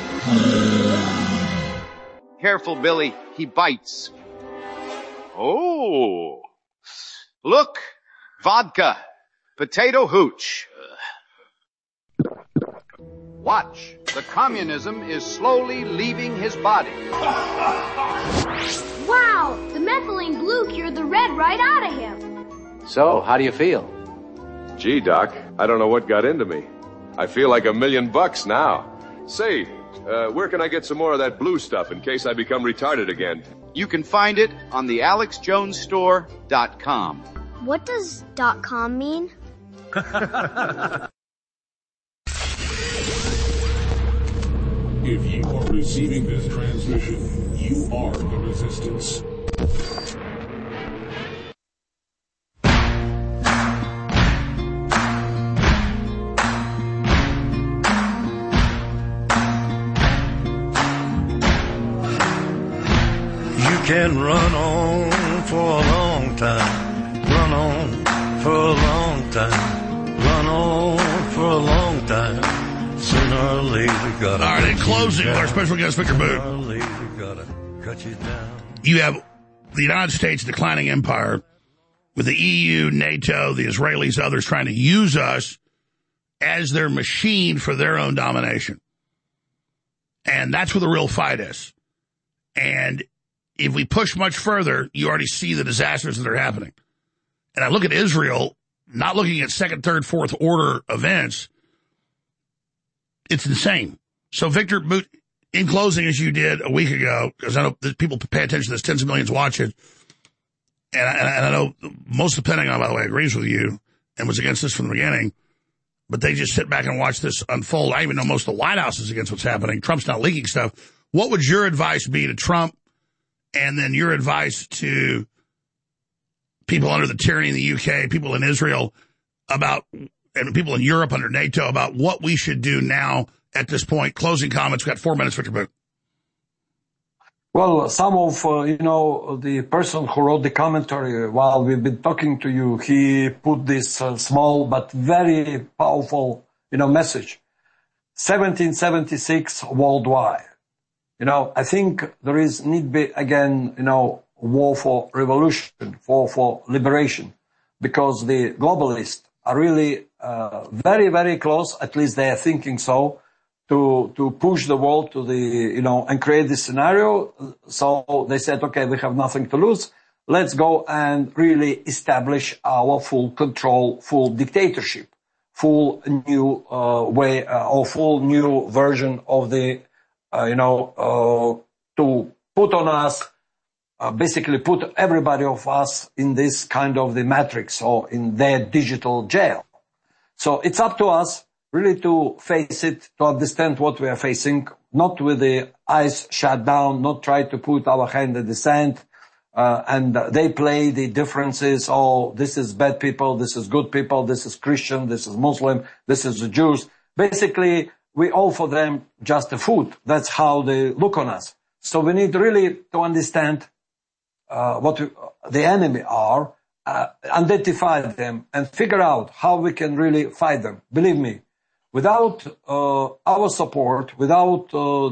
Careful, Billy. He bites. Oh. Look. Vodka. Potato hooch. Watch. The communism is slowly leaving his body. Wow, the methylene blue cured the red right out of him. So, how do you feel? Gee, Doc, I don't know what got into me. I feel like $1 million now. Say, where can I get some more of that blue stuff in case I become retarded again? You can find it on the AlexJonesStore.com. What does .com mean? If you are receiving this transmission, you are the resistance. You can run on for a long time, run on for a long time, run on for a long time. Sooner or later, gotta. All right, in closing, with our special guest, Victor Boot. Sooner or later, gotta cut you down. You have the United States declining empire with the EU, NATO, the Israelis, others trying to use us as their machine for their own domination. And that's where the real fight is. And if we push much further, you already see the disasters that are happening. And I look at Israel, not looking at second, third, fourth order events. It's insane. So, Victor Boot, in closing, as you did a week ago, because I know that people pay attention to this, tens of millions watch it, and I know most of the Pentagon, by the way, agrees with you and was against this from the beginning, but they just sit back and watch this unfold. I even know most of the White House is against what's happening. Trump's not leaking stuff. What would your advice be to Trump, and then your advice to people under the tyranny in the UK, people in Israel, about, and people in Europe under NATO, about what we should do now at this point? Closing comments. We've got 4 minutes, Victor Boot. Well, some of, the person who wrote the commentary while we've been talking to you, he put this small but very powerful, message. 1776 worldwide. I think there need be again, war for revolution, for liberation, because the globalists are really very, very close, at least they are thinking so, to push the world to the, and create this scenario. So they said, okay, we have nothing to lose. Let's go and really establish our full control, full dictatorship, full new way, or full new version of the, to put on us, basically put everybody of us in this kind of the matrix or in their digital jail. So it's up to us really to face it, to understand what we are facing, not with the eyes shut down, not try to put our hand in the sand, and they play the differences. Oh, this is bad people, this is good people, this is Christian, this is Muslim, this is the Jews. Basically, we all for them just a food. That's how they look on us. So we need really to understand what the enemy are, identify them, and figure out how we can really fight them. Believe me, without our support, without our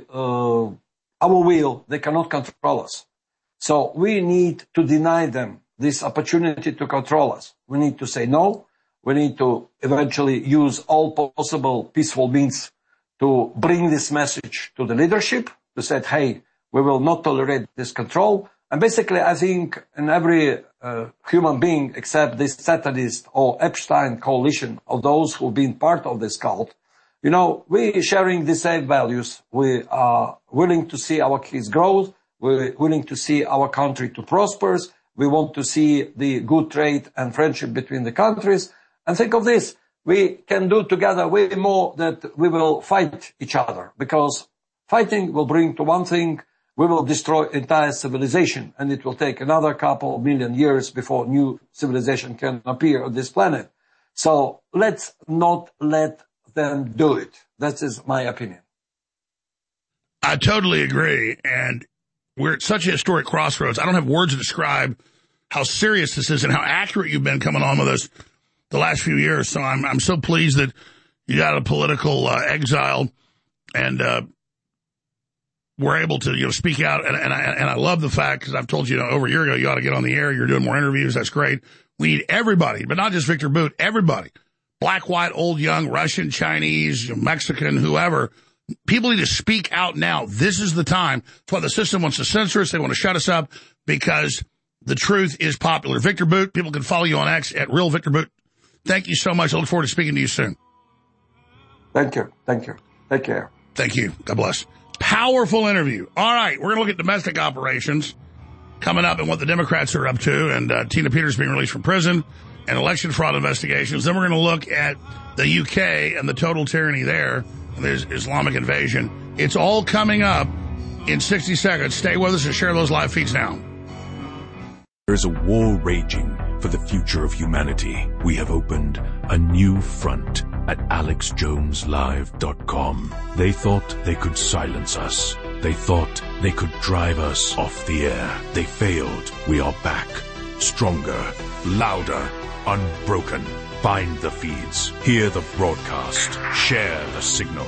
will, they cannot control us. So we need to deny them this opportunity to control us. We need to say no. We need to eventually use all possible peaceful means to bring this message to the leadership, to say, hey, we will not tolerate this control. And basically, I think in every human being, except this Satanist or Epstein coalition of those who've been part of this cult, we sharing the same values. We are willing to see our kids grow. We're willing to see our country to prosper. We want to see the good trade and friendship between the countries. And think of this, we can do together way more that we will fight each other, because fighting will bring to one thing. We will destroy entire civilization, and it will take another couple of million years before new civilization can appear on this planet. So let's not let them do it. That is my opinion. I totally agree. And we're at such a historic crossroads. I don't have words to describe how serious this is and how accurate you've been coming on with us the last few years. So I'm so pleased that you got a political exile and we're able to, speak out. And I love the fact, because I've told you, over a year ago, you ought to get on the air. You're doing more interviews. That's great. We need everybody, but not just Victor Boot, everybody black, white, old, young, Russian, Chinese, Mexican, whoever. People need to speak out now. This is the time. That's why the system wants to censor us. They want to shut us up because the truth is popular. Victor Boot, people can follow you on X at Real Victor Boot. Thank you so much. I look forward to speaking to you soon. Thank you. Thank you. Take care. Thank you. God bless. Powerful interview. All right, we're going to look at domestic operations coming up and what the Democrats are up to, and Tina Peters being released from prison, and election fraud investigations. Then we're going to look at the UK and the total tyranny there. There's Islamic invasion. It's all coming up in 60 seconds. Stay with us and share those live feeds now. There's a war raging for the future of humanity. We have opened a new front at AlexJonesLive.com. They thought they could silence us. They thought they could drive us off the air. They failed. We are back. Stronger, louder, unbroken. Find the feeds. Hear the broadcast. Share the signal.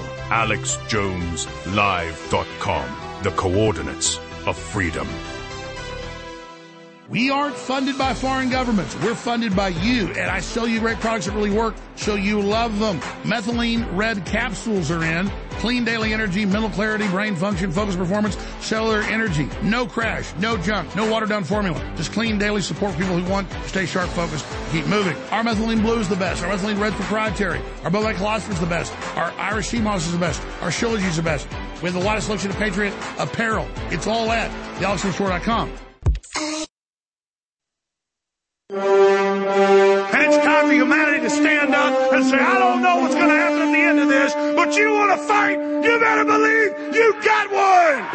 AlexJonesLive.com. The coordinates of freedom. We aren't funded by foreign governments. We're funded by you. And I sell you great products that really work, so you love them. Methylene red capsules are in. Clean daily energy, mental clarity, brain function, focus performance, cellular energy. No crash, no junk, no watered down formula. Just clean daily support for people who want to stay sharp, focused, keep moving. Our methylene blue is the best. Our methylene red proprietary. Our bovine colostrum is the best. Our Irish sea moss is the best. Our Shilajit is the best. We have the widest selection of Patriot apparel. It's all at thealexjonesstore.com. And it's time for humanity to stand up and say, I don't know what's going to happen at the end of this, but you want to fight, you better believe you got one!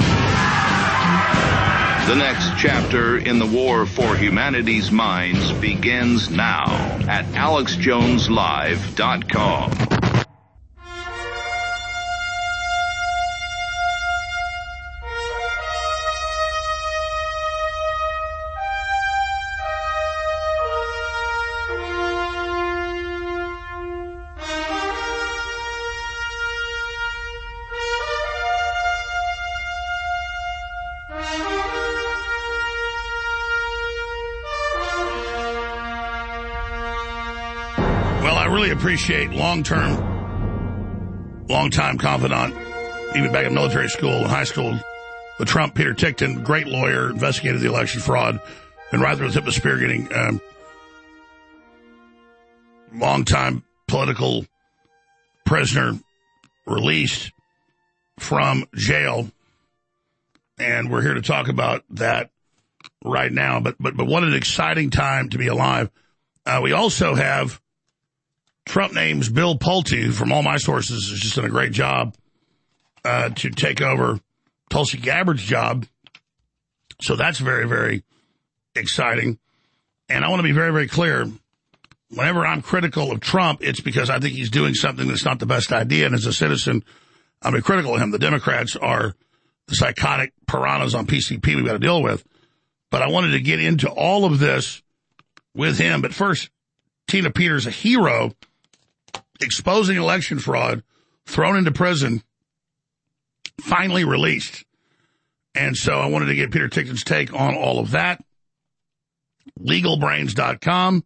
The next chapter in the war for humanity's minds begins now at AlexJonesLive.com. Appreciate long-time confidant, even back in military school and high school, with Trump, Peter Tickton, great lawyer, investigated the election fraud, and right through the tip of the spear getting long-time political prisoner released from jail. And we're here to talk about that right now. But what an exciting time to be alive. We also have Trump names Bill Pulte, who from all my sources has just done a great job to take over Tulsi Gabbard's job. So that's very, very exciting. And I want to be very, very clear. Whenever I'm critical of Trump, it's because I think he's doing something that's not the best idea. And as a citizen, I'll be critical of him. The Democrats are the psychotic piranhas on PCP we've got to deal with. But I wanted to get into all of this with him. But first, Tina Peters, a hero, exposing election fraud, thrown into prison, finally released. And so I wanted to get Peter Tickton's take on all of that. LegalBrains.com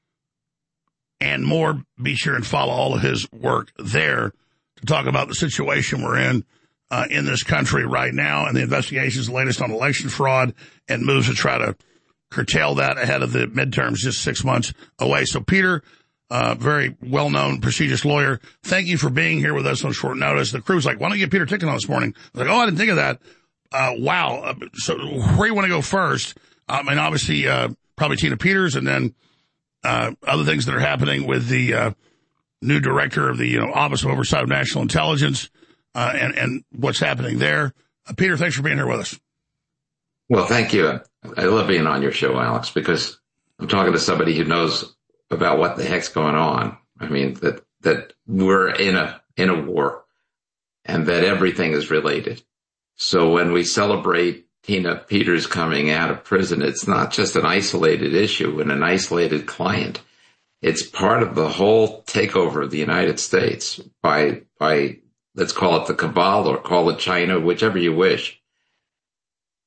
and more. Be sure and follow all of his work there to talk about the situation we're in this country right now and the investigations, the latest on election fraud and moves to try to curtail that ahead of the midterms just 6 months away. So Peter, very well-known, prestigious lawyer, thank you for being here with us on short notice. The crew's like, why don't you get Peter Tickton on this morning? I was like, I didn't think of that. Wow. So where do you want to go first? And obviously, probably Tina Peters and then other things that are happening with the new director of the Office of Oversight of National Intelligence and what's happening there. Peter, thanks for being here with us. Well, thank you. I love being on your show, Alex, because I'm talking to somebody who knows about what the heck's going on. I mean, that we're in a war and that everything is related. So when we celebrate Tina Peters coming out of prison, it's not just an isolated issue and an isolated client. It's part of the whole takeover of the United States by let's call it the cabal or call it China, whichever you wish.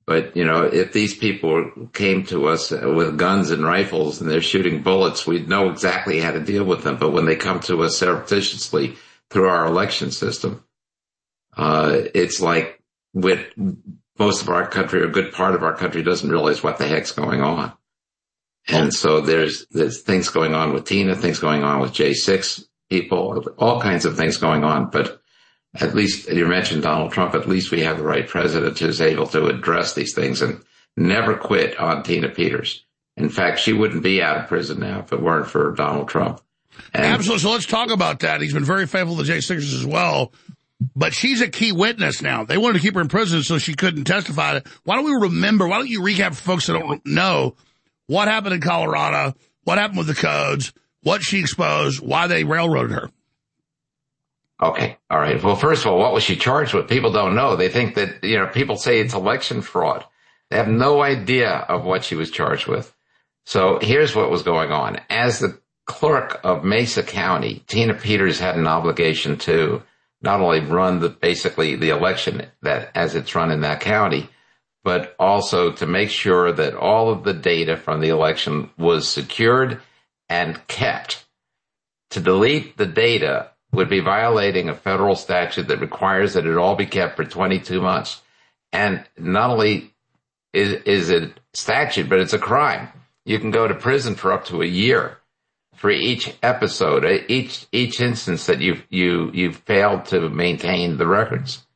But, if these people came to us with guns and rifles and they're shooting bullets, we'd know exactly how to deal with them. But when they come to us surreptitiously through our election system, it's like with most of our country, a good part of our country doesn't realize what the heck's going on. And so there's things going on with Tina, things going on with J6 people, all kinds of things going on. But at least, you mentioned Donald Trump, at least we have the right president who's able to address these things and never quit on Tina Peters. In fact, she wouldn't be out of prison now if it weren't for Donald Trump. Absolutely. So let's talk about that. He's been very faithful to J6 as well. But she's a key witness now. They wanted to keep her in prison so she couldn't testify. Why don't you recap for folks that don't know what happened in Colorado, what happened with the codes, what she exposed, why they railroaded her? Okay. All right. Well, first of all, what was she charged with? People don't know. They think that, people say it's election fraud. They have no idea of what she was charged with. So here's what was going on. As the clerk of Mesa County, Tina Peters had an obligation to not only run the election that as it's run in that county, but also to make sure that all of the data from the election was secured and kept. To delete the data would be violating a federal statute that requires that it all be kept for 22 months. And not only is it statute, but it's a crime. You can go to prison for up to a year for each episode, each instance that you've failed to maintain the records.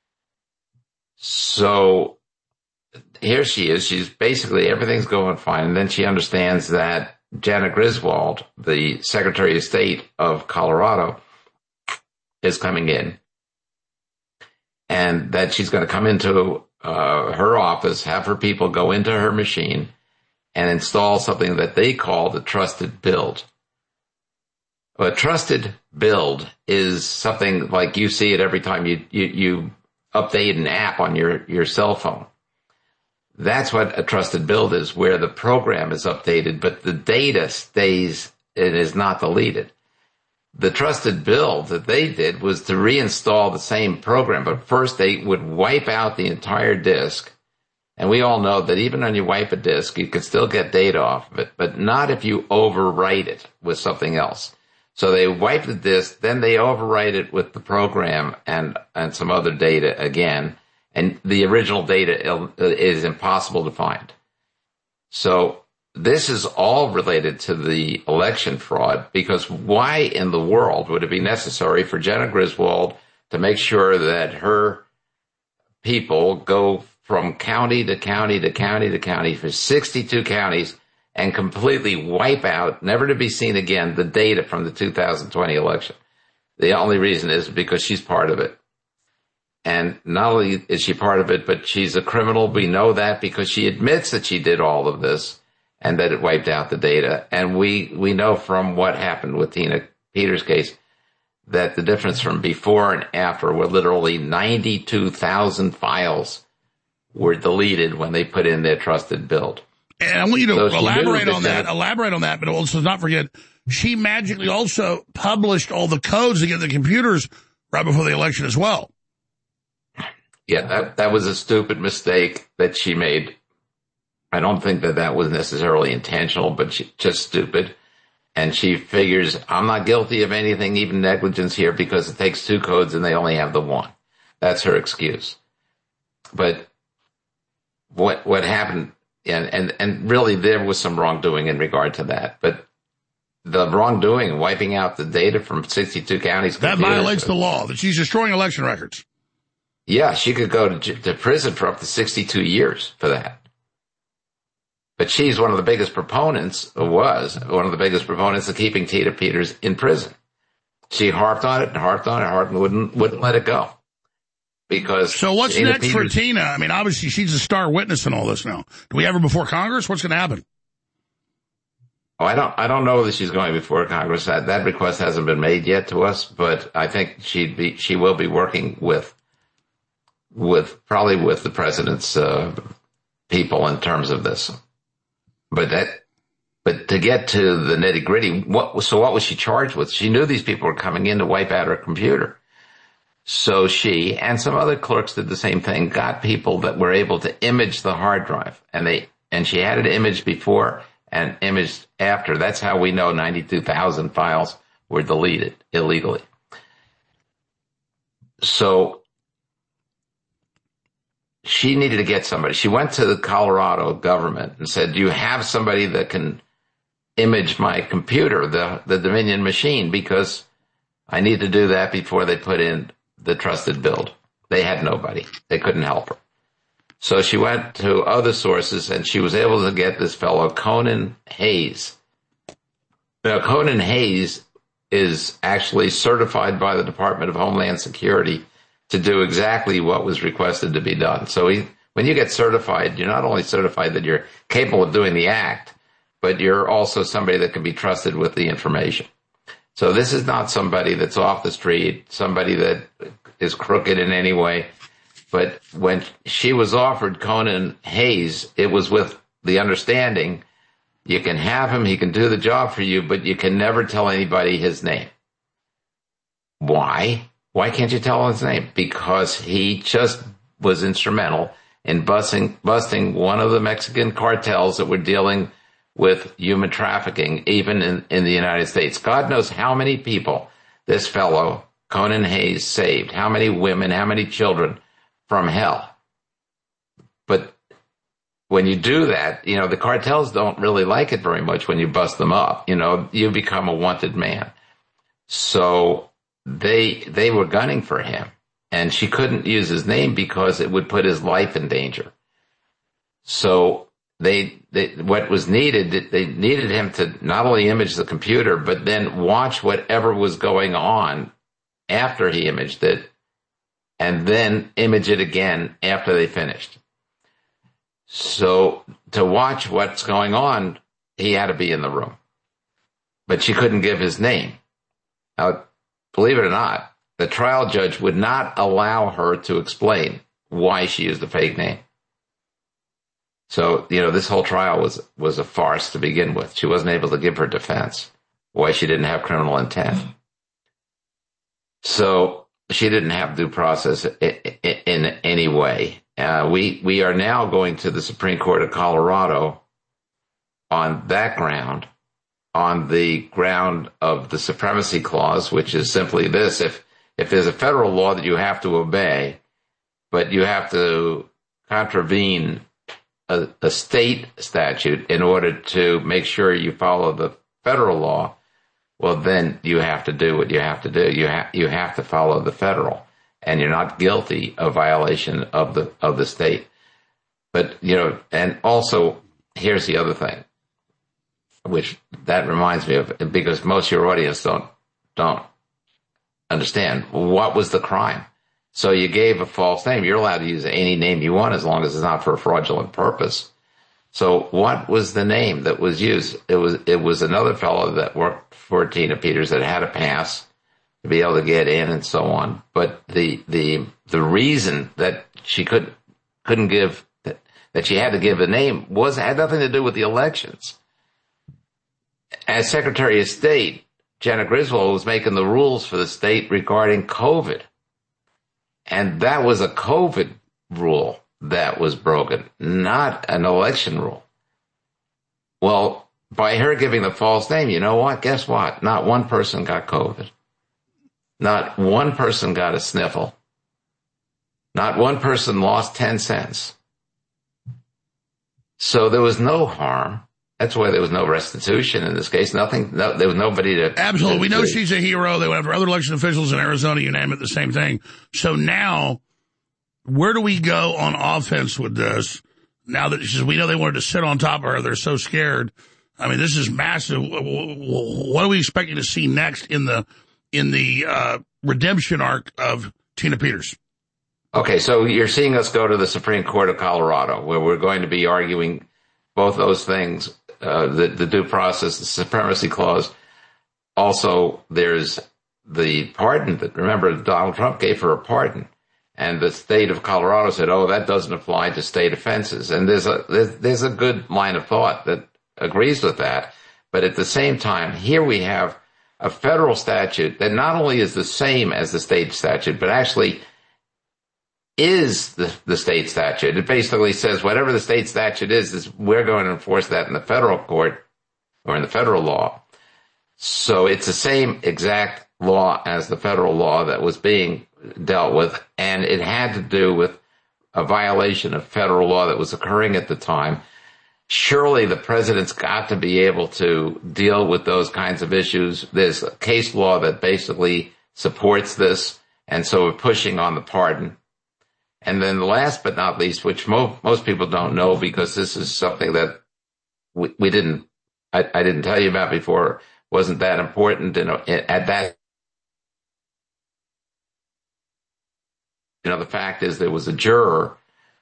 So here she is. She's basically, everything's going fine. And then she understands that Jana Griswold, the Secretary of State of Colorado, is coming in, and that she's going to come into her office, have her people go into her machine and install something that they call the trusted build. A trusted build is something like you see it every time you update an app on your cell phone. That's what a trusted build is, where the program is updated, but the data stays, it is not deleted. The trusted build that they did was to reinstall the same program, but first they would wipe out the entire disk. And we all know that even when you wipe a disk, you can still get data off of it, but not if you overwrite it with something else. So they wipe the disk, then they overwrite it with the program and some other data again. And the original data is impossible to find. So this is all related to the election fraud, because why in the world would it be necessary for Jana Griswold to make sure that her people go from county to county to county to county for 62 counties and completely wipe out, never to be seen again, the data from the 2020 election? The only reason is because she's part of it. And not only is she part of it, but she's a criminal. We know that because she admits that she did all of this and that it wiped out the data. And we know from what happened with Tina Peters' case that the difference from before and after were literally 92,000 files were deleted when they put in their trusted build. And I want you to elaborate on that, but also not forget, she magically also published all the codes to get the computers right before the election as well. Yeah, that was a stupid mistake that she made. I don't think that was necessarily intentional, but just stupid. And she figures, I'm not guilty of anything, even negligence here, because it takes two codes and they only have the one. That's her excuse. But what happened, and really there was some wrongdoing in regard to that, but the wrongdoing, wiping out the data from 62 counties. That violates the law, that she's destroying election records. Yeah, she could go to prison for up to 62 years for that. But she's one of the biggest proponents, of keeping Tina Peters in prison. She harped on it and wouldn't let it go. Because so what's next for Tina? I mean, obviously she's a star witness in all this now. Do we have her before Congress? What's going to happen? Oh, I don't know that she's going before Congress. That request hasn't been made yet to us, but I think she will be working with the president's people in terms of this. But to get to the nitty gritty, what was she charged with? She knew these people were coming in to wipe out her computer. So she and some other clerks did the same thing, got people that were able to image the hard drive. And she had it imaged before and imaged after. That's how we know 92,000 files were deleted illegally. So she needed to get somebody. She went to the Colorado government and said, do you have somebody that can image my computer, the Dominion machine, because I need to do that before they put in the trusted build. They had nobody. They couldn't help her. So she went to other sources, and she was able to get this fellow, Conan Hayes. Now, Conan Hayes is actually certified by the Department of Homeland Security to do exactly what was requested to be done. So when you get certified, you're not only certified that you're capable of doing the act, but you're also somebody that can be trusted with the information. So this is not somebody that's off the street, somebody that is crooked in any way. But when she was offered Conan Hayes, it was with the understanding you can have him, he can do the job for you, but you can never tell anybody his name. Why? Why can't you tell his name? Because he just was instrumental in busting one of the Mexican cartels that were dealing with human trafficking, even in the United States. God knows how many people this fellow, Conan Hayes, saved, how many women, how many children from hell. But when you do that, the cartels don't really like it very much when you bust them up. You become a wanted man. So they were gunning for him, and she couldn't use his name because it would put his life in danger. So what was needed, they needed him to not only image the computer, but then watch whatever was going on after he imaged it, and then image it again after they finished. So to watch what's going on, he had to be in the room. But she couldn't give his name. Now, believe it or not, the trial judge would not allow her to explain why she used a fake name. So, this whole trial was a farce to begin with. She wasn't able to give her defense, why she didn't have criminal intent. So she didn't have due process in any way. We are now going to the Supreme Court of Colorado on that ground, on the ground of the Supremacy Clause, which is simply this. If there's a federal law that you have to obey, but you have to contravene a state statute in order to make sure you follow the federal law, well, then you have to do what you have to do. You have to follow the federal, and you're not guilty of violation of the state. But, and also, here's the other thing, which that reminds me of, because most of your audience don't understand. What was the crime? So you gave a false name. You're allowed to use any name you want as long as it's not for a fraudulent purpose. So what was the name that was used? It was another fellow that worked for Tina Peters that had a pass to be able to get in and so on. But the reason that she couldn't give, that she had to give a name had nothing to do with the elections. As Secretary of State, Jenna Griswold was making the rules for the state regarding COVID. And that was a COVID rule that was broken, not an election rule. Well, by her giving the false name, you know what? Guess what? Not one person got COVID. Not one person got a sniffle. Not one person lost 10 cents. So there was no harm. That's why there was no restitution in this case. There was nobody to... Absolutely. We know she's a hero. They went for other election officials in Arizona, you name it, the same thing. So now, where do we go on offense with this? Now that we know they wanted to sit on top of her, they're so scared. I mean, this is massive. What are we expecting to see next in the redemption arc of Tina Peters? Okay, so you're seeing us go to the Supreme Court of Colorado, where we're going to be arguing both those things. The due process, the Supremacy Clause. Also, there's the pardon that, remember, Donald Trump gave her a pardon. And the state of Colorado said, oh, that doesn't apply to state offenses. And there's a good line of thought that agrees with that. But at the same time, here we have a federal statute that not only is the same as the state statute, but actually is the state statute. It basically says whatever the state statute is we're going to enforce that in the federal court or in the federal law. So it's the same exact law as the federal law that was being dealt with, and it had to do with a violation of federal law that was occurring at the time. Surely the president's got to be able to deal with those kinds of issues. There's a case law that basically supports this, and so we're pushing on the pardon. And then last but not least, which most people don't know because this is something that I didn't tell you about before, wasn't that important at that. The fact is there was a juror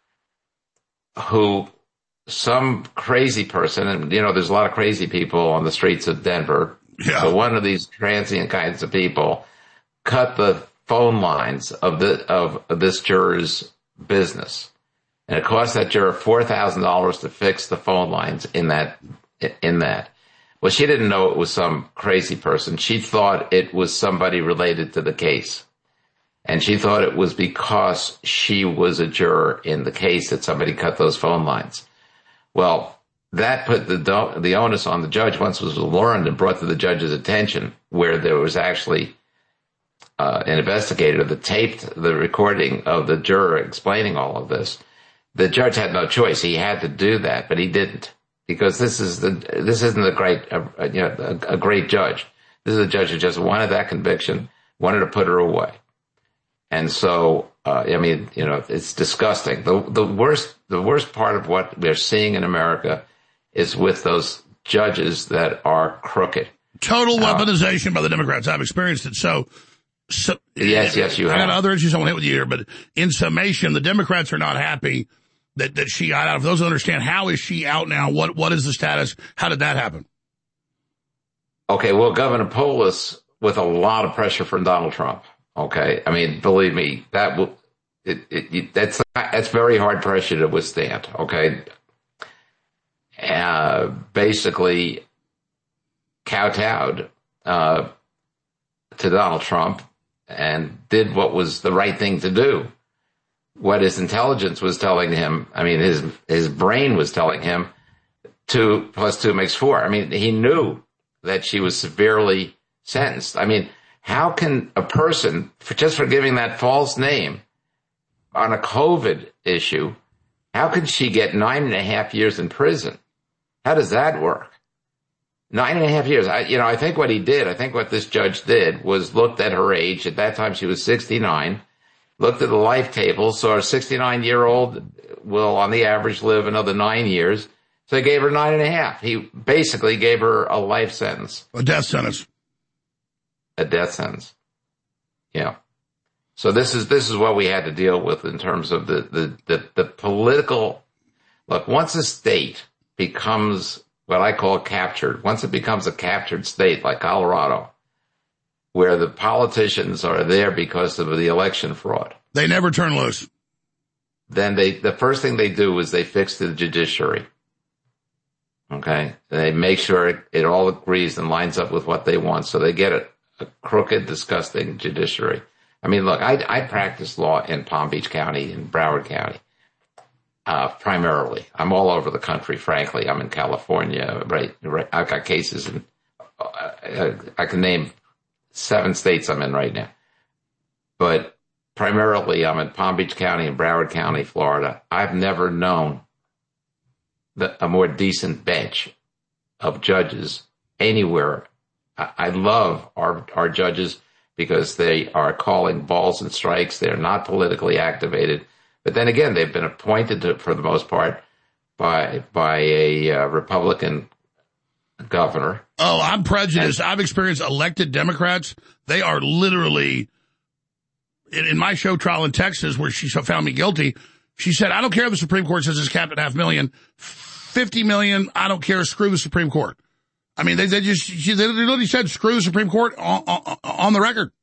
who some crazy person, and there's a lot of crazy people on the streets of Denver. Yeah. So one of these transient kinds of people cut the phone lines of this juror's business, and it cost that juror $4,000 to fix the phone lines in that. Well, she didn't know it was some crazy person. She thought it was somebody related to the case. And she thought it was because she was a juror in the case that somebody cut those phone lines. Well, that put the onus on the judge once it was learned and brought to the judge's attention, where there was actually an investigator that taped the recording of the juror explaining all of this. The judge had no choice. He had to do that, but he didn't, because this isn't a great judge. This is a judge who just wanted that conviction, wanted to put her away. And so, it's disgusting. The worst part of what we're seeing in America is with those judges that are crooked. Total weaponization by the Democrats. I've experienced it. So yes, you have. I got other issues I want to hit with you here, but in summation, the Democrats are not happy that she got out. For those who understand, how is she out now? What is the status? How did that happen? Okay, well, Governor Polis, with a lot of pressure from Donald Trump. Okay, I mean, believe me, that's very hard pressure to withstand. Okay, basically kowtowed to Donald Trump and did what was the right thing to do. What his intelligence was telling him, his brain was telling him, 2 + 2 = 4. He knew that she was severely sentenced. How can a person, just for giving that false name on a COVID issue, how can she get 9.5 years in prison? How does that work? 9.5 years. I think what this judge did was looked at her age. At that time, she was 69. Looked at the life table, so a 69-year-old will, on the average, live another 9 years. So they gave her 9.5. He basically gave her a life sentence. A death sentence. A death sentence. Yeah. So this is what we had to deal with in terms of the political. Look, once a state becomes what I call captured, once it becomes a captured state like Colorado, where the politicians are there because of the election fraud, they never turn loose. Then the first thing they do is they fix the judiciary. Okay, they make sure it all agrees and lines up with what they want, so they get a crooked, disgusting judiciary. Look, I practice law in Palm Beach County and Broward County, primarily. I'm all over the country, frankly. I'm in California, right? I've got cases in, I can name 7 states I'm in right now. But primarily, I'm in Palm Beach County and Broward County, Florida. I've never known a more decent bench of judges anywhere. I love our judges because they are calling balls and strikes. They're not politically activated. But then again, they've been appointed for the most part by a Republican governor. Oh, I'm prejudiced. I've experienced elected Democrats. They are literally, in my show trial in Texas, where she found me guilty, she said, I don't care if the Supreme Court says it's capped at $500,000, $50 million, I don't care, screw the Supreme Court. They literally said, screw the Supreme Court on the record.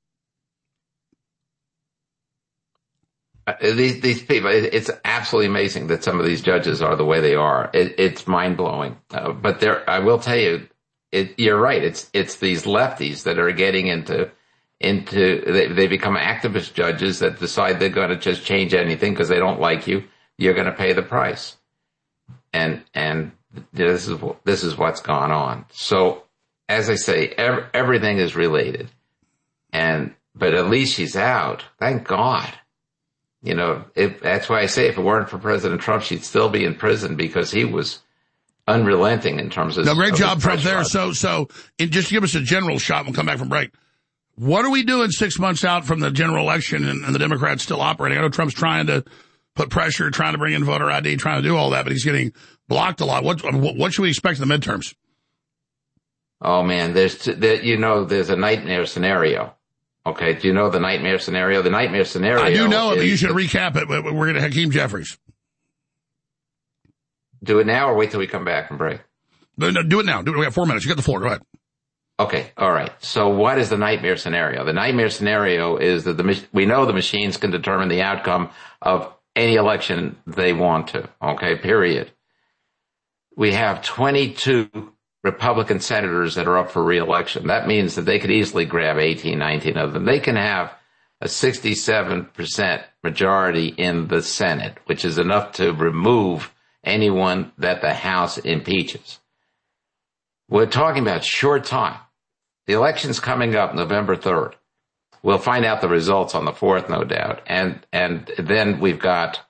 These people, it's absolutely amazing that some of these judges are the way they are. It's mind-blowing. But I will tell you, you're right. It's these lefties that are getting into they become activist judges that decide they're going to just change anything because they don't like you. You're going to pay the price. And this is what's gone on. So, as I say, everything is related. But at least she's out. Thank God. That's why I say if it weren't for President Trump, she'd still be in prison because he was unrelenting in terms of. No, great job, Trump, there. So just give us a general shot. We'll come back from break. What are we doing 6 months out from the general election and the Democrats still operating? I know Trump's trying to put pressure, trying to bring in voter ID, trying to do all that, but he's getting blocked a lot. What should we expect in the midterms? Oh man, there's a nightmare scenario. Okay, do you know the nightmare scenario? The nightmare scenario. I do know it, but you should recap it. We're going to Hakeem Jeffries. Do it now or wait till we come back from break? No, do it now. We have 4 minutes. You got the floor. Go ahead. Okay, all right. So what is the nightmare scenario? The nightmare scenario is that we know the machines can determine the outcome of any election they want to. Okay, period. We have 22 Republican senators that are up for re-election. That means that they could easily grab 18, 19 of them. They can have a 67% majority in the Senate, which is enough to remove anyone that the House impeaches. We're talking about short time. The election's coming up November 3rd. We'll find out the results on the 4th, no doubt. And then we've got,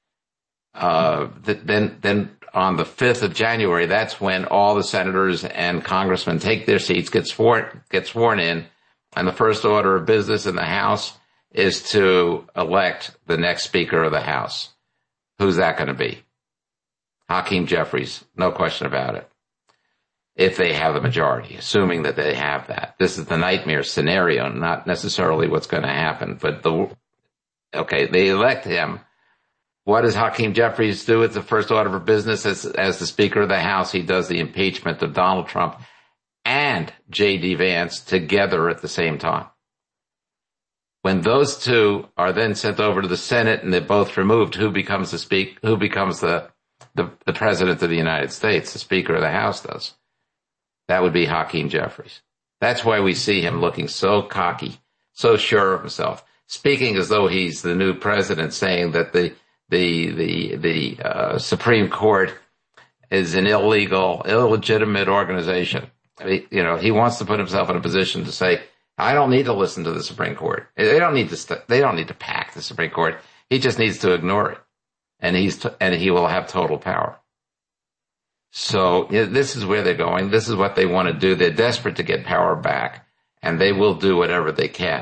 then on the 5th of January, that's when all the senators and congressmen take their seats, get sworn in, and the first order of business in the House is to elect the next Speaker of the House. Who's that going to be? Hakeem Jeffries, no question about it. If they have the majority, assuming that they have that. This is the nightmare scenario, not necessarily what's going to happen, but they elect him. What does Hakeem Jeffries do at the first order of business as the Speaker of the House? He does the impeachment of Donald Trump and J.D. Vance together at the same time. When those two are then sent over to the Senate and they're both removed, who becomes the President of the United States? The Speaker of the House does. That would be Hakeem Jeffries. That's why we see him looking so cocky, so sure of himself, speaking as though he's the new president, saying that the Supreme Court is an illegitimate organization. He wants to put himself in a position to say, I don't need to listen to the Supreme Court. They don't need to pack the Supreme Court. He just needs to ignore it, and he will have total power. So this is where they're going. This is what they want to do. They're desperate to get power back, and they will do whatever they can.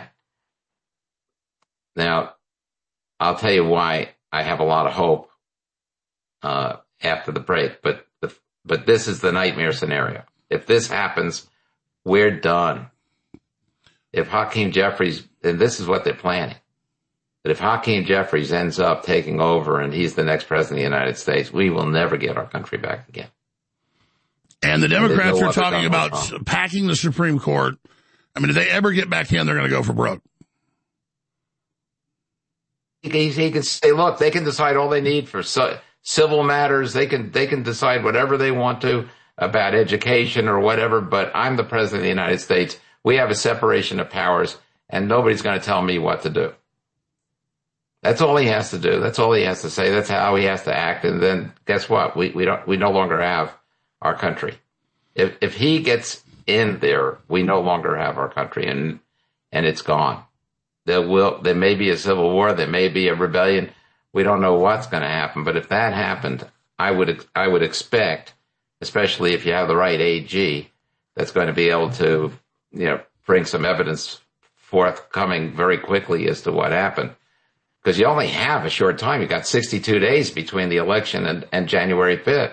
Now, I'll tell you why I have a lot of hope after the break, but this is the nightmare scenario. If this happens, we're done. If Hakeem Jeffries, and this is what they're planning, that if Hakeem Jeffries ends up taking over and he's the next president of the United States, we will never get our country back again. And the Democrats are talking about packing the Supreme Court. I mean, if they ever get back in, they're going to go for broke. He can say, look, they can decide all they need for civil matters. They can decide whatever they want to about education or whatever, but I'm the president of the United States. We have a separation of powers, and nobody's going to tell me what to do. That's all he has to do. That's all he has to say. That's how he has to act. And then guess what? We no longer have our country. If he gets in there, we no longer have our country, and it's gone. There may be a civil war. There may be a rebellion. We don't know what's going to happen. But if that happened, I would expect, especially if you have the right AG, that's going to be able to, bring some evidence forthcoming very quickly as to what happened. Because you only have a short time. You've got 62 days between the election and January 5th.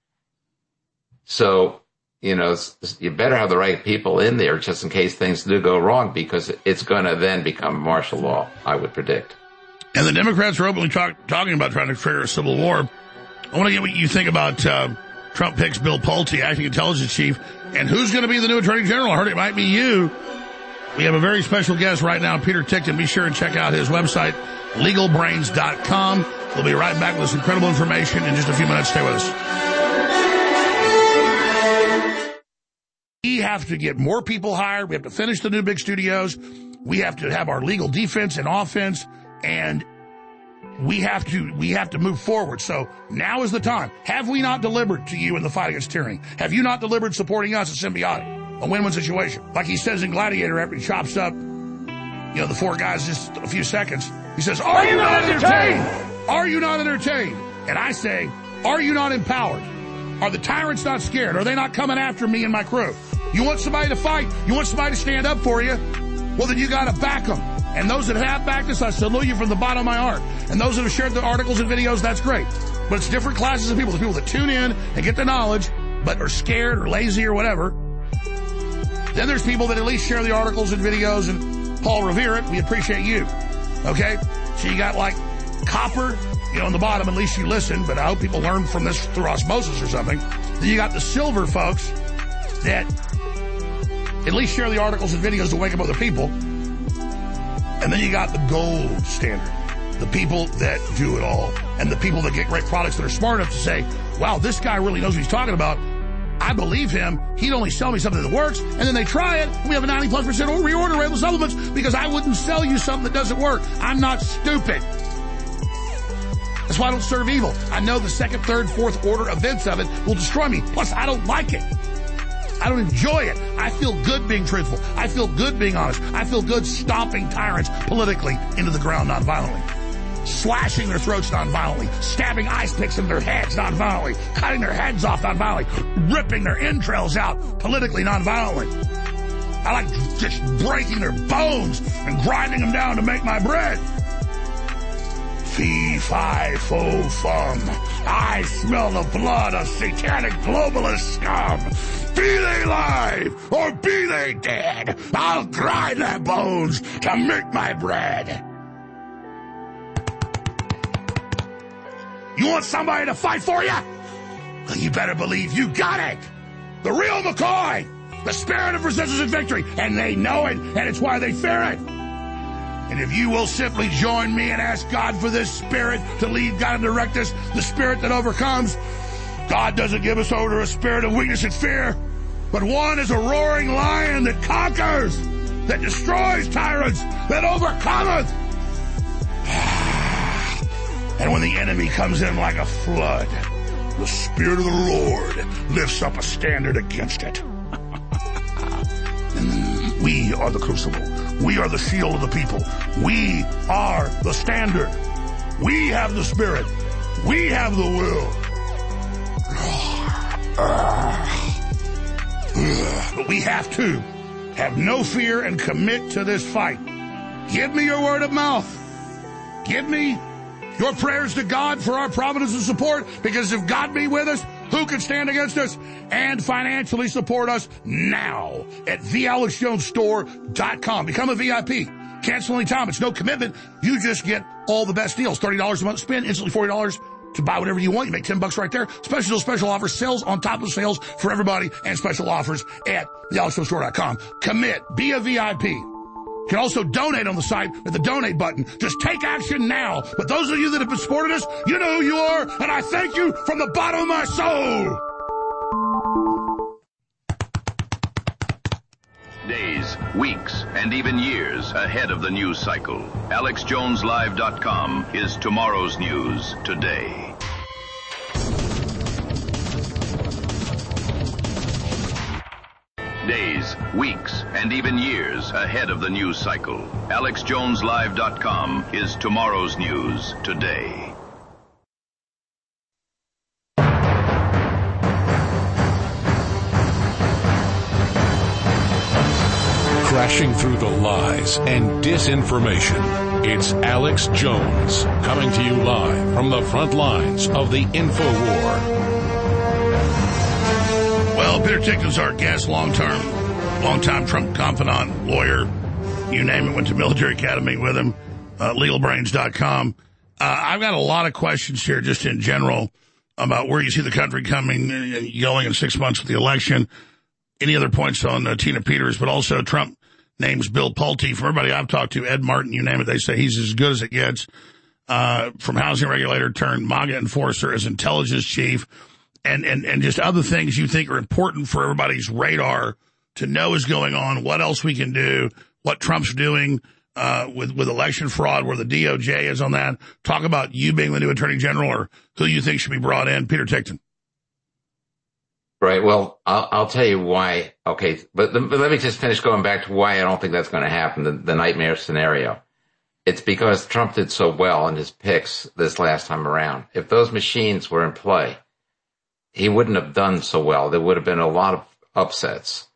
So, you better have the right people in there just in case things do go wrong, because it's going to then become martial law, I would predict. And the Democrats are openly talking about trying to trigger a civil war. I want to get what you think about Trump picks Bill Pulte, acting intelligence chief, and who's going to be the new attorney general. I heard it might be you. We have a very special guest right now, Peter Tickton. Be sure and check out his website, legalbrains.com. We'll be right back with some incredible information in just a few minutes. Stay with us. have to get more people hired. We have to finish the new big studios. We have to have our legal defense and offense, and we have to move forward. So now is the time. Have we not delivered to you in the fight against tyranny? Have you not delivered supporting us at Symbiotic? A win-win situation. Like he says in Gladiator after he chops up, the four guys just a few seconds. He says, are you not entertained? Are you not entertained? And I say, are you not empowered? Are the tyrants not scared? Are they not coming after me and my crew? You want somebody to fight? You want somebody to stand up for you? Well, then you got to back them. And those that have backed us, I salute you from the bottom of my heart. And those that have shared the articles and videos, that's great. But it's different classes of people. There's people that tune in and get the knowledge, but are scared or lazy or whatever. Then there's people that at least share the articles and videos, and Paul revere it. We appreciate you. Okay? So you got like copper, on the bottom, at least you listen, but I hope people learn from this through osmosis or something. Then you got the silver folks that at least share the articles and videos to wake up other people. And then you got the gold standard, the people that do it all, and the people that get great products that are smart enough to say, wow, this guy really knows what he's talking about. I believe him. He'd only sell me something that works, and then they try it, and we have a 90+% reorder rate of the supplements because I wouldn't sell you something that doesn't work. I'm not stupid. That's why I don't serve evil. I know the second, third, fourth order events of it will destroy me. Plus, I don't like it. I don't enjoy it. I feel good being truthful. I feel good being honest. I feel good stomping tyrants politically into the ground nonviolently. Slashing their throats nonviolently. Stabbing ice picks in their heads nonviolently. Cutting their heads off nonviolently. Ripping their entrails out politically nonviolently. I like just breaking their bones and grinding them down to make my bread. Fee, fi, fo, fum. I smell the blood of satanic globalist scum. Be they alive or be they dead, I'll grind their bones to make my bread. You want somebody to fight for you? Well, you better believe you got it. The real McCoy. The spirit of resistance and victory. And they know it, and it's why they fear it. And if you will simply join me and ask God for this spirit to lead, guide, and direct us, the spirit that overcomes, God doesn't give us over to a spirit of weakness and fear, but one is a roaring lion that conquers, that destroys tyrants, that overcometh. And when the enemy comes in like a flood, the Spirit of the Lord lifts up a standard against it. And we are the crucible. We are the shield of the people. We are the standard. We have the Spirit. We have the will. But we have to have no fear and commit to this fight. Give me your word of mouth. Give me your prayers to God for our providence and support, because if God be with us, who can stand against us? And financially support us now at thealexjonesstore.com. Become a VIP. Cancel any time. It's no commitment. You just get all the best deals. $30 a month spend, instantly $40 to buy whatever you want. You make $10 right there. Special offers, sales on top of sales for everybody, and special offers at thealexjonesstore.com. Commit. Be a VIP. You can also donate on the site with the donate button. Just take action now. But those of you that have been supporting us, you know who you are, and I thank you from the bottom of my soul. Days, weeks, and even years ahead of the news cycle. AlexJonesLive.com is tomorrow's news today. Days, weeks, and even years ahead of the news cycle. AlexJonesLive.com is tomorrow's news today. Crashing through the lies and disinformation. It's Alex Jones, coming to you live from the front lines of the InfoWar. Well, Peter Tickton's our guest, long-time Trump confidant, lawyer, you name it, went to military academy with him, legalbrains.com. I've got a lot of questions here just in general about where you see the country coming and going in 6 months with the election. Any other points on Tina Peters, but also Trump names Bill Pulte. From everybody I've talked to, Ed Martin, you name it, they say he's as good as it gets. From housing regulator turned MAGA enforcer as intelligence chief. And just other things you think are important for everybody's radar to know is going on, what else we can do, what Trump's doing with election fraud, where the DOJ is on that. Talk about you being the new Attorney General or who you think should be brought in. Peter Tickton. Right. Well, I'll tell you why. Okay. But let me just finish going back to why I don't think that's going to happen, the nightmare scenario. It's because Trump did so well in his picks this last time around. If those machines were in play, he wouldn't have done so well. There would have been a lot of upsets.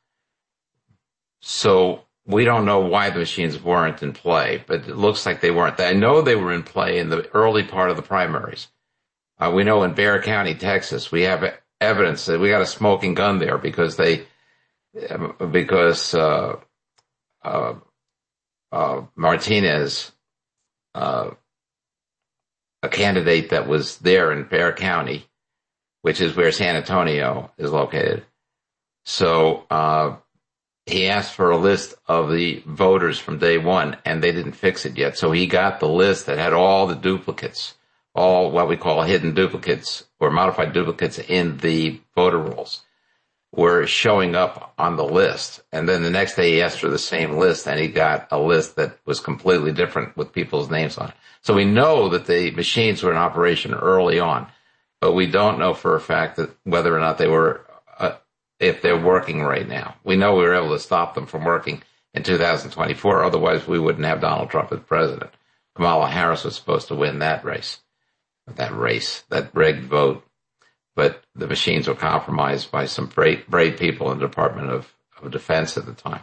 So we don't know why the machines weren't in play, but it looks like they weren't. I know they were in play in the early part of the primaries. We know in Bexar County, Texas, we have evidence that we got a smoking gun there because Martinez, a candidate that was there in Bexar County, which is where San Antonio is located. So he asked for a list of the voters from day one, and they didn't fix it yet. So he got the list that had all the duplicates, all what we call hidden duplicates or modified duplicates in the voter rolls were showing up on the list. And then the next day he asked for the same list, and he got a list that was completely different with people's names on it. So we know that the machines were in operation early on, but we don't know for a fact that whether or not they were, if they're working right now. We know we were able to stop them from working in 2024. Otherwise, we wouldn't have Donald Trump as president. Kamala Harris was supposed to win that rigged vote. But the machines were compromised by some brave people in the Department of Defense at the time.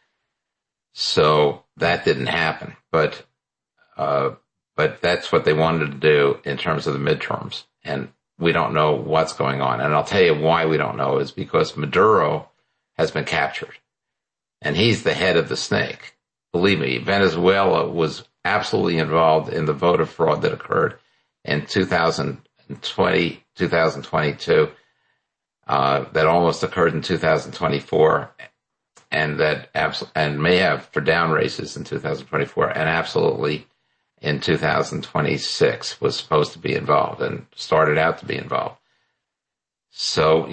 So that didn't happen. But that's what they wanted to do in terms of the midterms. And we don't know what's going on. And I'll tell you why we don't know is because Maduro has been captured. And he's the head of the snake. Believe me, Venezuela was absolutely involved in the voter fraud that occurred in 2020, 2022, that almost occurred in 2024, and may have for down races in 2024, and absolutely in 2026 was supposed to be involved and started out to be involved. So,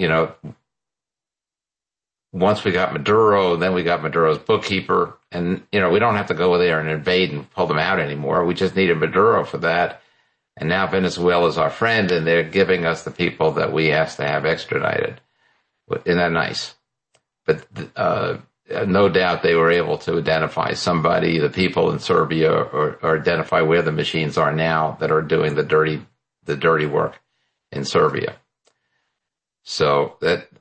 once we got Maduro, then we got Maduro's bookkeeper, and, we don't have to go there and invade and pull them out anymore. We just needed Maduro for that. And now Venezuela is our friend, and they're giving us the people that we asked to have extradited. Isn't that nice? But no doubt they were able to identify somebody, the people in Serbia, or identify where the machines are now that are doing the dirty work in Serbia. So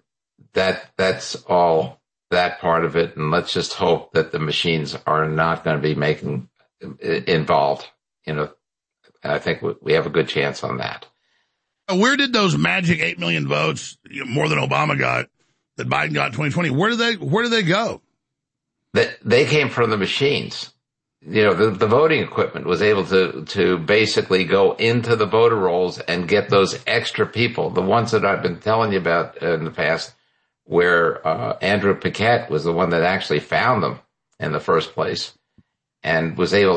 that's all that part of it, and let's just hope that the machines are not going to be involved. I think we have a good chance on that. Where did those magic 8 million votes, more than Obama got, that Biden got in 2020, where did they go? They came from the machines. The voting equipment was able to basically go into the voter rolls and get those extra people, the ones that I've been telling you about in the past, where Andrew Paquette was the one that actually found them in the first place and was able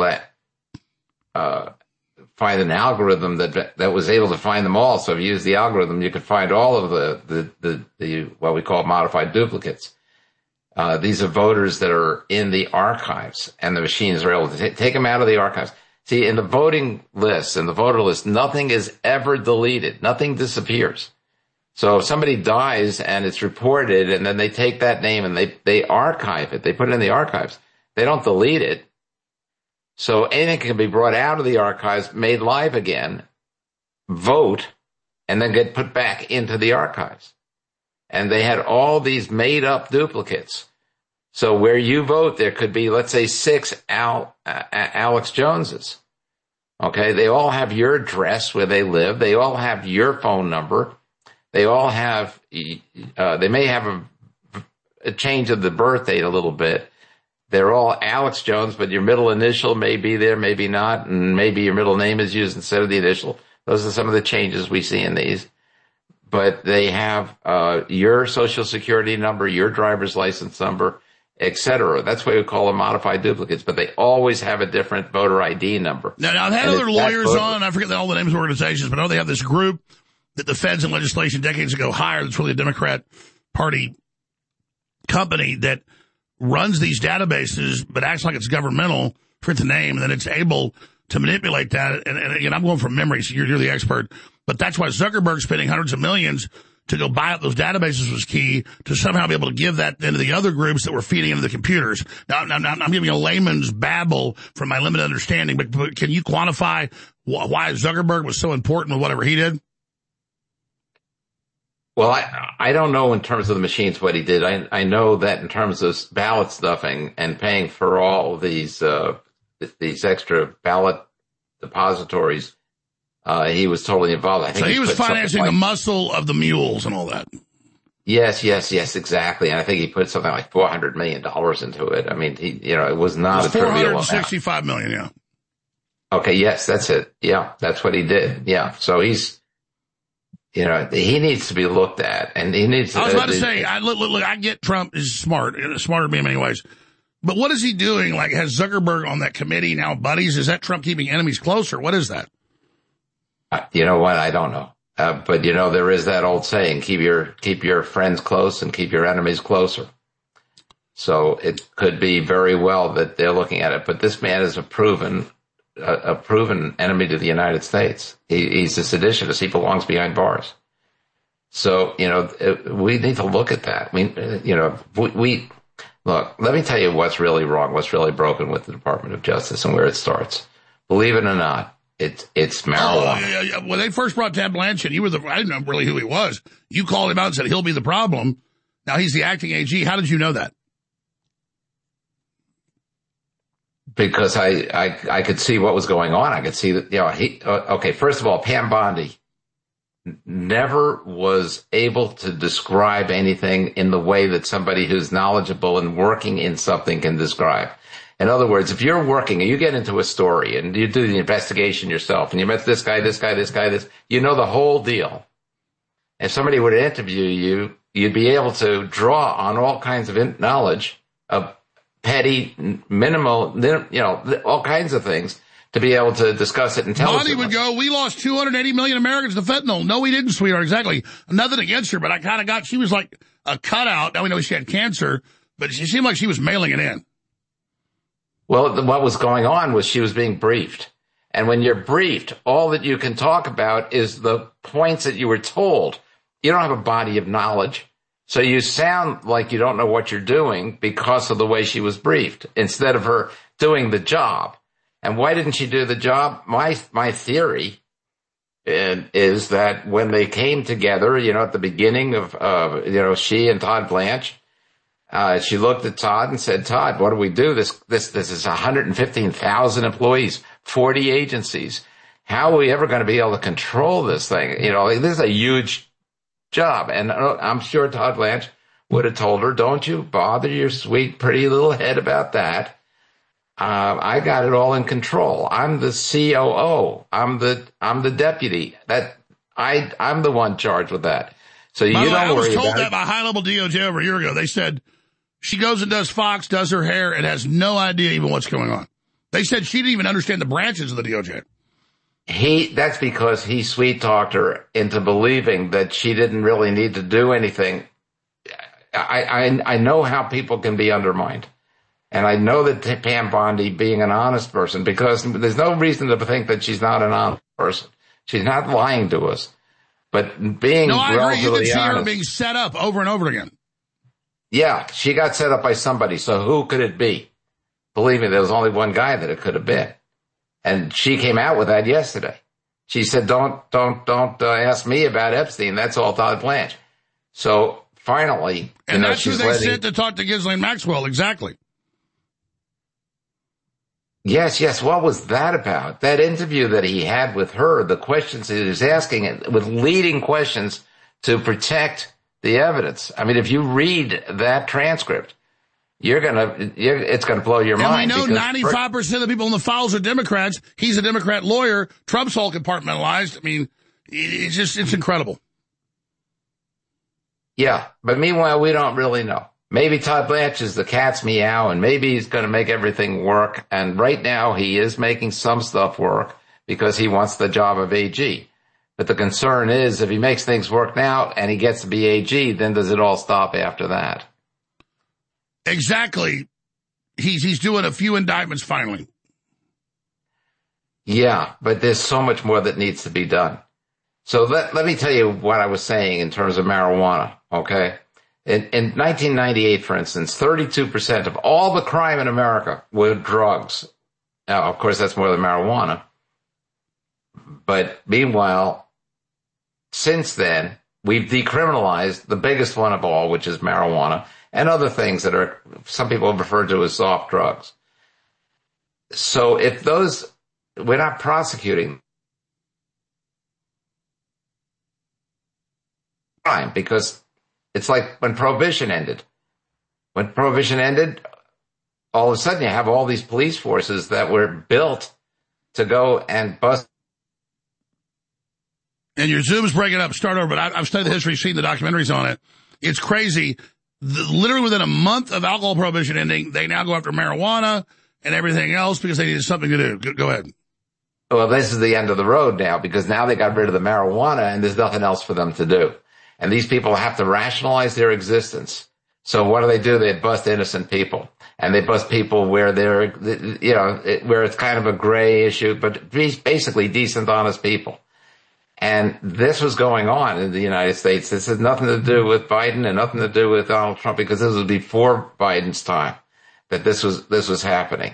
to find an algorithm that was able to find them all. So if you use the algorithm, you could find all of the what we call modified duplicates. These are voters that are in the archives, and the machines are able to take them out of the archives. See, in the voting list, in the voter list, nothing is ever deleted. Nothing disappears. So if somebody dies and it's reported, and then they take that name and they archive it, they put it in the archives. They don't delete it. So anything can be brought out of the archives, made live again, vote, and then get put back into the archives. And they had all these made-up duplicates. So where you vote, there could be, let's say, 6 Alex Joneses. Okay, they all have your address where they live. They all have your phone number. They all have, they may have a change of the birth date a little bit. They're all Alex Jones, but your middle initial may be there, maybe not, and maybe your middle name is used instead of the initial. Those are some of the changes we see in these. But they have your social security number, your driver's license number, etc. That's why we call them modified duplicates, but they always have a different voter ID number. Now I've had other lawyers on, I forget all the names of organizations, but I know they have this group that the feds and legislation decades ago hired that's really a Democrat Party company that runs these databases but acts like it's governmental, forget the name, and then it's able to manipulate that. And again, I'm going from memory, so you're the expert. But that's why Zuckerberg spending hundreds of millions to go buy up those databases was key, to somehow be able to give that then to the other groups that were feeding into the computers. Now, I'm giving a layman's babble from my limited understanding, but can you quantify why Zuckerberg was so important with whatever he did? Well, I don't know in terms of the machines what he did. I know that in terms of ballot stuffing and paying for all these extra ballot depositories, he was totally involved. I think so he was financing the muscle of the mules and all that. Yes, exactly. And I think he put something like $400 million into it. I mean, it was not a trivial amount. $465 million, yeah. Okay, yes, that's it. Yeah, that's what he did. Yeah, so he's, he needs to be looked at, and he needs to. I was about to say, look, I get Trump is smarter than me in many ways. But what is he doing? Like, has Zuckerberg on that committee now buddies? Is that Trump keeping enemies closer? What is that? You know what? I don't know. But there is that old saying, keep your friends close and keep your enemies closer. So it could be very well that they're looking at it. But this man is a proven enemy to the United States. He's a seditionist. He belongs behind bars. So, we need to look at that. Look, let me tell you what's really wrong, what's really broken with the Department of Justice and where it starts. Believe it or not, it's marijuana. Oh, yeah. When they first brought Ted Blanchard, I didn't know really who he was. You called him out and said he'll be the problem. Now he's the acting AG. How did you know that? Because I could see what was going on. I could see that, okay, first of all, Pam Bondi never was able to describe anything in the way that somebody who's knowledgeable and working in something can describe. In other words, if you're working and you get into a story and you do the investigation yourself and you met this guy, you know the whole deal. If somebody were to interview you, you'd be able to draw on all kinds of knowledge of petty, minimal, all kinds of things to be able to discuss it and tell us. Bonnie would go, we lost 280 million Americans to fentanyl. No, we didn't, sweetheart. Exactly. Nothing against her, but I kind of she was like a cutout. Now we know she had cancer, but she seemed like she was mailing it in. Well, what was going on was she was being briefed. And when you're briefed, all that you can talk about is the points that you were told. You don't have a body of knowledge. So you sound like you don't know what you're doing because of the way she was briefed, instead of her doing the job. And why didn't she do the job? My theory is that when they came together, at the beginning of, she and Todd Blanche, she looked at Todd and said, Todd, what do we do? This is 115,000 employees, 40 agencies. How are we ever going to be able to control this thing? This is a huge job. And I'm sure Todd Blanche would have told her, don't you bother your sweet, pretty little head about that. I got it all in control. I'm the COO. I'm the deputy. I'm the one charged with that. So you don't worry about it. I was told that by high-level DOJ over a year ago. They said she goes and does Fox, does her hair, and has no idea even what's going on. They said she didn't even understand the branches of the DOJ. That's because he sweet-talked her into believing that she didn't really need to do anything. I know how people can be undermined. And I know that Pam Bondi being an honest person, because there's no reason to think that she's not an honest person. She's not lying to us. But being I agree. You can see honest, her being set up over and over again. Yeah, she got set up by somebody. So who could it be? Believe me, there was only one guy that it could have been. And she came out with that yesterday. She said, don't ask me about Epstein. That's all Todd Blanche. So finally, and that's who they sent to talk to Ghislaine Maxwell. Exactly. Yes. What was that about? That interview that he had with her, the questions he was asking, with leading questions to protect the evidence. I mean, if you read that transcript, it's gonna blow your mind. And we know 95% of the people in the files are Democrats. He's a Democrat lawyer. Trump's all compartmentalized. I mean, it's incredible. Yeah, but meanwhile, we don't really know. Maybe Todd Blanche is the cat's meow, and maybe he's going to make everything work. And right now, he is making some stuff work because he wants the job of AG. But the concern is, if he makes things work now and he gets to be AG, then does it all stop after that? exactly. He's doing a few indictments finally. Yeah, but there's so much more that needs to be done. So let me tell you what I was saying in terms of marijuana, okay? In 1998, for instance, 32% of all the crime in America were drugs. Now, of course, that's more than marijuana. But meanwhile, since then, we've decriminalized the biggest one of all, which is marijuana, and other things that are, some people have referred to as soft drugs. So if those, we're not prosecuting crime, because it's like when Prohibition ended. When Prohibition ended, all of a sudden you have all these police forces that were built to go and bust. And your Zoom's breaking up. Start over. But I've studied the history, seen the documentaries on it. It's crazy. Literally within a month of alcohol prohibition ending, they now go after marijuana and everything else because they needed something to do. Go ahead. Well, this is the end of the road now, because now they got rid of the marijuana and there's nothing else for them to do. And these people have to rationalize their existence. So what do? They bust innocent people. And they bust people where they're, where it's kind of a gray issue, but basically decent, honest people. And this was going on in the United States. This has nothing to do with Biden and nothing to do with Donald Trump, because this was before Biden's time that this was happening.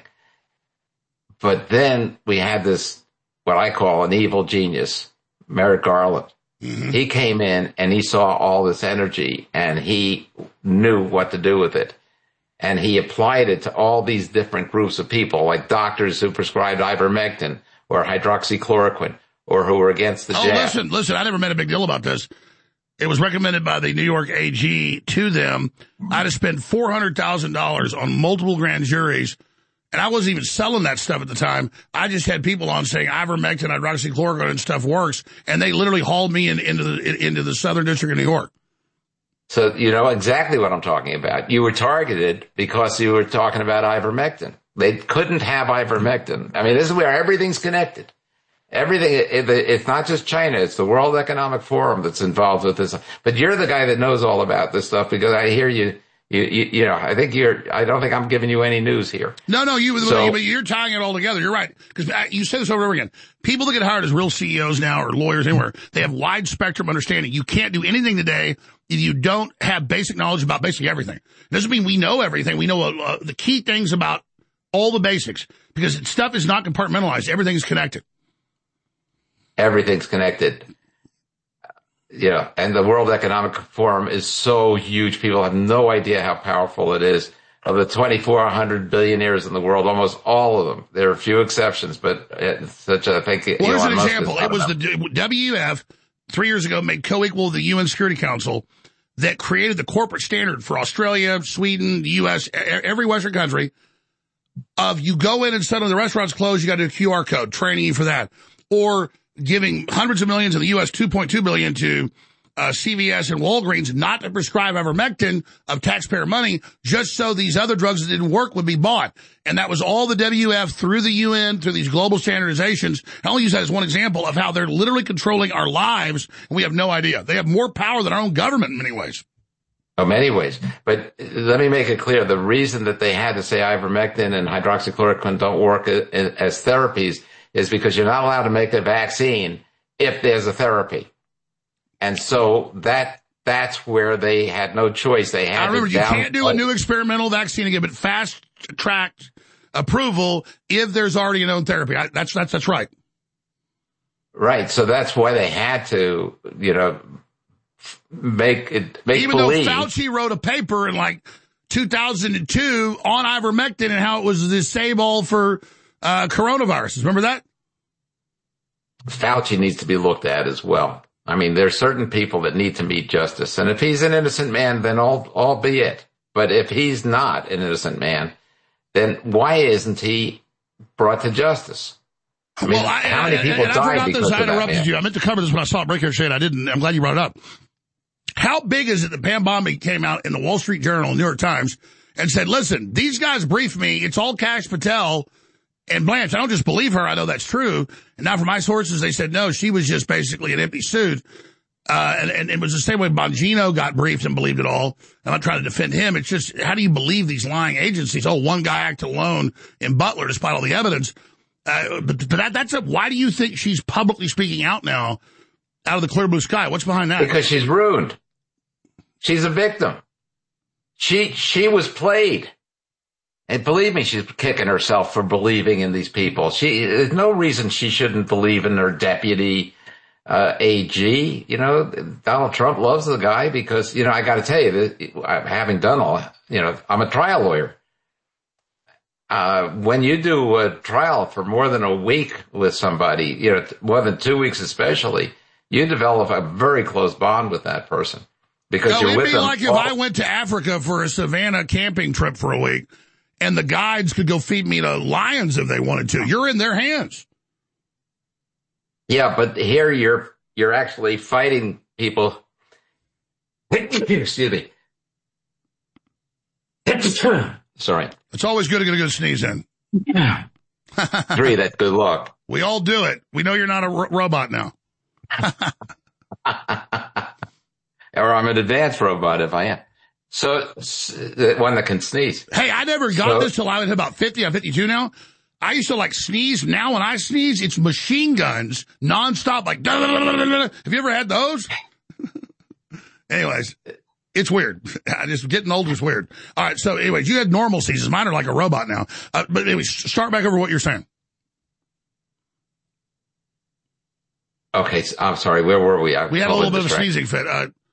But then we had this, what I call an evil genius, Merrick Garland. Mm-hmm. He came in and he saw all this energy and he knew what to do with it. And he applied it to all these different groups of people, like doctors who prescribed ivermectin or hydroxychloroquine, or who were against the jab. Listen, I never made a big deal about this. It was recommended by the New York AG to them. I had to spend $400,000 on multiple grand juries, and I wasn't even selling that stuff at the time. I just had people on saying ivermectin, hydroxychloroquine, and stuff works, and they literally hauled me into the Southern District of New York. So you know exactly what I'm talking about. You were targeted because you were talking about ivermectin. They couldn't have ivermectin. I mean, this is where everything's connected. Everything, it's not just China, it's the World Economic Forum that's involved with this. But you're the guy that knows all about this stuff, because I hear you know, I don't think I'm giving you any news here. No, but you're tying it all together. You're right. Because you say this over and over again. People that get hired as real CEOs now, or lawyers anywhere, they have wide spectrum understanding. You can't do anything today if you don't have basic knowledge about basically everything. It doesn't mean we know everything. We know the key things about all the basics, because stuff is not compartmentalized. Everything's connected. Everything's connected. Yeah, and the World Economic Forum is so huge. People have no idea how powerful it is. Of the 2,400 billionaires in the world, almost all of them. There are a few exceptions, but such a thing. Well, here's an example. It was the WEF 3 years ago made co-equal the UN Security Council that created the corporate standard for Australia, Sweden, the U.S., every Western country. Of you go in and suddenly the restaurant's closed, you got to do a QR code, training you for that, or giving hundreds of millions in the U.S., $2.2 billion to CVS and Walgreens not to prescribe ivermectin of taxpayer money, just so these other drugs that didn't work would be bought. And that was all the WF through the UN, through these global standardizations. I only use that as one example of how they're literally controlling our lives, and we have no idea. They have more power than our own government in many ways. In many ways. But let me make it clear. The reason that they had to say ivermectin and hydroxychloroquine don't work as therapies is because you're not allowed to make a vaccine if there's a therapy. And so that's where they had no choice. They had you can't do a new experimental vaccine and give it fast-tracked approval if there's already a known therapy. That's right. Right. So that's why they had to, make Even believe. Though Fauci wrote a paper in 2002 on ivermectin and how it was the save-all for coronaviruses. Remember that? Fauci needs to be looked at as well. I mean, there's certain people that need to meet justice. And if he's an innocent man, then all be it. But if he's not an innocent man, then why isn't he brought to justice? I mean, how many people died because of that? I interrupted you. I meant to cover this when I saw it break here, Shane. I didn't. I'm glad you brought it up. How big is it that Pam Bondi came out in the Wall Street Journal, New York Times, and said, listen, these guys briefed me. It's all Kash Patel and Blanche. I don't just believe her. I know that's true. And now from my sources, they said, no, she was just basically an empty suit. And it was the same way Bongino got briefed and believed it all. I'm not trying to defend him. It's just, how do you believe these lying agencies? Oh, one guy acted alone in Butler despite all the evidence. But that's why do you think she's publicly speaking out now out of the clear blue sky? What's behind that? Because she's ruined. She's a victim. She was played. And believe me, she's kicking herself for believing in these people. There's no reason she shouldn't believe in her deputy AG. You know, Donald Trump loves the guy because, you know, I got to tell you, that having done all, you know, I'm a trial lawyer. When you do a trial for more than a week with somebody, you know, more than 2 weeks especially, you develop a very close bond with that person because you're with them. It'd be like if I went to Africa for a savannah camping trip for a week and the guides could go feed me to lions if they wanted to. You're in their hands. Yeah, but here you're actually fighting people. Excuse me. Sorry. It's always good to get a good sneeze in. Yeah. Three, that's good luck. We all do it. We know you're not a robot now. Or I'm an advanced robot if I am. So, the one that can sneeze. Hey, I never got this till I was about 50. I'm 52 now. I used to like sneeze. Now when I sneeze, it's machine guns nonstop. Like, have you ever had those? Anyways, it's weird. Just getting older is weird. All right. So anyways, you had normal sneezes. Mine are like a robot now. But anyways, start back over what you're saying. Okay. I'm sorry. Where were we? We had a little bit of a sneezing fit.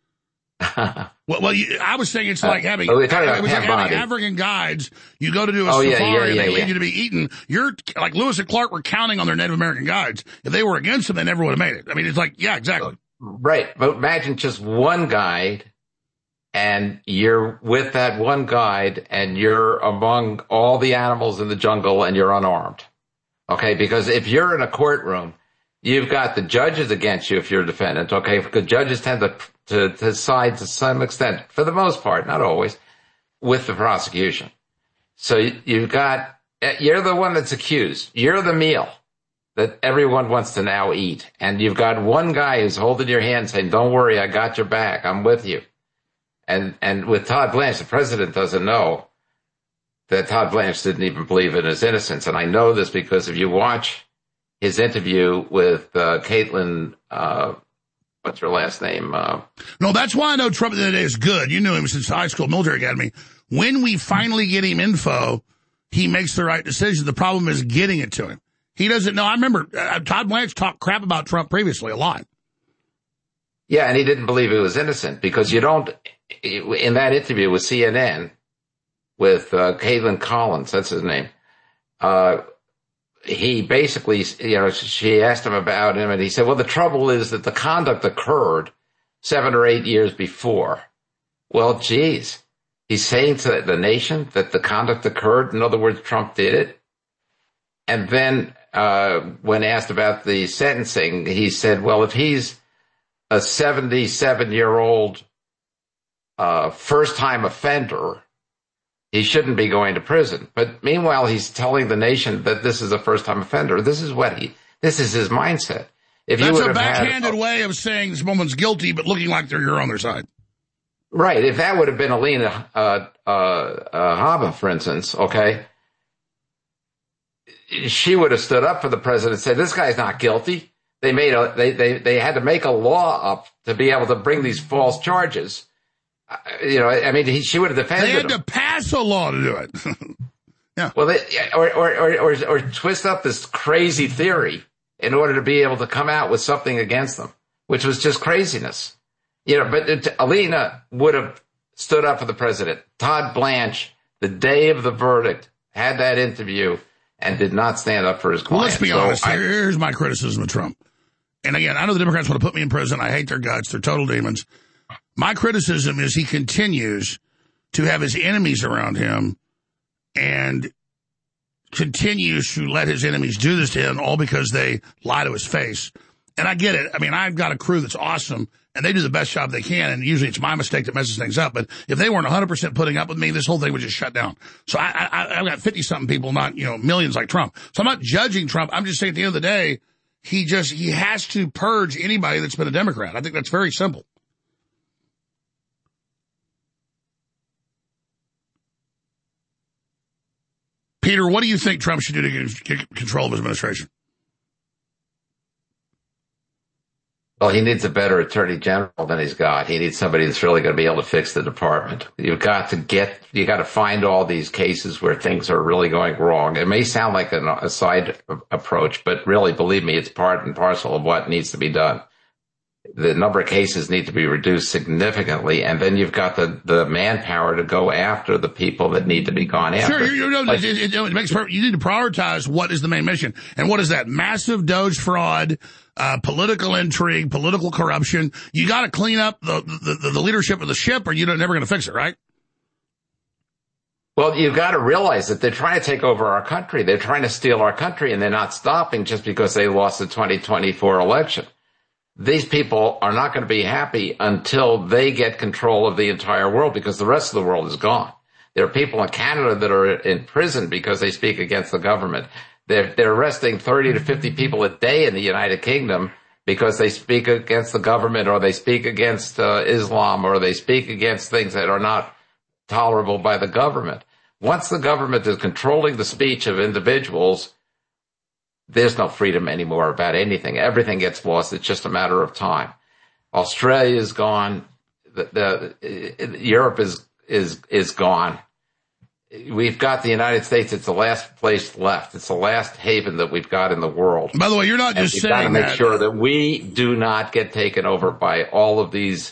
I was saying it's like having, having African guides. You go to do a safari and they lead you to be eaten. You're like Lewis and Clark were counting on their Native American guides. If they were against them, they never would have made it. I mean, it's like, yeah, exactly. Right. But imagine just one guide and you're with that one guide and you're among all the animals in the jungle and you're unarmed. Okay. Because if you're in a courtroom, you've got the judges against you if you're a defendant. Okay. Because judges tend to side to some extent, for the most part, not always, with the prosecution. So you're the one that's accused. You're the meal that everyone wants to now eat. And you've got one guy who's holding your hand saying, don't worry, I got your back. I'm with you. And with Todd Blanche, the president doesn't know that Todd Blanche didn't even believe in his innocence. And I know this because if you watch his interview with Caitlin, what's her last name? No, that's why I know Trump the other day is good. You knew him since high school, military academy. When we finally get him info, he makes the right decision. The problem is getting it to him. He doesn't know. I remember Todd Blanche talked crap about Trump previously a lot. Yeah, and he didn't believe he was innocent because you don't, in that interview with CNN, with Caitlin Collins, that's his name, he basically, she asked him about him and he said, well, the trouble is that the conduct occurred 7 or 8 years before. Well, geez, he's saying to the nation that the conduct occurred. In other words, Trump did it. And then, when asked about the sentencing, he said, well, if he's a 77-year-old, first-time offender, he shouldn't be going to prison. But meanwhile, he's telling the nation that this is a first-time offender. This is his mindset. That's a backhanded way of saying this woman's guilty, but looking like you're on their side. Right. If that would have been Alina Habba, for instance, okay, she would have stood up for the president and said, this guy's not guilty. They had to make a law up to be able to bring these false charges. She would have defended him. They had to pass a law to do it. Yeah. Well, or twist up this crazy theory in order to be able to come out with something against them, which was just craziness. But Alina would have stood up for the president. Todd Blanche, the day of the verdict, had that interview and did not stand up for his client. Well, let's be honest. Here's my criticism of Trump. And again, I know the Democrats want to put me in prison. I hate their guts. They're total demons. My criticism is he continues to have his enemies around him and continues to let his enemies do this to him all because they lie to his face. And I get it. I mean, I've got a crew that's awesome and they do the best job they can. And usually it's my mistake that messes things up. But if they weren't 100% putting up with me, this whole thing would just shut down. So I've got 50 something people, not, millions like Trump. So I'm not judging Trump. I'm just saying at the end of the day, he has to purge anybody that's been a Democrat. I think that's very simple. Peter, what do you think Trump should do to get control of his administration? Well, he needs a better attorney general than he's got. He needs somebody that's really going to be able to fix the department. You got to find all these cases where things are really going wrong. It may sound like a side approach, but really, believe me, it's part and parcel of what needs to be done. The number of cases need to be reduced significantly, and then you've got the manpower to go after the people that need to be gone after. Sure, it makes perfect. You need to prioritize what is the main mission, and what is that? Massive Doge fraud, political intrigue, political corruption. You got to clean up the leadership of the ship, or you're never going to fix it, right? Well, you've got to realize that they're trying to take over our country. They're trying to steal our country, and they're not stopping just because they lost the 2024 election. These people are not going to be happy until they get control of the entire world, because the rest of the world is gone. There are people in Canada that are in prison because they speak against the government. They're arresting 30 to 50 people a day in the United Kingdom because they speak against the government, or they speak against Islam, or they speak against things that are not tolerable by the government. Once the government is controlling the speech of individuals, there's no freedom anymore about anything. Everything gets lost. It's just a matter of time. Australia is gone. Europe is gone. We've got the United States. It's the last place left. It's the last haven that we've got in the world. By the way, you're not just saying that. We've got to make sure that we do not get taken over by all of these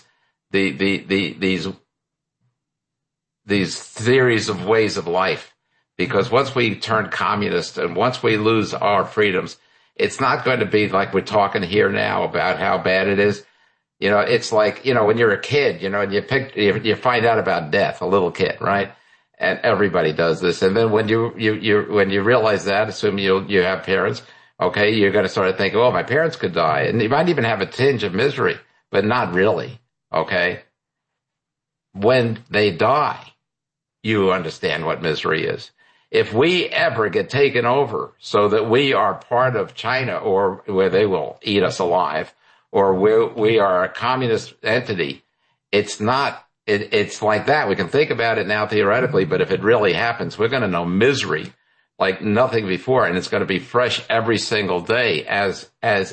theories of ways of life. Because once we turn communist and once we lose our freedoms, it's not going to be like we're talking here now about how bad it is. You know, it's like, you know, when you're a kid, you know, and you find out about death, a little kid, right? And everybody does this. And then when you realize that, assume you have parents, okay, you're going to start to think, oh, my parents could die. And you might even have a tinge of misery, but not really, okay? When they die, you understand what misery is. If we ever get taken over so that we are part of China, or where they will eat us alive, or where we are a communist entity, it's not, it's like that. We can think about it now theoretically, but if it really happens, we're going to know misery like nothing before, and it's going to be fresh every single day as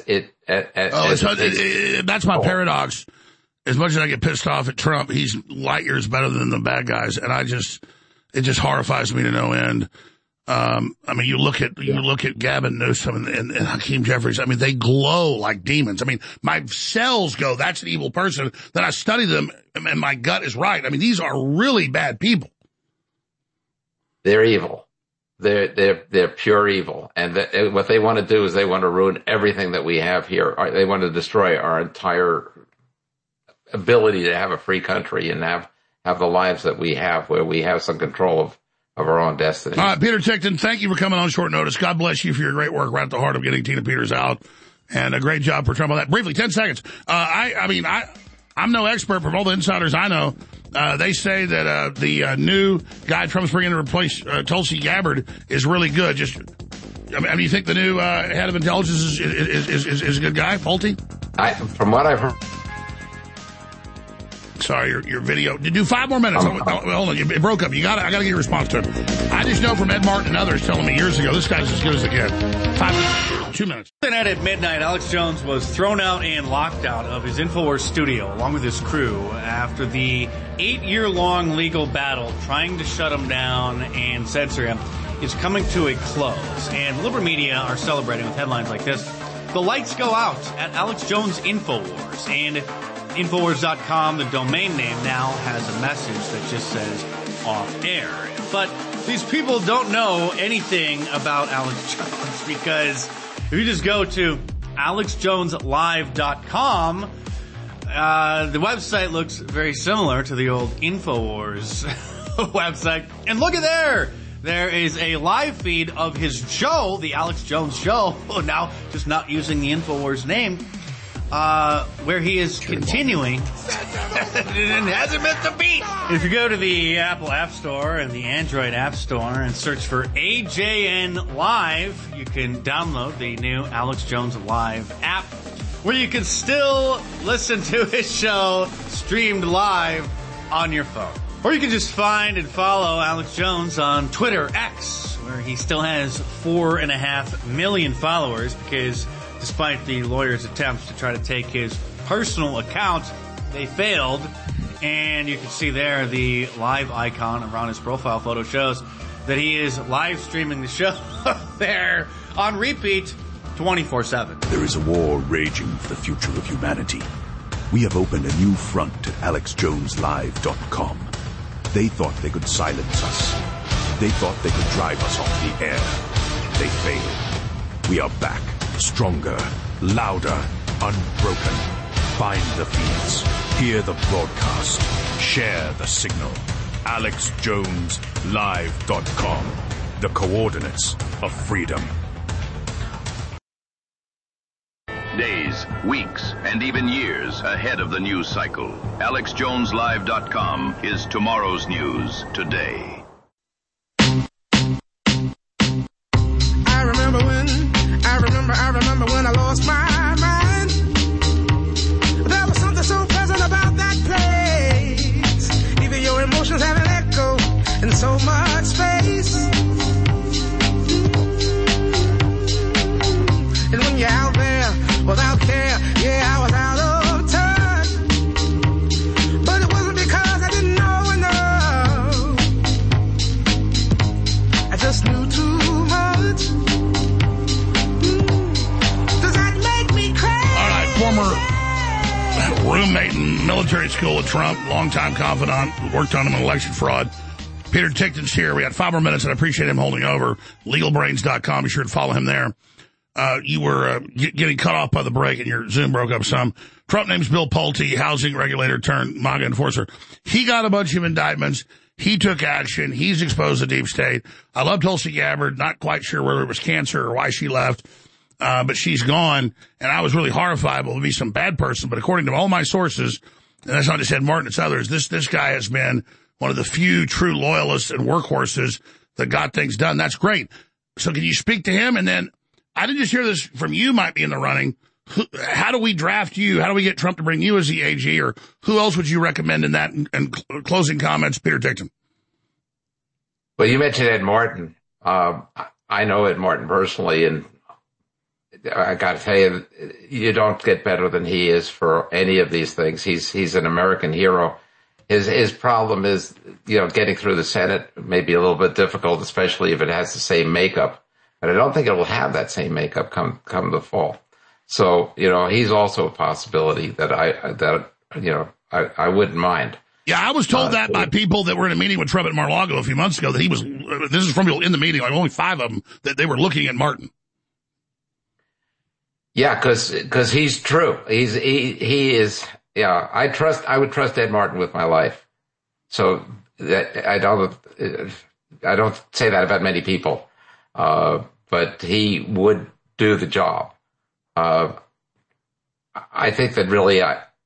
that's my paradox. As much as I get pissed off at Trump, he's light years better than the bad guys, and it just horrifies me to no end. I mean, you look at Gavin Newsom and Hakeem Jeffries. I mean, they glow like demons. I mean, my cells go, that's an evil person. Then I study them, and my gut is right. I mean, these are really bad people. They're evil. They're pure evil. And what they want to do is they want to ruin everything that we have here. They want to destroy our entire ability to have a free country and have the lives that we have, where we have some control of our own destiny. All right, Peter Tickton, thank you for coming on short notice. God bless you for your great work right at the heart of getting Tina Peters out. And a great job for Trump on that. Briefly, 10 seconds. I'm no expert, but from all the insiders I know, they say that the new guy Trump's bringing to replace Tulsi Gabbard is really good. You think the new head of intelligence is a good guy, Pulte? From what I've heard. Sorry, your video. Do 5 more minutes. Hold on, it broke up. I gotta get your response to it. I just know from Ed Martin and others telling me years ago, this guy's as good as they get. 2 minutes. Tonight at midnight, Alex Jones was thrown out and locked out of his InfoWars studio along with his crew after the 8-year-long legal battle trying to shut him down and censor him is coming to a close. And liberal media are celebrating with headlines like this. The lights go out at Alex Jones InfoWars. And Infowars.com, the domain name, now has a message that just says off air. But these people don't know anything about Alex Jones, because if you just go to AlexJonesLive.com, the website looks very similar to the old Infowars website. And look at there! There is a live feed of his show, the Alex Jones Show, now just not using the Infowars name. where he is continuing and hasn't missed a beat. If you go to the Apple App Store and the Android App Store and search for AJN Live, you can download the new Alex Jones Live app, where you can still listen to his show streamed live on your phone. Or you can just find and follow Alex Jones on Twitter X, where he still has 4.5 million followers, because despite the lawyer's attempts to try to take his personal account, they failed. And you can see there the live icon around his profile photo shows that he is live streaming the show there on repeat 24/7. There is a war raging for the future of humanity. We have opened a new front at AlexJonesLive.com. They thought they could silence us. They thought they could drive us off the air. They failed. We are back, stronger, louder, unbroken. Find the feeds. Hear the broadcast. Share the signal. AlexJonesLive.com. The coordinates of freedom. Days, weeks, and even years ahead of the news cycle. AlexJonesLive.com is tomorrow's news today. I remember when I lost my mind. There was something so pleasant about that place. Even your emotions have an echo in so much space. And when you're out there without care, yeah, I was out of touch. But it wasn't because I didn't know enough. I just knew too much. Does that make me crazy? All right, former roommate in military school with Trump, longtime confidant, worked on him in election fraud. Peter Tickton's here. We got 5 more minutes, and I appreciate him holding over. LegalBrains.com. Be sure to follow him there. You were getting cut off by the break, and your Zoom broke up some. Trump names Bill Pulte, housing regulator turned MAGA enforcer. He got a bunch of indictments. He took action. He's exposed the deep state. I love Tulsi Gabbard. Not quite sure whether it was cancer or why she left, but she's gone. And I was really horrified. Well, it would be some bad person. But according to all my sources, and that's not just Ed Martin, it's others, this guy has been one of the few true loyalists and workhorses that got things done. That's great. So can you speak to him? And then I didn't just hear this from you, might be in the running. How do we draft you? How do we get Trump to bring you as the AG? Or who else would you recommend in that? And closing comments, Peter Tickton. Well, you mentioned Ed Martin. I know Ed Martin personally, and I got to tell you, you don't get better than he is for any of these things. He's an American hero. His problem is, getting through the Senate may be a little bit difficult, especially if it has the same makeup. But I don't think it will have that same makeup come the fall. So, he's also a possibility that I wouldn't mind. Yeah, I was told that by people that were in a meeting with Trump at Mar-a-Lago a few months ago, that he was, this is from people in the meeting, like only 5 of them, that they were looking at Martin. Yeah, cause he's true. He is, I would trust Ed Martin with my life. So that I don't say that about many people. But he would do the job. I think that really,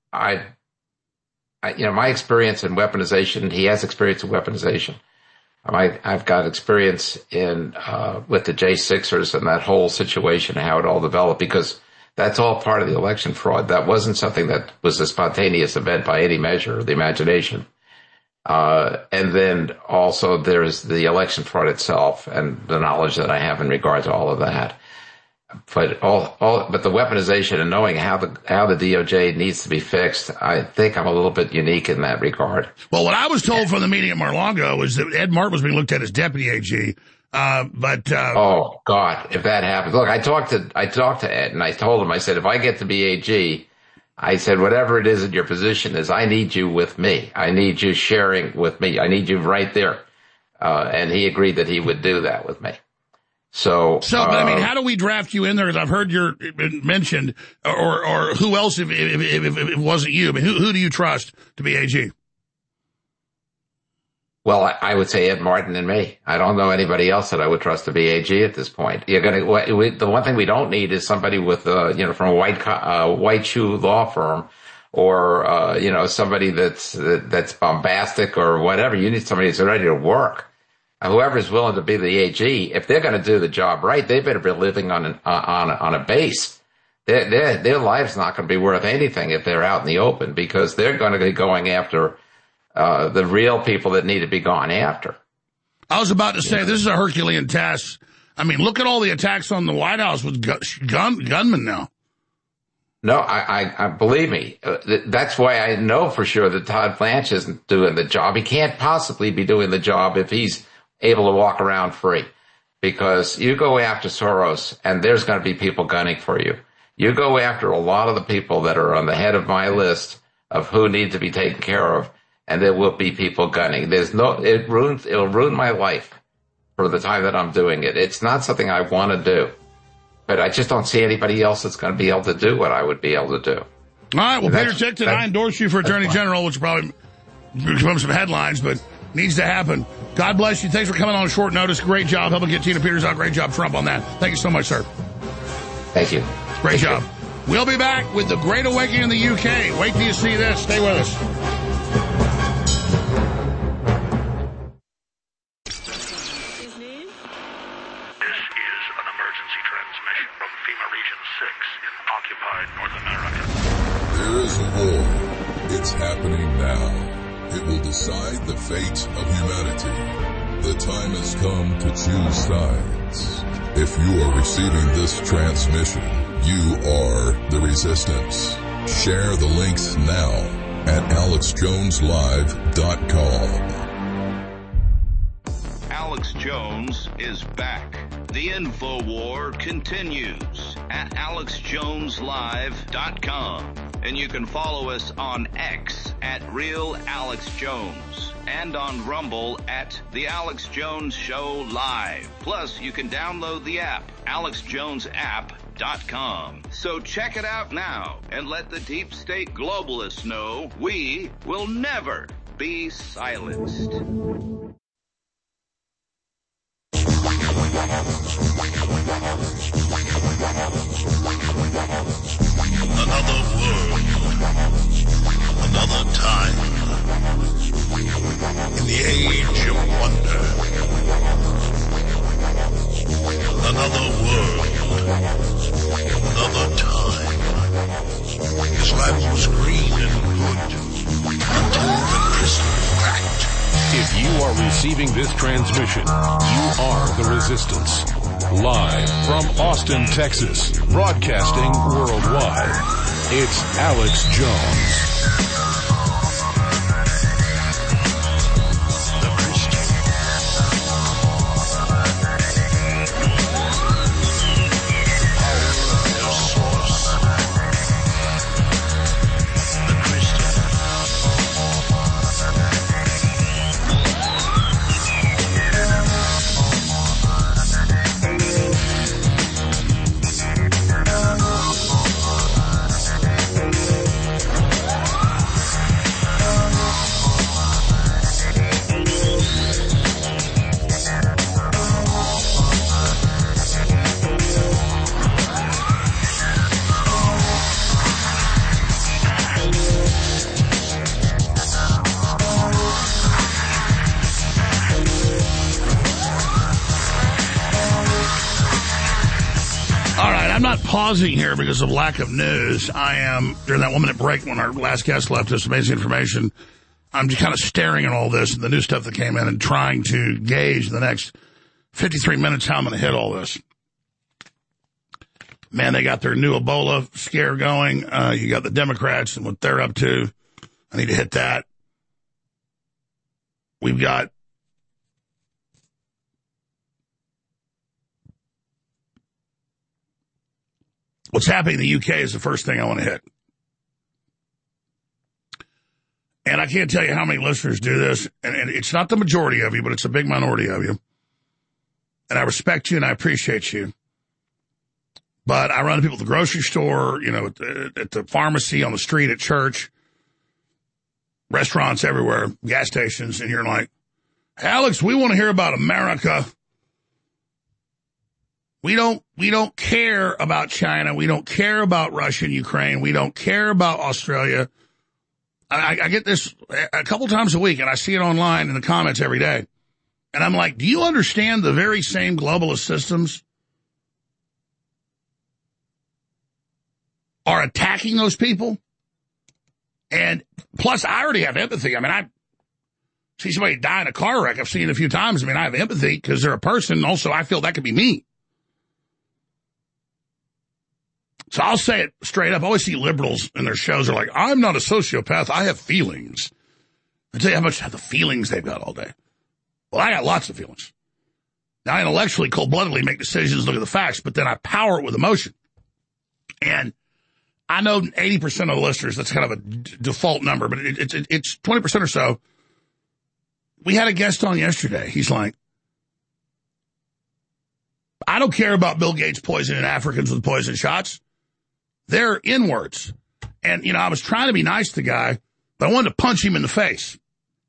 my experience in weaponization, he has experience in weaponization. I've got experience with the J6ers and that whole situation, how it all developed, because that's all part of the election fraud. That wasn't something that was a spontaneous event by any measure of the imagination. And then also there's the election fraud itself and the knowledge that I have in regard to all of that. But but the weaponization and knowing how the DOJ needs to be fixed, I think I'm a little bit unique in that regard. Well, what I was told from the meeting at Mar-a-Lago was that Ed Martin was being looked at as deputy AG. Oh God, if that happens, look, I talked to Ed and I told him, I said, if I get to be AG, I said, whatever it is that your position is, I need you with me. I need you sharing with me. I need you right there. And he agreed that he would do that with me. So, but I mean, how do we draft you in there? Because I've heard you're mentioned, or who else if it wasn't you? I mean, who do you trust to be AG? Well, I would say Ed Martin and me. I don't know anybody else that I would trust to be AG at this point. The one thing we don't need is somebody with, from a white shoe law firm, or somebody that's bombastic or whatever. You need somebody who's ready to work. Whoever's willing to be the AG, if they're going to do the job right, they better be living on a base. Their life's not going to be worth anything if they're out in the open, because they're going to be going after the real people that need to be gone after. I was about to say, this is a Herculean task. I mean, look at all the attacks on the White House with gunmen now. No, I believe me. That's why I know for sure that Todd Blanche isn't doing the job. He can't possibly be doing the job if he's able to walk around free. Because you go after Soros, and there's going to be people gunning for you. You go after a lot of the people that are on the head of my list of who need to be taken care of, and there will be people gunning. It'll ruin my life for the time that I'm doing it. It's not something I want to do. But I just don't see anybody else that's going to be able to do what I would be able to do. All right, well, Peter Tickton, I endorse you for Attorney General, which will probably become some headlines, but needs to happen. God bless you. Thanks for coming on short notice. Great job helping get Tina Peters out. Great job, Trump, on that. Thank you so much, sir. Thank you. Great job. We'll be back with the Great Awakening in the UK. Wait till you see this. Stay with us. Happening now. It will decide the fate of humanity. The time has come to choose sides. If you are receiving this transmission, you are the resistance. Share the links now at AlexJonesLive.com. Alex Jones is back. The InfoWar continues at AlexJonesLive.com. And you can follow us on X at Real Alex Jones and on Rumble at The Alex Jones Show Live. Plus, you can download the app, AlexJonesApp.com. So check it out now and let the deep state globalists know we will never be silenced. Another world, another time, in the age of wonder. Another world, another time. His life was green and good until the crystal cracked. If you are receiving this transmission, you are the resistance. Live from Austin, Texas, broadcasting worldwide, it's Alex Jones. Pausing here because of lack of news. I am, during that 1 minute break when our last guest left us amazing information, I'm just kind of staring at all this and the new stuff that came in and trying to gauge the next 53 minutes how I'm going to hit all this. Man, they got their new Ebola scare going. You got the Democrats and what they're up to. I need to hit that. We've got what's happening in the UK is the first thing I want to hit. And I can't tell you how many listeners do this, and it's not the majority of you, but it's a big minority of you. And I respect you and I appreciate you. But I run into people at the grocery store, you know, at the pharmacy, on the street, at church, restaurants everywhere, gas stations, and you're like, Alex, we want to hear about America. We don't care about China. We don't care about Russia and Ukraine. We don't care about Australia. I get this a couple times a week, and I see it online in the comments every day. And I'm like, do you understand the very same globalist systems are attacking those people? And plus, I already have empathy. I mean, I see somebody die in a car wreck. I've seen it a few times. I mean, I have empathy because they're a person. Also, I feel that could be me. So I'll say it straight up. I always see liberals in their shows are like, I'm not a sociopath. I have feelings. I tell you how much of the feelings they've got all day. Well, I got lots of feelings. Now, I intellectually, cold-bloodedly make decisions, look at the facts, but then I power it with emotion. And I know 80% of the listeners, that's kind of a default number, but it's 20% or so. We had a guest on yesterday. He's like, I don't care about Bill Gates poisoning Africans with poison shots. They're inwards. And, you know, I was trying to be nice to the guy, but I wanted to punch him in the face.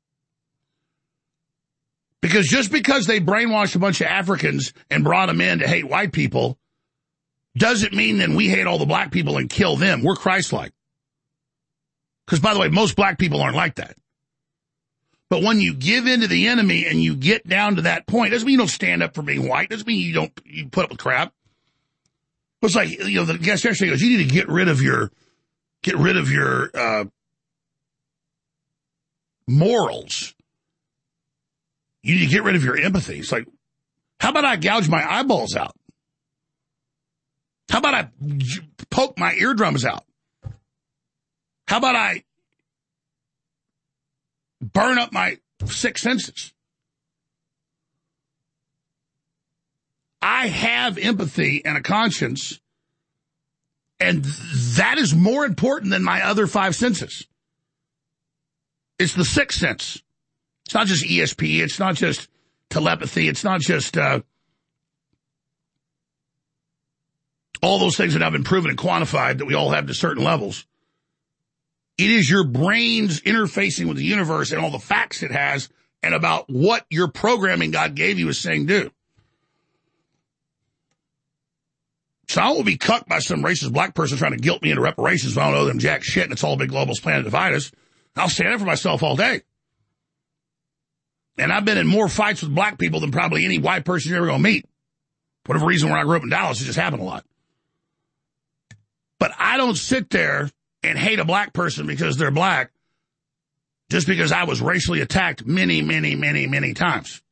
Because just because they brainwashed a bunch of Africans and brought them in to hate white people doesn't mean that we hate all the black people and kill them. We're Christ-like. Because, by the way, most black people aren't like that. But when you give in to the enemy and you get down to that point, doesn't mean you don't stand up for being white. Doesn't mean you put up with crap. It's like, you know, the guest yesterday goes, you need to get rid of your morals. You need to get rid of your empathy. It's like, how about I gouge my eyeballs out? How about I poke my eardrums out? How about I burn up my six senses? I have empathy and a conscience, and that is more important than my other five senses. It's the sixth sense. It's not just ESP. It's not just telepathy. It's not just all those things that have been proven and quantified that we all have to certain levels. It is your brain's interfacing with the universe and all the facts it has and about what your programming God gave you is saying do. So I will be cucked by some racist black person trying to guilt me into reparations when I don't owe them jack shit and it's all a big globalist plan to divide us. I'll stand up for myself all day. And I've been in more fights with black people than probably any white person you're ever going to meet. For whatever reason, when I grew up in Dallas, it just happened a lot. But I don't sit there and hate a black person because they're black just because I was racially attacked many, many, many, many times.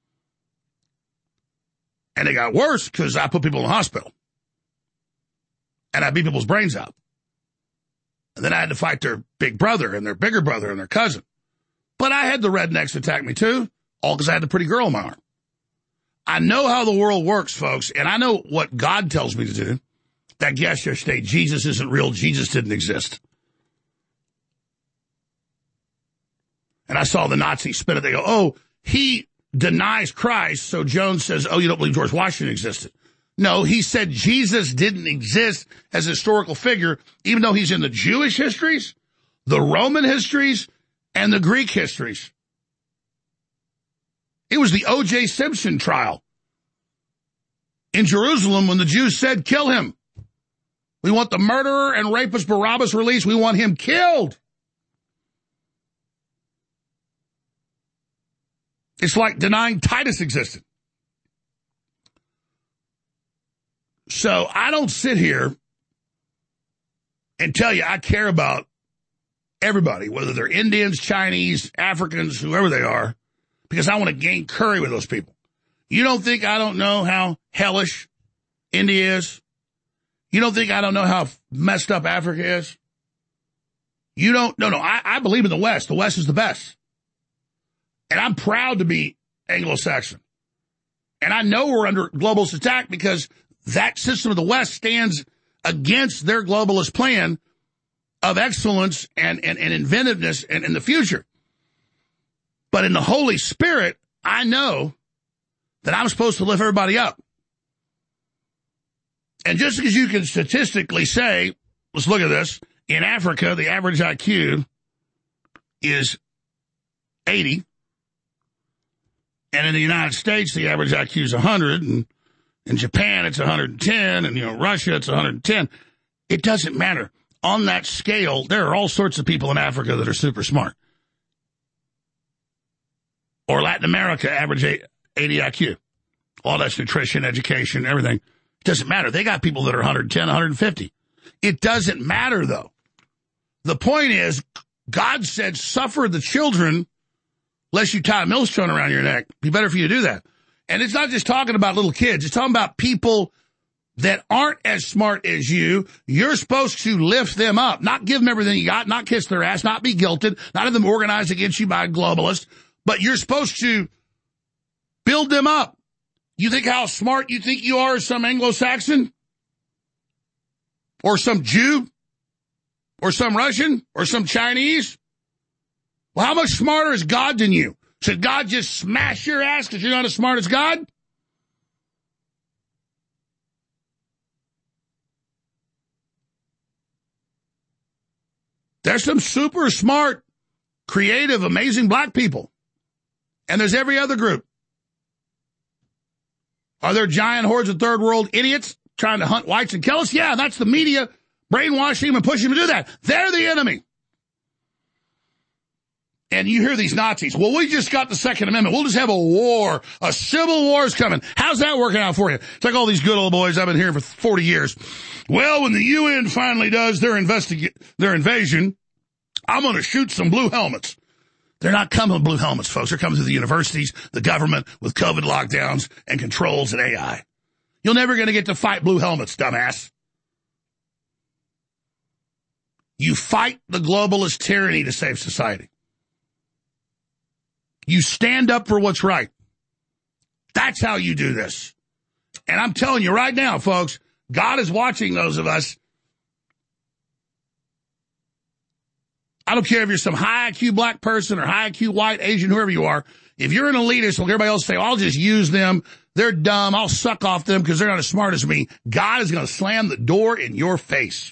And it got worse because I put people in the hospital. And I beat people's brains out. And then I had to fight their big brother and their bigger brother and their cousin. But I had the rednecks attack me too, all because I had the pretty girl in my arm. I know how the world works, folks, and I know what God tells me to do. That guest yesterday, Jesus isn't real, Jesus didn't exist. And I saw the Nazis spin it. They go, oh, he denies Christ, so Jones says, oh, you don't believe George Washington existed. No, he said Jesus didn't exist as a historical figure, even though he's in the Jewish histories, the Roman histories, and the Greek histories. It was the O.J. Simpson trial in Jerusalem when the Jews said, kill him. We want the murderer and rapist Barabbas released. We want him killed. It's like denying Titus existed. So I don't sit here and tell you I care about everybody, whether they're Indians, Chinese, Africans, whoever they are, because I want to gain curry with those people. You don't think I don't know how hellish India is? You don't think I don't know how messed up Africa is? You don't? No, I believe in the West. The West is the best. And I'm proud to be Anglo-Saxon. And I know we're under globalist attack because that system of the West stands against their globalist plan of excellence and inventiveness in the future. But in the Holy Spirit, I know that I'm supposed to lift everybody up. And just because you can statistically say, let's look at this, in Africa, the average IQ is 80. And in the United States, the average IQ is 100, and in Japan, it's 110, and, Russia, it's 110. It doesn't matter. On that scale, there are all sorts of people in Africa that are super smart. Or Latin America, average 80 IQ. All that's nutrition, education, everything. It doesn't matter. They got people that are 110, 150. It doesn't matter, though. The point is, God said, suffer the children lest you tie a millstone around your neck. It'd be better for you to do that. And it's not just talking about little kids. It's talking about people that aren't as smart as you. You're supposed to lift them up, not give them everything you got, not kiss their ass, not be guilted, not have them organized against you by a globalist, but you're supposed to build them up. You think how smart you think you are as some Anglo-Saxon? Or some Jew? Or some Russian? Or some Chinese? Well, how much smarter is God than you? Should God just smash your ass because you're not as smart as God? There's some super smart, creative, amazing black people. And there's every other group. Are there giant hordes of third world idiots trying to hunt whites and kill us? Yeah, that's the media brainwashing them and pushing them to do that. They're the enemy. And you hear these Nazis, well, we just got the Second Amendment. We'll just have a war. A civil war is coming. How's that working out for you? It's like all these good old boys I've been hearing for 40 years. Well, when the UN finally does their invasion, I'm going to shoot some blue helmets. They're not coming with blue helmets, folks. They're coming through the universities, the government, with COVID lockdowns and controls and AI. You're never going to get to fight blue helmets, dumbass. You fight the globalist tyranny to save society. You stand up for what's right. That's how you do this. And I'm telling you right now, folks, God is watching those of us. I don't care if you're some high IQ black person or high IQ white, Asian, whoever you are. If you're an elitist, like everybody else say, I'll just use them. They're dumb. I'll suck off them because they're not as smart as me. God is going to slam the door in your face.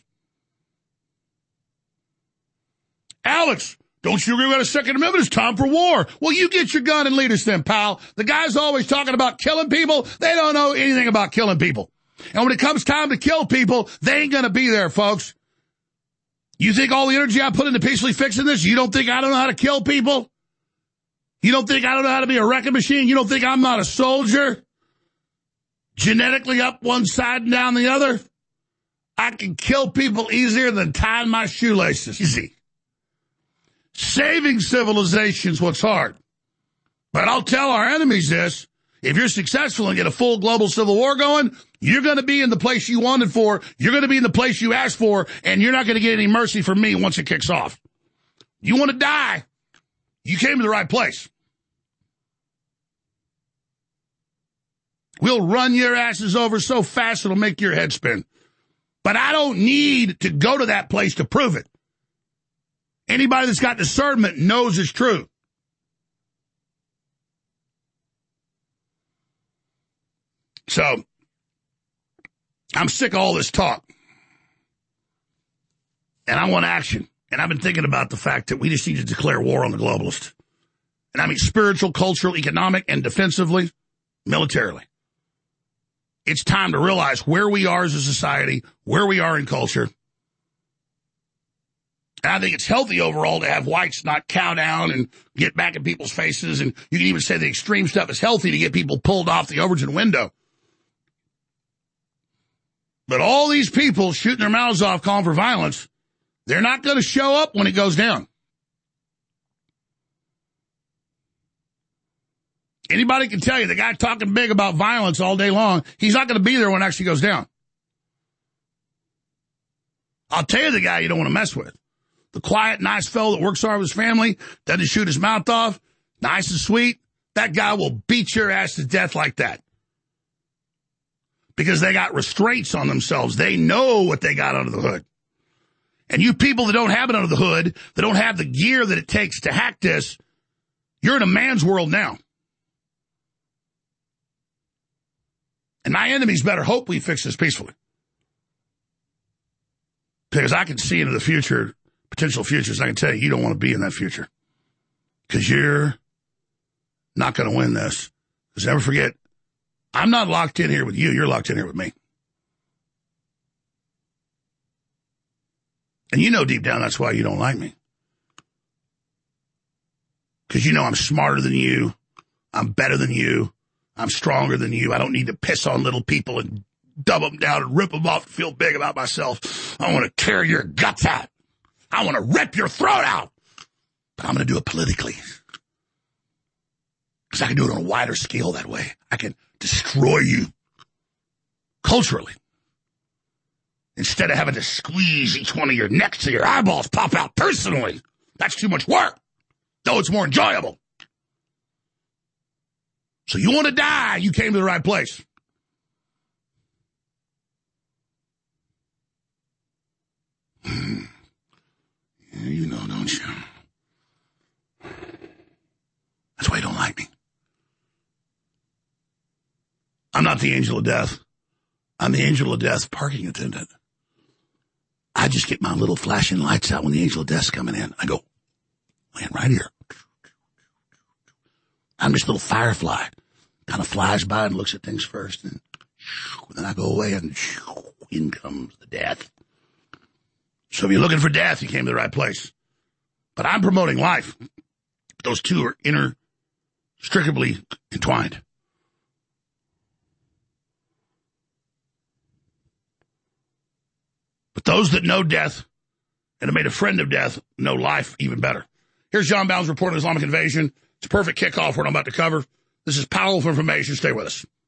Alex, don't you agree with a Second Amendment? It's time for war. Well, you get your gun and lead us then, pal. The guy's always talking about killing people. They don't know anything about killing people. And when it comes time to kill people, they ain't going to be there, folks. You think all the energy I put into peacefully fixing this, you don't think I don't know how to kill people? You don't think I don't know how to be a wrecking machine? You don't think I'm not a soldier? Genetically up one side and down the other? I can kill people easier than tying my shoelaces. Easy. Saving civilization's what's hard. But I'll tell our enemies this. If you're successful and get a full global civil war going, you're going to be in the place you wanted for, you're going to be in the place you asked for, and you're not going to get any mercy from me once it kicks off. You want to die, you came to the right place. We'll run your asses over so fast it'll make your head spin. But I don't need to go to that place to prove it. Anybody that's got discernment knows it's true. So, I'm sick of all this talk. And I want action. And I've been thinking about the fact that we just need to declare war on the globalists. And I mean spiritual, cultural, economic, and defensively, militarily. It's time to realize where we are as a society, where we are in culture. And I think it's healthy overall to have whites not cow down and get back in people's faces. And you can even say the extreme stuff is healthy to get people pulled off the Overton window. But all these people shooting their mouths off calling for violence, they're not going to show up when it goes down. Anybody can tell you the guy talking big about violence all day long, he's not going to be there when it actually goes down. I'll tell you the guy you don't want to mess with. The quiet, nice fellow that works hard with his family, doesn't shoot his mouth off, nice and sweet, that guy will beat your ass to death like that. Because they got restraints on themselves. They know what they got under the hood. And you people that don't have it under the hood, that don't have the gear that it takes to hack this, you're in a man's world now. And my enemies better hope we fix this peacefully. Because I can see into the future, potential futures, and I can tell you, you don't want to be in that future. Because you're not going to win this. Because never forget, I'm not locked in here with you. You're locked in here with me. And you know deep down that's why you don't like me. Because you know I'm smarter than you. I'm better than you. I'm stronger than you. I don't need to piss on little people and dub them down and rip them off and feel big about myself. I want to tear your guts out. I want to rip your throat out. But I'm going to do it politically. Because I can do it on a wider scale that way. I can destroy you culturally. Instead of having to squeeze each one of your necks till your eyeballs pop out personally. That's too much work. Though it's more enjoyable. So you want to die, you came to the right place. Yeah, you know, don't you? That's why you don't like me. I'm not the angel of death. I'm the angel of death parking attendant. I just get my little flashing lights out when the angel of death's coming in. I go, man, right here. I'm just a little firefly. Kind of flies by and looks at things first. And then I go away and in comes the death. So if you're looking for death, you came to the right place. But I'm promoting life. Those two are inextricably entwined. But those that know death and have made a friend of death know life even better. Here's John Bound's report on Islamic invasion. It's a perfect kickoff for what I'm about to cover. This is powerful information. Stay with us.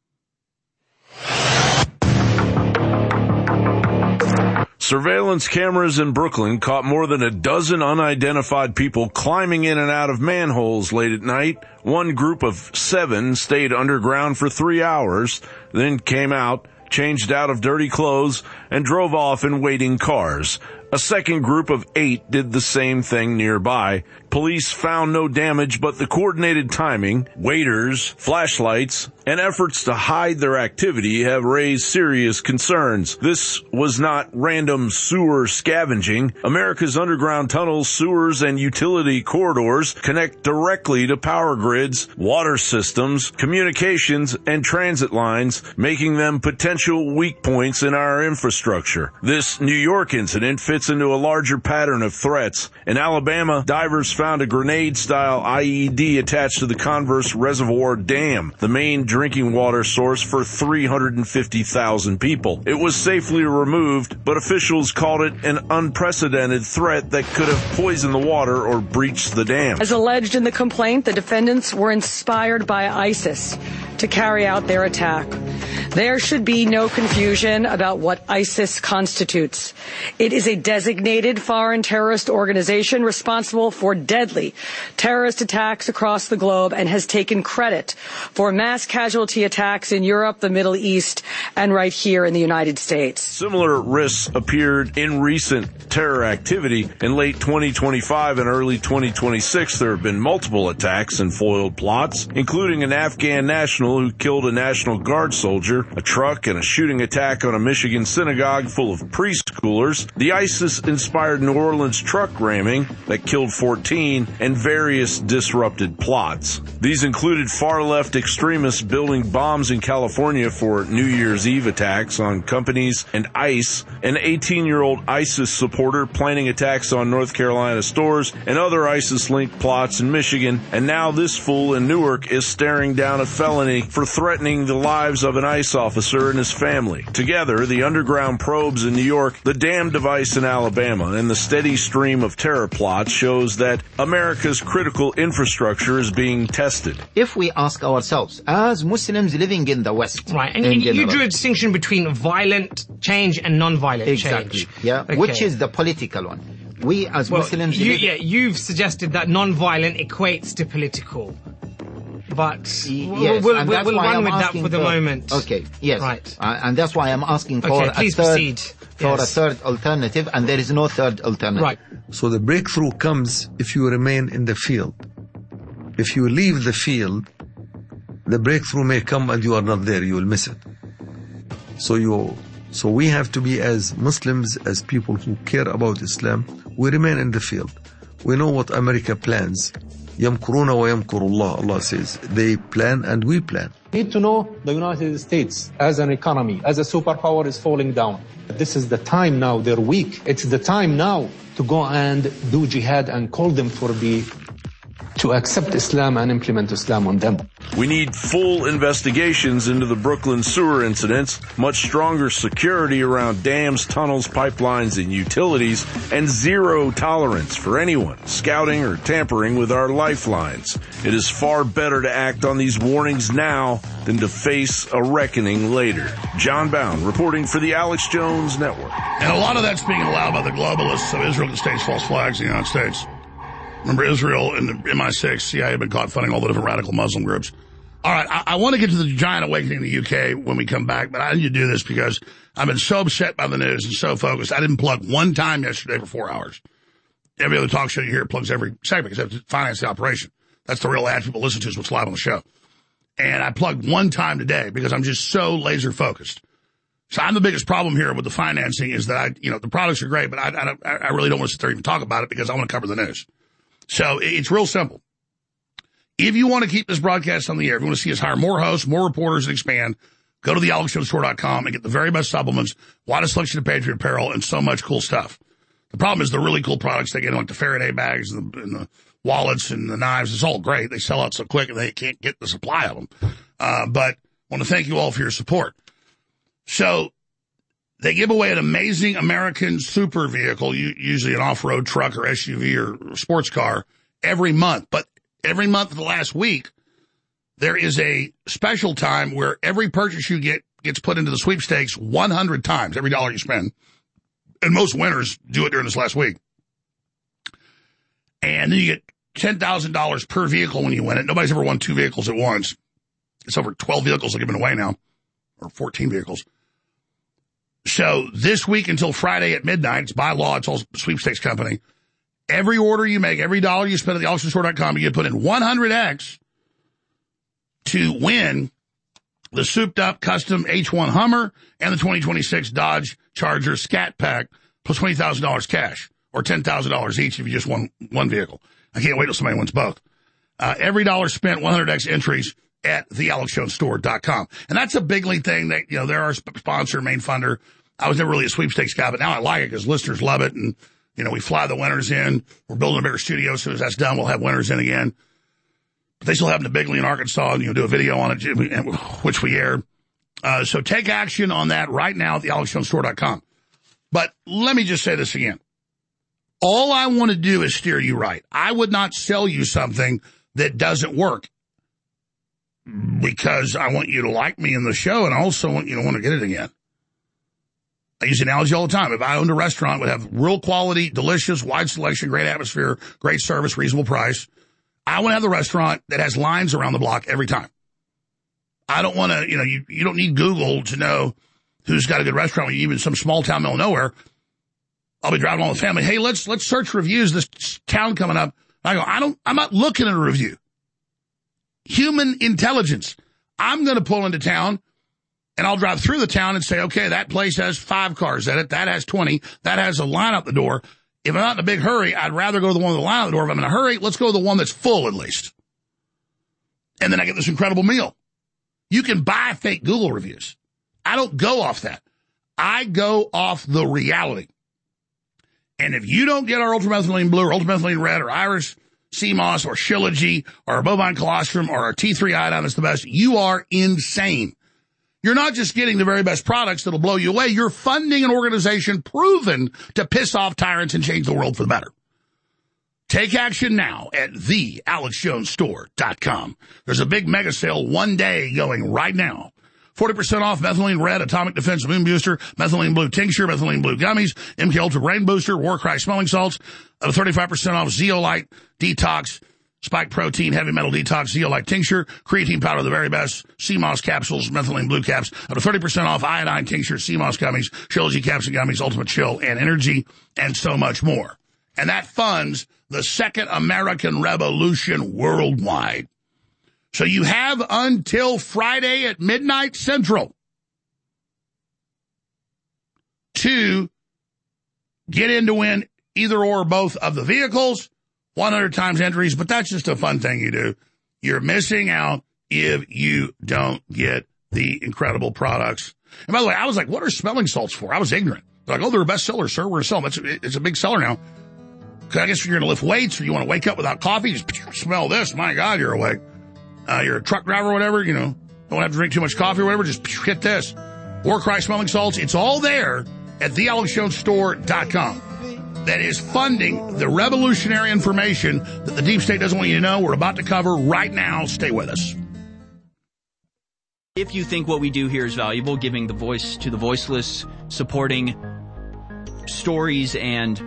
Surveillance cameras in Brooklyn caught more than a dozen unidentified people climbing in and out of manholes late at night. One group of 7 stayed underground for 3 hours, then came out, changed out of dirty clothes, and drove off in waiting cars. A second group of 8 did the same thing nearby. Police found no damage, but the coordinated timing, waiters, flashlights, and efforts to hide their activity have raised serious concerns. This was not random sewer scavenging. America's underground tunnels, sewers, and utility corridors connect directly to power grids, water systems, communications, and transit lines, making them potential weak points in our infrastructure. This New York incident fits into a larger pattern of threats. In Alabama, divers found a grenade-style IED attached to the Converse Reservoir Dam, the main drinking water source for 350,000 people. It was safely removed, but officials called it an unprecedented threat that could have poisoned the water or breached the dam. As alleged in the complaint, the defendants were inspired by ISIS to carry out their attack. There should be no confusion about what ISIS constitutes. It is a designated foreign terrorist organization responsible for deadly terrorist attacks across the globe and has taken credit for mass casualty attacks in Europe, the Middle East, and right here in the United States. Similar risks appeared in recent terror activity. In late 2025 and early 2026, there have been multiple attacks and foiled plots, including an Afghan national who killed a National Guard soldier, a truck, and a shooting attack on a Michigan synagogue full of preschoolers, the ISIS-inspired New Orleans truck ramming that killed 14, and various disrupted plots. These included far-left extremists building bombs in California for New Year's Eve attacks on companies and ICE, an 18-year-old ISIS supporter planning attacks on North Carolina stores, and other ISIS-linked plots in Michigan, and now this fool in Newark is staring down a felony for threatening the lives of an ICE officer and his family. Together, the underground probes in New York, the dam device in Alabama, and the steady stream of terror plots shows that America's critical infrastructure is being tested. If we ask ourselves, as Muslims living in the West... Right, and you drew a distinction between violent change and non-violent change. Yeah, okay. Which is the political one. We as Muslims... you've suggested that non-violent equates to political. But yes, we'll run with that for the moment. Okay, yes. Right. And that's why I'm asking for a third alternative, and there is no third alternative. Right. So the breakthrough comes if you remain in the field. If you leave the field, the breakthrough may come and you are not there, you will miss it. So we have to be, as Muslims, as people who care about Islam, we remain in the field. We know what America plans. يمكرون ويمكر الله. Allah says they plan and we plan. Need to know the United States as an economy, as a superpower is falling down. This is the time now. They're weak. It's the time now to go and do jihad and call them to accept Islam and implement Islam on them. We need full investigations into the Brooklyn sewer incidents, much stronger security around dams, tunnels, pipelines, and utilities, and zero tolerance for anyone scouting or tampering with our lifelines. It is far better to act on these warnings now than to face a reckoning later. John Bound reporting for the Alex Jones Network. And a lot of that's being allowed by the globalists of Israel that states false flags in the United States. Remember, Israel and the MI6, CIA have been caught funding all the different radical Muslim groups. All right, I want to get to the giant awakening in the UK when we come back, but I need to do this because I've been so upset by the news and so focused. I didn't plug one time yesterday for 4 hours. Every other talk show you hear plugs every segment because to finance the operation. That's the real ad people listen to is what's live on the show. And I plugged one time today because I'm just so laser focused. So I'm the biggest problem here with the financing is that the products are great, but I really don't want to sit there and even talk about it because I want to cover the news. So it's real simple. If you want to keep this broadcast on the air, if you want to see us hire more hosts, more reporters, and expand, go to thealexjonesstore.com and get the very best supplements, widest selection of Patriot apparel, and so much cool stuff. The problem is the really cool products they get, like the Faraday bags and the wallets and the knives. It's all great. They sell out so quick and they can't get the supply of them. But I want to thank you all for your support. So they give away an amazing American super vehicle, usually an off-road truck or SUV or sports car, every month. But every month of the last week, there is a special time where every purchase you get gets put into the sweepstakes 100 times, every dollar you spend. And most winners do it during this last week. And then you get $10,000 per vehicle when you win it. Nobody's ever won 2 vehicles at once. It's over 12 vehicles are given away now, or 14 vehicles. So this week until Friday at midnight, it's by law, it's all sweepstakes company. Every order you make, every dollar you spend at thealexjonesstore.com, you get put in 100X to win the souped-up custom H1 Hummer and the 2026 Dodge Charger Scat Pack plus $20,000 cash, or $10,000 each if you just won one vehicle. I can't wait till somebody wins both. Every dollar spent, 100X entries at thealexjonesstore.com. And that's a big league thing that, they're our sponsor, main funder. I was never really a sweepstakes guy, but now I like it because listeners love it. And, we fly the winners in. We're building a bigger studio. As soon as that's done, we'll have winners in again. But they still have them in Bigley in Arkansas, and do a video on it, which we air. So take action on that right now at thealexjonesstore.com. But let me just say this again. All I want to do is steer you right. I would not sell you something that doesn't work because I want you to like me in the show, and I also want you to want to get it again. I use the analogy all the time. If I owned a restaurant, it would have real quality, delicious, wide selection, great atmosphere, great service, reasonable price. I want to have the restaurant that has lines around the block every time. I don't want to, you don't need Google to know who's got a good restaurant, even some small town middle of nowhere. I'll be driving along with the family. Hey, let's search reviews this town coming up. I go, I'm not looking at a review. Human intelligence. I'm going to pull into town, and I'll drive through the town and say, okay, that place has 5 cars in it. That has 20. That has a line out the door. If I'm not in a big hurry, I'd rather go to the one with the line out the door. If I'm in a hurry, let's go to the one that's full at least. And then I get this incredible meal. You can buy fake Google reviews. I don't go off that. I go off the reality. And if you don't get our ultramethylene blue or ultramethylene red or Irish sea moss or Shilajit or our bovine colostrum or our T3 iodine is the best, you are insane. You're not just getting the very best products that'll blow you away. You're funding an organization proven to piss off tyrants and change the world for the better. Take action now at thealexjonesstore.com. There's a big mega sale one day going right now. 40% off methylene red, atomic defense immune booster, methylene blue tincture, methylene blue gummies, MK Ultra brain booster, Warcry smelling salts, 35% off Zeolite detox, spike protein, heavy metal detox, Zeolite tincture, creatine powder, the very best, CMOS capsules, methylene blue caps, up to 30% off iodine tincture, CMOS gummies, Shilajit caps and gummies, ultimate chill and energy, and so much more. And that funds the Second American Revolution worldwide. So you have until Friday at midnight Central to get in to win either or both of the vehicles, 100 times entries, but that's just a fun thing you do. You're missing out if you don't get the incredible products. And by the way, I was like, what are smelling salts for? I was ignorant. They're like, oh, they're a bestseller, sir. We're going to sell them. It's a big seller now. Because I guess if you're going to lift weights or you want to wake up without coffee, just smell this. My God, you're awake. You're a truck driver or whatever, you know, don't have to drink too much coffee or whatever, just hit this. War Cry smelling salts. It's all there at thealexjonesstore.com. That is funding the revolutionary information that the deep state doesn't want you to know. We're about to cover right now. Stay with us. If you think what we do here is valuable, giving the voice to the voiceless, supporting stories and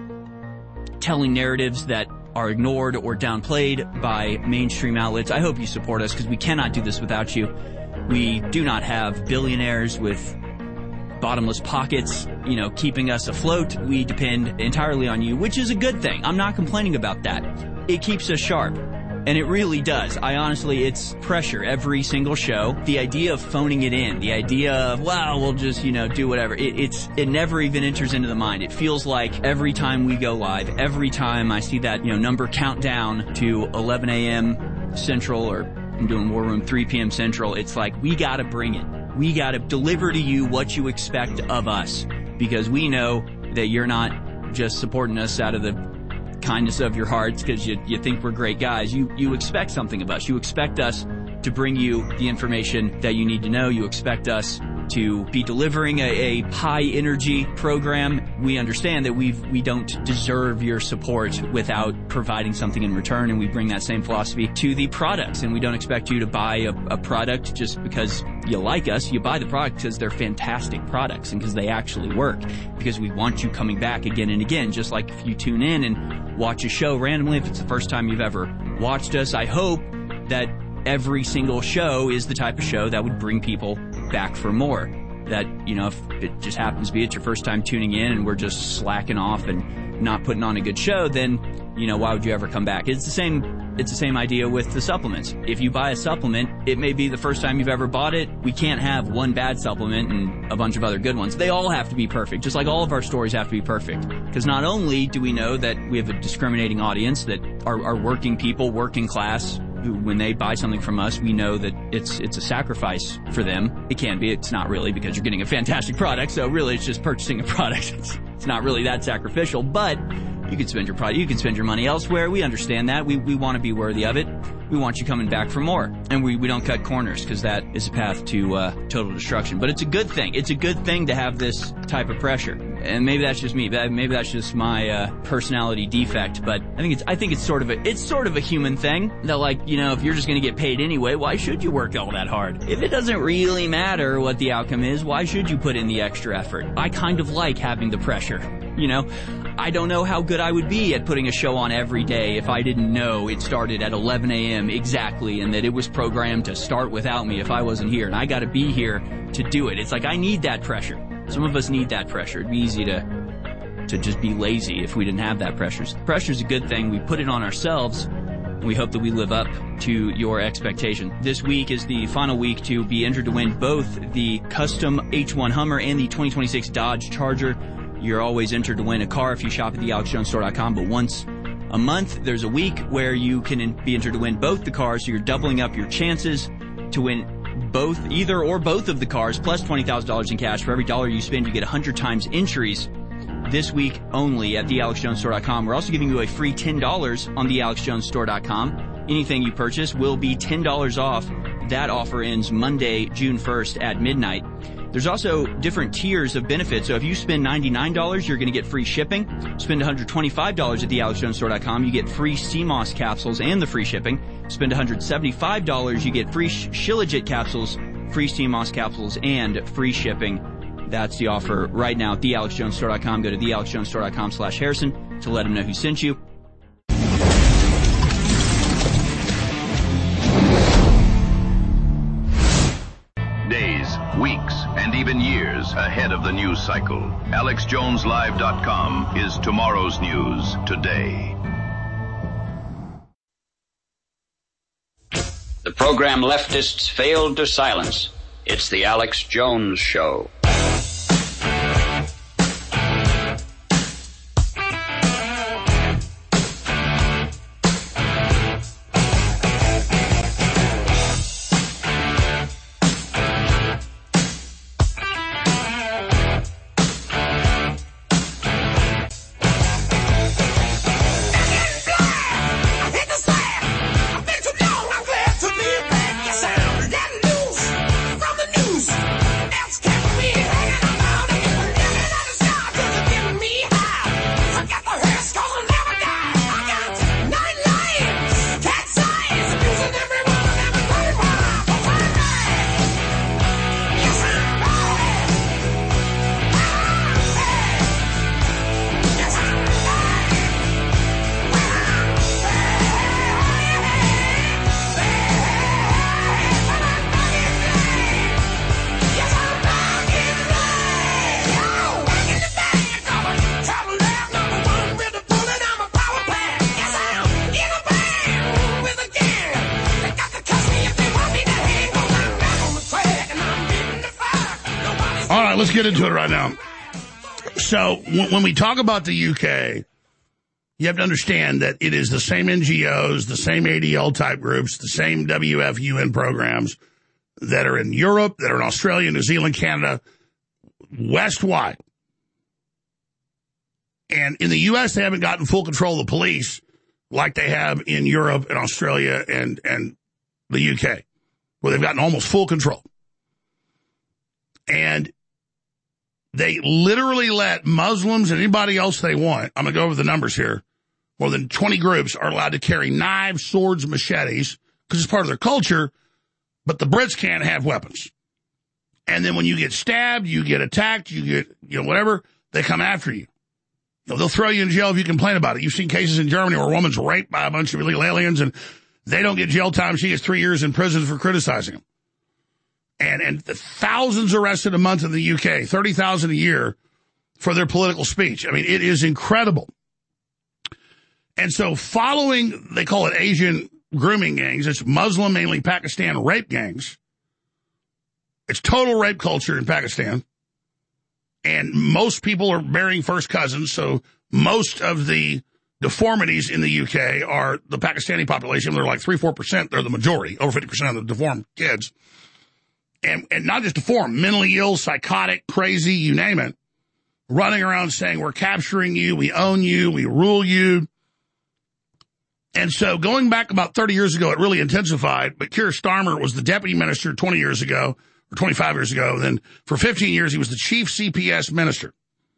telling narratives that are ignored or downplayed by mainstream outlets, I hope you support us because we cannot do this without you. We do not have billionaires with bottomless pockets, you know, keeping us afloat. We depend entirely on you, which is a good thing. I'm not complaining about that. It keeps us sharp. And it really does. It's pressure every single show. The idea of phoning it in, the idea of, well, we'll just, you know, do whatever. It never even enters into the mind. It feels like every time we go live, every time I see that, you know, number count down to 11 a.m. Central, or I'm doing War Room 3 p.m. Central, it's like, we gotta bring it. We gotta deliver to you what you expect of us. Because we know that you're not just supporting us out of the kindness of your hearts because you think we're great guys. You expect something of us. You expect us to bring you the information that you need to know. You expect us to be delivering a high energy program. We understand that we don't deserve your support without providing something in return, and we bring that same philosophy to the products. And we don't expect you to buy a product just because you like us. You buy the product because they're fantastic products and because they actually work, because we want you coming back again and again. Just like if you tune in and watch a show randomly, if it's the first time you've ever watched us, I hope that every single show is the type of show that would bring people back for more. That, you know, if it just happens to be it's your first time tuning in and we're just slacking off and not putting on a good show, then, you know, why would you ever come back? It's the same idea with the supplements. If you buy a supplement, it may be the first time you've ever bought it. We can't have one bad supplement and a bunch of other good ones. They all have to be perfect, just like all of our stories have to be perfect. Because not only do we know that we have a discriminating audience that are working people, working class, who, when they buy something from us, we know that it's a sacrifice for them. It can be. It's not really, because you're getting a fantastic product. So really, it's just purchasing a product. It's not really that sacrificial, but you can spend your product. You can spend your money elsewhere. We understand that. We want to be worthy of it. We want you coming back for more. And we don't cut corners, because that is a path to total destruction. But it's a good thing. It's a good thing to have this type of pressure. And maybe that's just me. Maybe that's just my personality defect. But I think it's sort of a human thing that, like, you know, if you're just going to get paid anyway, why should you work all that hard? If it doesn't really matter what the outcome is, why should you put in the extra effort? I kind of like having the pressure. You know, I don't know how good I would be at putting a show on every day if I didn't know it started at 11 a.m. exactly, and that it was programmed to start without me if I wasn't here, and I got to be here to do it. It's like, I need that pressure. Some of us need that pressure. It'd be easy to just be lazy if we didn't have that pressure. So pressure's a good thing. We put it on ourselves, and we hope that we live up to your expectation. This week is the final week to be entered to win both the custom H1 Hummer and the 2026 Dodge Charger. You're always entered to win a car if you shop at thealexjonesstore.com, but once a month, there's a week where you can be entered to win both the cars, so you're doubling up your chances to win either or both of the cars, plus $20,000 in cash. For every dollar you spend, you get 100 times entries this week only at thealexjonesstore.com. We're also giving you a free $10 on thealexjonesstore.com. Anything you purchase will be $10 off. That offer ends Monday, June 1st at midnight. There's also different tiers of benefits. So if you spend $99, you're going to get free shipping. Spend $125 at thealexjonesstore.com, you get free CMOS capsules and the free shipping. Spend $175, you get free Shilajit capsules, free CMOS capsules, and free shipping. That's the offer right now at thealexjonesstore.com. Go to thealexjonesstore.com/Harrison to let them know who sent you. Days, weeks, and even years ahead of the news cycle. AlexJonesLive.com is tomorrow's news today. The program leftists failed to silence. It's the Alex Jones Show. Let's get into it right now. So when we talk about the UK, you have to understand that it is the same NGOs, the same ADL type groups, the same WF UN programs that are in Europe, that are in Australia, New Zealand, Canada, west-wide. And in the U.S., they haven't gotten full control of the police like they have in Europe and Australia and the UK, where they've gotten almost full control. And they literally let Muslims and anybody else they want, I'm going to go over the numbers here, more than 20 groups are allowed to carry knives, swords, machetes, because it's part of their culture, but the Brits can't have weapons. And then when you get stabbed, you get attacked, you get, whatever, they come after you. They'll throw you in jail if you complain about it. You've seen cases in Germany where a woman's raped by a bunch of illegal aliens and they don't get jail time. She gets 3 years in prison for criticizing them. And thousands arrested a month in the UK, 30,000 a year for their political speech. I mean, it is incredible. And so following, they call it Asian grooming gangs. It's Muslim, mainly Pakistan rape gangs. It's total rape culture in Pakistan. And most people are marrying first cousins, so most of the deformities in the UK are the Pakistani population. They're like 3-4%. They're the majority, over 50% of the deformed kids. And not just deformed, mentally ill, psychotic, crazy, you name it, running around saying, we're capturing you, we own you, we rule you. And so going back about 30 years ago, it really intensified, but Keir Starmer was the deputy minister 20 years ago, or 25 years ago. Then for 15 years, he was the chief CPS minister.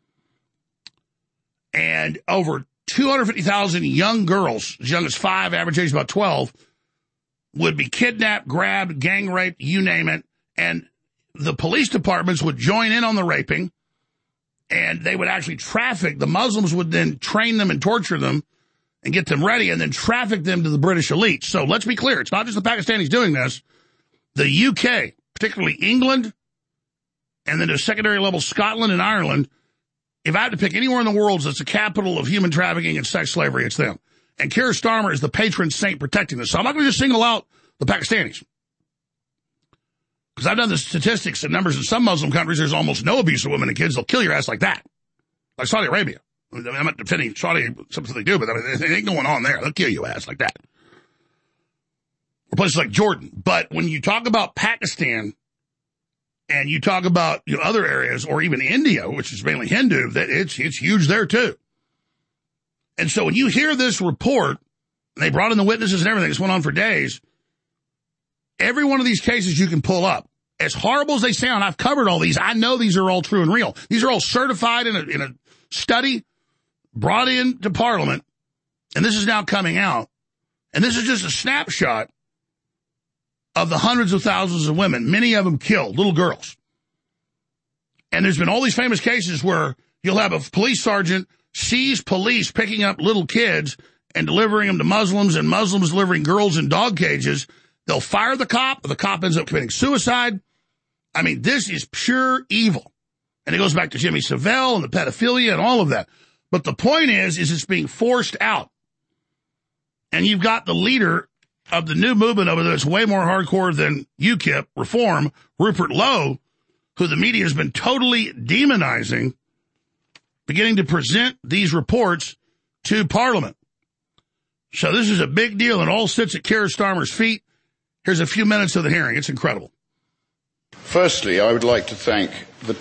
And over 250,000 young girls, as young as 5, average age about 12, would be kidnapped, grabbed, gang raped, you name it. And the police departments would join in on the raping, and they would actually traffic. The Muslims would then train them and torture them and get them ready and then traffic them to the British elite. So let's be clear. It's not just the Pakistanis doing this. The UK, particularly England, and then to a secondary level, Scotland and Ireland, if I had to pick anywhere in the world that's the capital of human trafficking and sex slavery, it's them. And Keir Starmer is the patron saint protecting this. So I'm not going to just single out the Pakistanis. Because I've done the statistics and numbers in some Muslim countries, there's almost no abuse of women and kids. They'll kill your ass like that. Like Saudi Arabia. I mean, I'm not defending Saudi, something they do, but I mean, there ain't going on there. They'll kill your ass like that. Or places like Jordan. But when you talk about Pakistan and you talk about other areas, or even India, which is mainly Hindu, that it's huge there too. And so when you hear this report, and they brought in the witnesses and everything, this went on for days, every one of these cases you can pull up. As horrible as they sound, I've covered all these. I know these are all true and real. These are all certified in a study, brought into Parliament, and this is now coming out. And this is just a snapshot of the hundreds of thousands of women, many of them killed, little girls. And there's been all these famous cases where you'll have a police sergeant sees police picking up little kids and delivering them to Muslims, and Muslims delivering girls in dog cages. They'll fire the cop, or the cop ends up committing suicide. I mean, this is pure evil. And it goes back to Jimmy Savile and the pedophilia and all of that. But the point is it's being forced out. And you've got the leader of the new movement over there that's way more hardcore than UKIP, Reform, Rupert Lowe, who the media has been totally demonizing, beginning to present these reports to Parliament. So this is a big deal, and all sits at Keir Starmer's feet. Here's a few minutes of the hearing. It's incredible. Firstly, I would like to thank the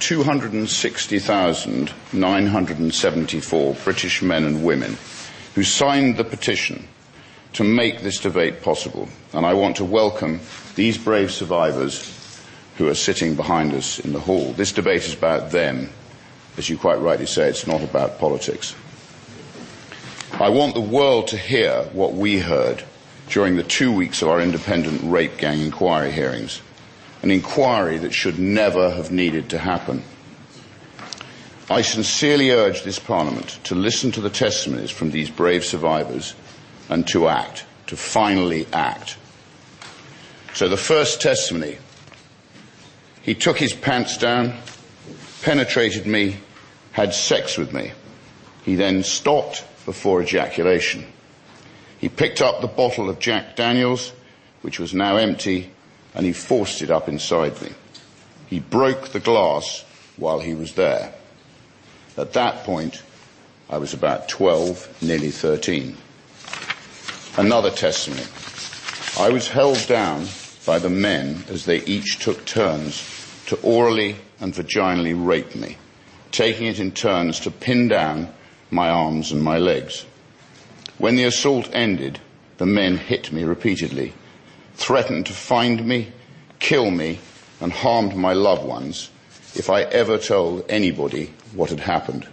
260,974 British men and women who signed the petition to make this debate possible. And I want to welcome these brave survivors who are sitting behind us in the hall. This debate is about them. As you quite rightly say, it's not about politics. I want the world to hear what we heard during the 2 weeks of our independent rape gang inquiry hearings, an inquiry that should never have needed to happen. I sincerely urge this Parliament to listen to the testimonies from these brave survivors and to act, to finally act. So the first testimony: he took his pants down, penetrated me, had sex with me. He then stopped before ejaculation. He picked up the bottle of Jack Daniels, which was now empty, and he forced it up inside me. He broke the glass while he was there. At that point, I was about 12, nearly 13. Another testimony. I was held down by the men as they each took turns to orally and vaginally rape me, taking it in turns to pin down my arms and my legs. When the assault ended, the men hit me repeatedly, threatened to find me, kill me, and harmed my loved ones if I ever told anybody what had happened.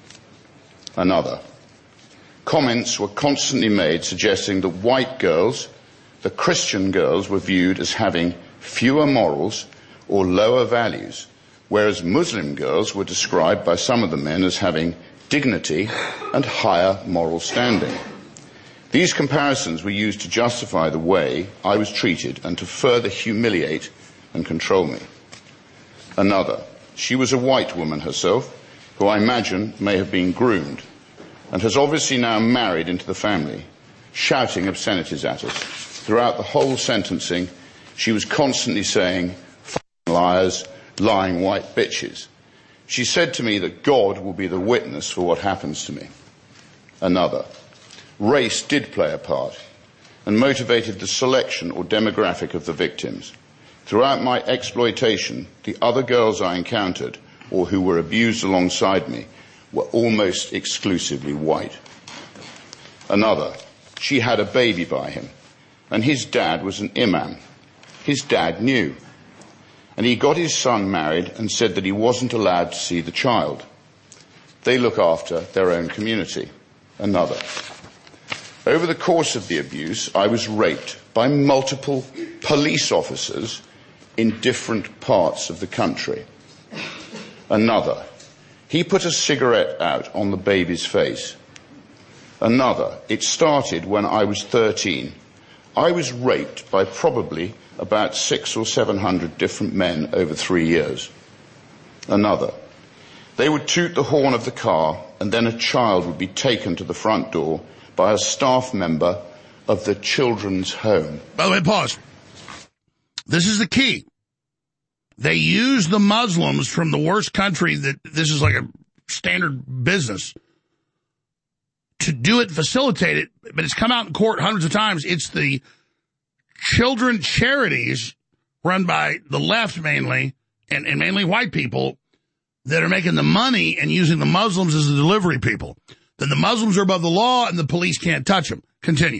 Another. Comments were constantly made suggesting that white girls, the Christian girls, were viewed as having fewer morals or lower values, whereas Muslim girls were described by some of the men as having dignity and higher moral standing. These comparisons were used to justify the way I was treated and to further humiliate and control me. Another. She was a white woman herself, who I imagine may have been groomed, and has obviously now married into the family, shouting obscenities at us. Throughout the whole sentencing, she was constantly saying, "F***ing liars, lying white bitches." She said to me that God will be the witness for what happens to me. Another. Race did play a part and motivated the selection or demographic of the victims. Throughout my exploitation, the other girls I encountered, or who were abused alongside me, were almost exclusively white. Another. She had a baby by him, and his dad was an imam. His dad knew. And he got his son married and said that he wasn't allowed to see the child. They look after their own community. Another. Over the course of the abuse, I was raped by multiple police officers in different parts of the country. Another. He put a cigarette out on the baby's face. Another. It started when I was 13. I was raped by probably about 600 or 700 different men over 3 years. Another. They would toot the horn of the car, and then a child would be taken to the front door by a staff member of the children's home. By the way, pause. This is the key. They use the Muslims from the worst country that this is like a standard business to do it, facilitate it, but it's come out in court hundreds of times. It's the children charities run by the left mainly, and mainly white people, that are making the money and using the Muslims as the delivery people. Then the Muslims are above the law and the police can't touch them. Continue.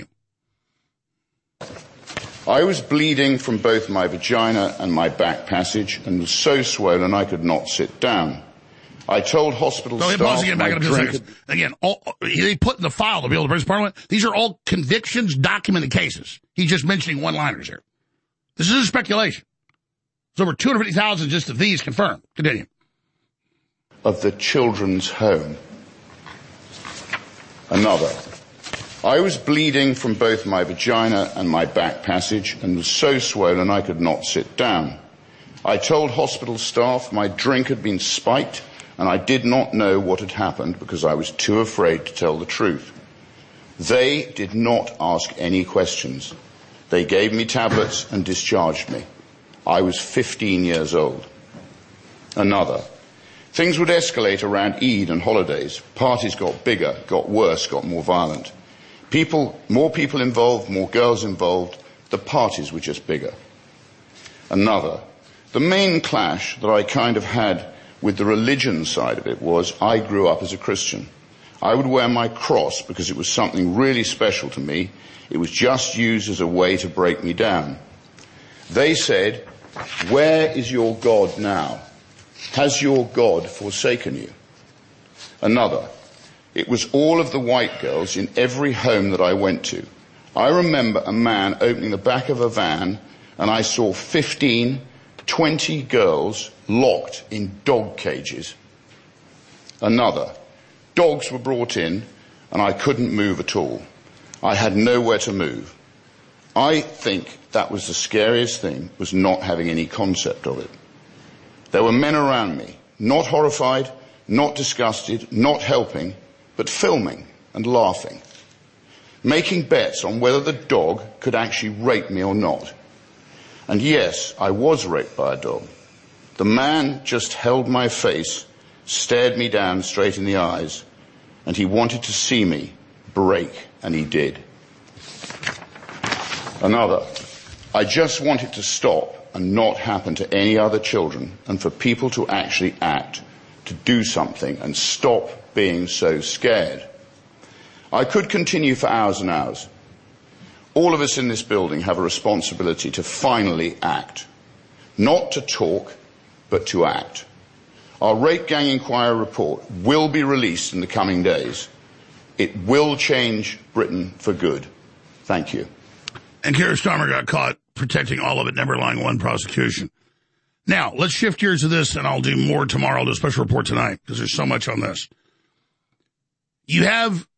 I was bleeding from both my vagina and my back passage and was so swollen I could not sit down. I told hospital staff... Pause again, back up 2 seconds. Again, they put in the file to be able to bring this Parliament. These are all convictions, documented cases. He's just mentioning one-liners here. This is a speculation. There's over 250,000 just of these confirmed. Continue. Of the children's home. Another. I was bleeding from both my vagina and my back passage and was so swollen I could not sit down. I told hospital staff my drink had been spiked and I did not know what had happened because I was too afraid to tell the truth. They did not ask any questions. They gave me tablets and discharged me. I was 15 years old. Another. Things would escalate around Eid and holidays. Parties got bigger, got worse, got more violent. More people involved, more girls involved. The parties were just bigger. Another. The main clash that I kind of had with the religion side of it was I grew up as a Christian. I would wear my cross because it was something really special to me. It was just used as a way to break me down. They said, "Where is your God now? Has your God forsaken you?" Another. It was all of the white girls in every home that I went to. I remember a man opening the back of a van and I saw 15, 20 girls locked in dog cages. Another. Dogs were brought in and I couldn't move at all. I had nowhere to move. I think that was the scariest thing, was not having any concept of it. There were men around me, not horrified, not disgusted, not helping, but filming and laughing, making bets on whether the dog could actually rape me or not. And yes, I was raped by a dog. The man just held my face, stared me down straight in the eyes, and he wanted to see me break, and he did. Another, I just want it to stop and not happen to any other children, and for people to actually act, to do something and stop being so scared. I could continue for hours and hours. All of us in this building have a responsibility to finally act. Not to talk, but to act. Our Rape Gang Inquiry report will be released in the coming days. It will change Britain for good. Thank you. And Keir Starmer got caught protecting all of it, never lying one prosecution. Now, let's shift gears to this, and I'll do more tomorrow. I'll do a special report tonight, because there's so much on this. You have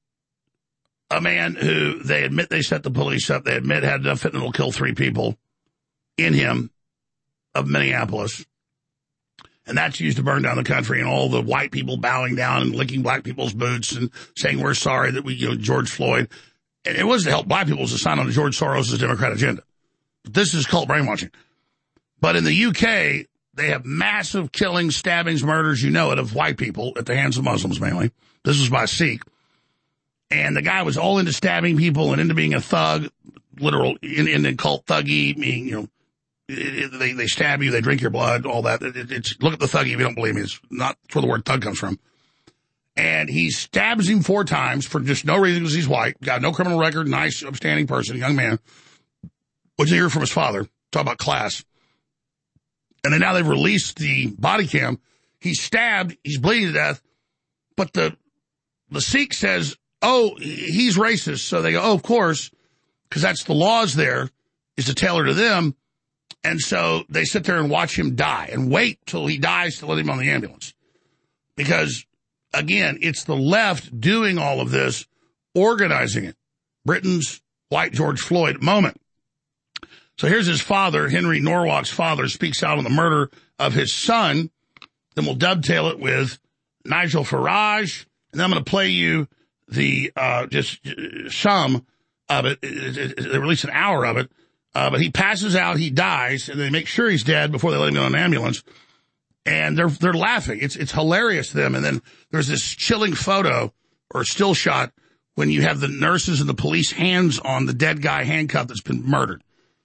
a man who they admit they set the police up. They admit had enough fentanyl to kill 3 people in him of Minneapolis. And that's used to burn down the country, and all the white people bowing down and licking black people's boots and saying we're sorry that we, George Floyd. And it wasn't to help black people. It was a sign on George Soros' Democrat agenda. But this is cult brainwashing. But in the UK, they have massive killings, stabbings, murders, of white people at the hands of Muslims mainly. This was by a Sikh. And the guy was all into stabbing people and into being a thug, literal, in cult thuggy, meaning, they stab you, they drink your blood, all that. Look at the thuggy if you don't believe me. It's not where the word thug comes from. And he stabs him 4 times for just no reason because he's white, got no criminal record, nice, upstanding person, young man. What'd you hear from his father? Talk about class. And then now they've released the body cam. He's stabbed, he's bleeding to death, but the Sikh says, oh, he's racist. So they go, oh, of course, because that's the laws there, is to tailor to them. And so they sit there and watch him die and wait till he dies to let him on the ambulance. Because, again, it's the left doing all of this, organizing it. Britain's white George Floyd moment. So here's his father, Henry Norwalk's father, speaks out on the murder of his son. Then we'll dovetail it with Nigel Farage. And then I'm going to play you the just some of it. They released an hour of it. But he passes out, he dies, and they make sure he's dead before they let him go on an ambulance. And they're laughing. It's hilarious to them. And then there's this chilling photo or still shot when you have the nurses and the police hands on the dead guy handcuffed that's been murdered.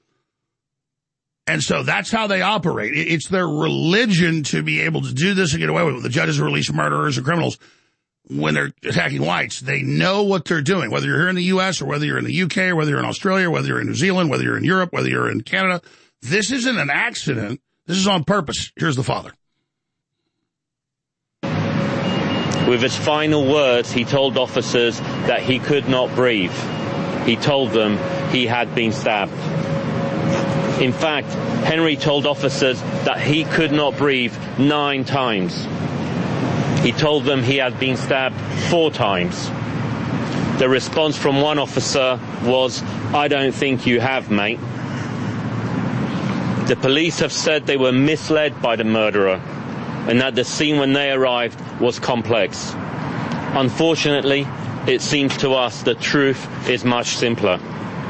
And so that's how they operate. It's their religion to be able to do this and get away with it. The judges release murderers and criminals when they're attacking whites. They know what they're doing, whether you're here in the U.S. or whether you're in the UK or whether you're in Australia, or whether you're in New Zealand, whether you're in Europe, whether you're in Canada. This isn't an accident. This is on purpose. Here's the father. With his final words, he told officers that he could not breathe. He told them he had been stabbed. In fact, Henry told officers that he could not breathe 9 times. He told them he had been stabbed 4 times. The response from one officer was, "I don't think you have, mate." The police have said they were misled by the murderer and that the scene when they arrived was complex. Unfortunately, it seems to us the truth is much simpler.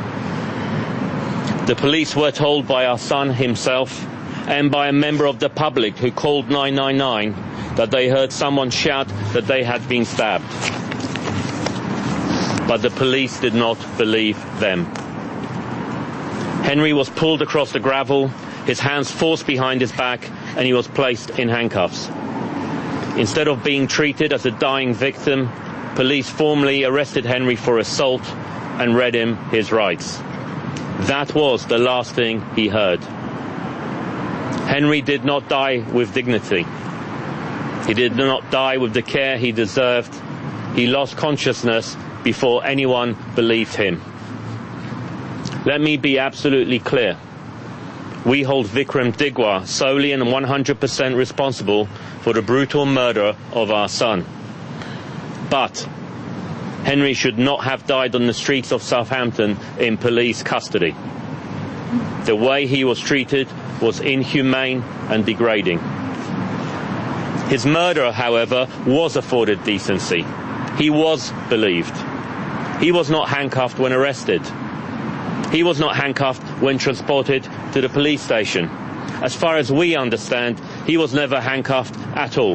The police were told by our son himself and by a member of the public who called 999 that they heard someone shout that they had been stabbed. But the police did not believe them. Henry was pulled across the gravel, his hands forced behind his back, and he was placed in handcuffs. Instead of being treated as a dying victim, police formally arrested Henry for assault and read him his rights. That was the last thing he heard. Henry did not die with dignity. He did not die with the care he deserved. He lost consciousness before anyone believed him. Let me be absolutely clear. We hold Vikram Digwa solely and 100% responsible for the brutal murder of our son. But Henry should not have died on the streets of Southampton in police custody. The way he was treated was inhumane and degrading. His murderer, however, was afforded decency. He was believed. He was not handcuffed when arrested. He was not handcuffed when transported to the police station. as far as we understand, he was never handcuffed at all.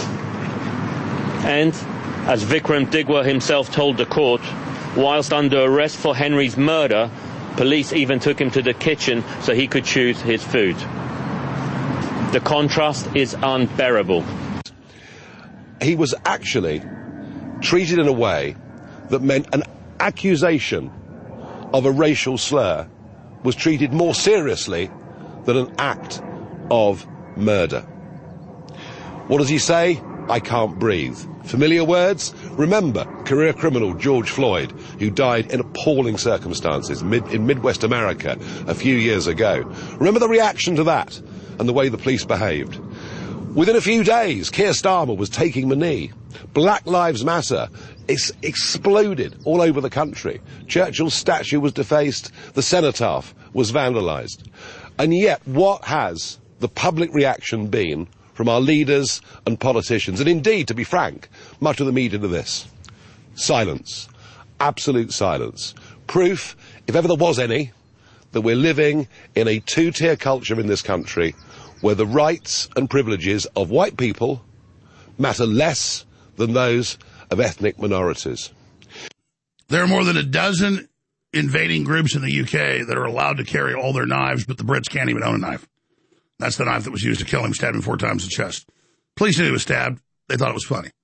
And, as Vikram Digwa himself told the court, whilst under arrest for Henry's murder, police even took him to the kitchen so he could choose his food. The contrast is unbearable. He was actually treated in a way that meant an accusation of a racial slur was treated more seriously than an act of murder. What does he say? I can't breathe. Familiar words? Remember career criminal George Floyd, who died in appalling circumstances in Midwest America a few years ago. Remember the reaction to that and the way the police behaved. Within a few days, Keir Starmer was taking the knee. Black Lives Matter exploded all over the country. Churchill's statue was defaced. The cenotaph was vandalised. And yet, what has the public reaction been from our leaders and politicians? And indeed, to be frank, much of the media to this. Silence. Absolute silence. Proof, if ever there was any, that we're living in a two-tier culture in this country where the rights and privileges of white people matter less than those of ethnic minorities. There are more than a dozen invading groups in the UK that are allowed to carry all their knives, but the Brits can't even own a knife. That's the knife that was used to kill him, stabbed him 4 times in the chest. Police knew he was stabbed. They thought it was funny.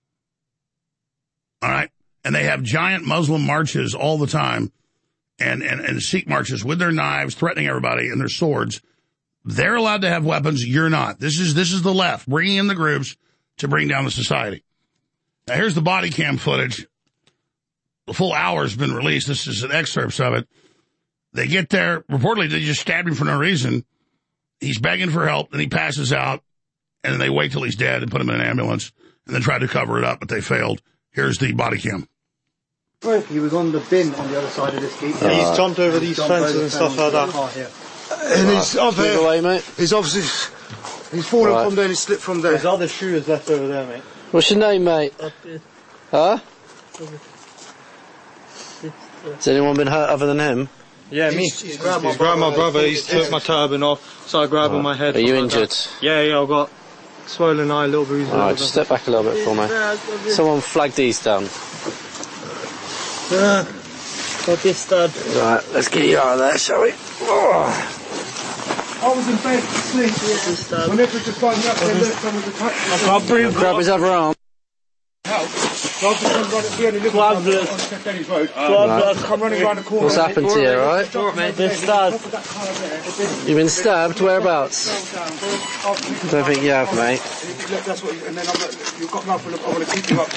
All right? And they have giant Muslim marches all the time and Sikh marches with their knives, threatening everybody, and their swords. They're allowed to have weapons. You're not. This is the left, bringing in the groups to bring down the society. Now, here's the body cam footage. The full hour has been released. This is an excerpt of it. They get there. Reportedly, they just stabbed him for no reason. He's begging for help, and he passes out, and then they wait till he's dead and put him in an ambulance, and then try to cover it up, but they failed. Here's the body cam. He was on the bin on the other side of this gate. He's jumped over these fences and stuff like that. And he's up here. Away, mate. He's obviously... He's fallen from there and he slipped from there. His other shoe is left over there, mate. What's your name, mate? Huh? Has anyone been hurt other than him? Yeah, me. He's grabbed my brother. He's took my turban off, started grabbing my head. Are you injured? Yeah, I've got swollen eye, a little bruise. Alright, just step back a little bit for me. Someone flag these down. Got this stud. Right, let's get you out of there, shall we? Oh. I was in bed asleep. When they just find me up, they look, someone's attacked me. I can't breathe. Grab his other arm. Help. So I've just come running through the little on St. Denny's Road. I've come running around the corner. What's happened to you, alright? Alright, mate. Stabbed. You've been stabbed? Whereabouts? I don't think you have, mate. That's what, and then I'm like, you've got nothing, I want to keep you up.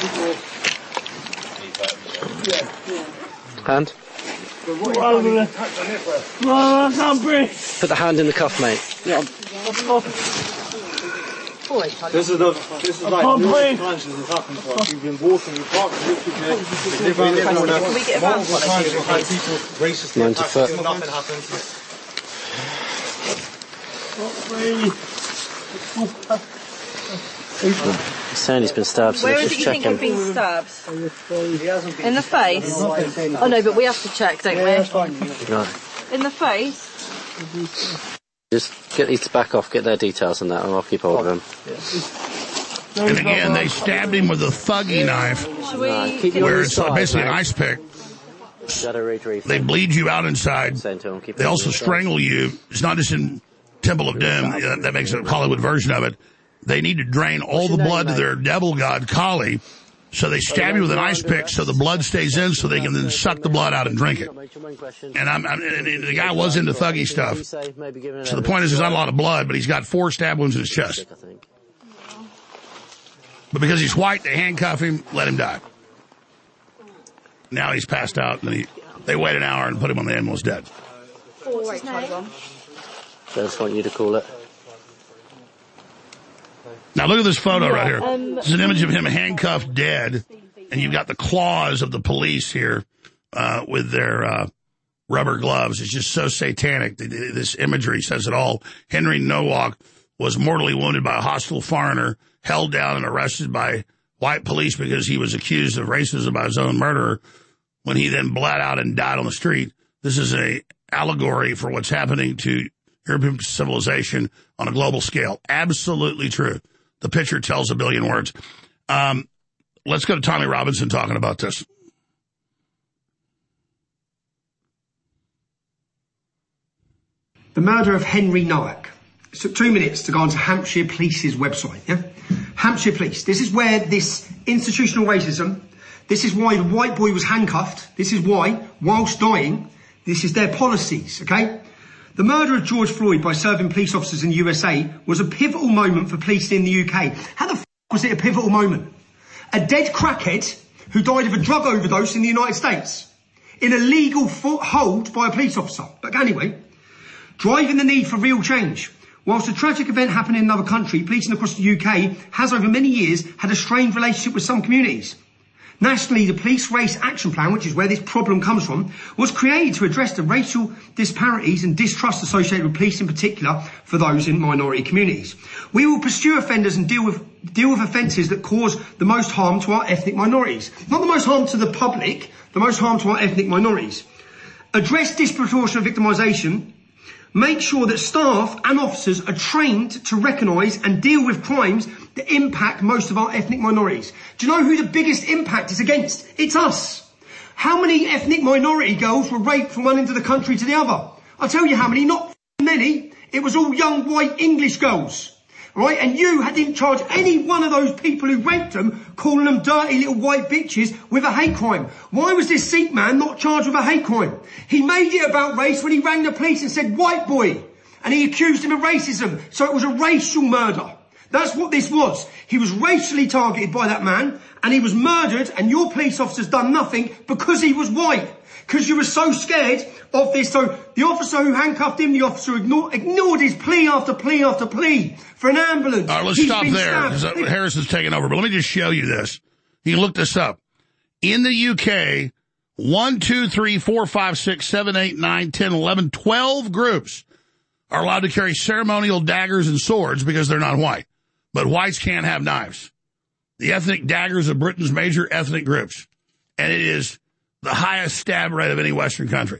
Hand? I can't breathe. Put the hand in the cuff, mate. Yeah. This is like numerous times this has happened to us. You've been walking, you can't multiple times we've had people racistly attack us and nothing happens. He's saying he's been stabbed, so Where let's is it just you check think him. you've been stabbed? In the face? Oh no, but we have to check, don't we? Right. In the face? Just get these back off, get their details and that, and I'll keep hold of them. And again, they stabbed him with a thuggy knife, where it's basically an ice pick. They bleed you out inside. They also strangle you. It's not just in Temple of Doom. That makes a Hollywood version of it. They need to drain all the blood to their devil god, Kali. So they stab you with an ice pick so the blood stays in so they can then suck the blood out and drink it. And and the guy was into thuggy stuff. So the point is there's not a lot of blood, but he's got 4 stab wounds in his chest. But because he's white, they handcuff him, let him die. Now he's passed out, and they wait an hour and put him on the ambulance dead. What's his name? I just want you to call it. Now look at this photo right here. This is an image of him handcuffed dead, and you've got the claws of the police here with their rubber gloves. It's just so satanic. This imagery says it all. Henry Nowak was mortally wounded by a hostile foreigner, held down and arrested by white police because he was accused of racism by his own murderer, when he then bled out and died on the street. This is an allegory for what's happening to European civilization on a global scale. Absolutely true. The picture tells a billion words. Let's go to Tommy Robinson talking about this. The murder of Henry Nowak. It took 2 minutes to go onto Hampshire Police's website, yeah? Hampshire Police. This is where this institutional racism, this is why the white boy was handcuffed, this is why, whilst dying, this is their policies, okay? The murder of George Floyd by serving police officers in the USA was a pivotal moment for policing in the UK. How the f*** was it a pivotal moment? A dead crackhead who died of a drug overdose in the United States in a legal hold by a police officer. But anyway, driving the need for real change. Whilst a tragic event happened in another country, policing across the UK has over many years had a strained relationship with some communities. Nationally, the Police Race Action Plan, which is where this problem comes from, was created to address the racial disparities and distrust associated with police in particular for those in minority communities. We will pursue offenders and deal with offences that cause the most harm to our ethnic minorities. Not the most harm to the public, the most harm to our ethnic minorities. Address disproportionate victimisation. Make sure that staff and officers are trained to recognise and deal with crimes that impact most of our ethnic minorities. Do you know who the biggest impact is against? It's us. How many ethnic minority girls were raped from one end of the country to the other? I'll tell you how many, not many. It was all young white English girls. Right? And you didn't charge any one of those people who raped them, calling them dirty little white bitches, with a hate crime. Why was this Sikh man not charged with a hate crime? He made it about race when he rang the police and said white boy. And he accused him of racism. So it was a racial murder. That's what this was. He was racially targeted by that man and he was murdered, and your police officers done nothing because he was white. Because you were so scared of this. So the officer who handcuffed him, the officer ignored his plea after plea after plea for an ambulance. All right, let's stop there. Harrison's taking over. But let me just show you this. You can look this up. In the UK, 1, 2, 3, 4, 5, 6, 7, 8, 9, 10, 11, 12 groups are allowed to carry ceremonial daggers and swords because they're not white. But whites can't have knives. The ethnic daggers of Britain's major ethnic groups. And it is the highest stab rate of any Western country.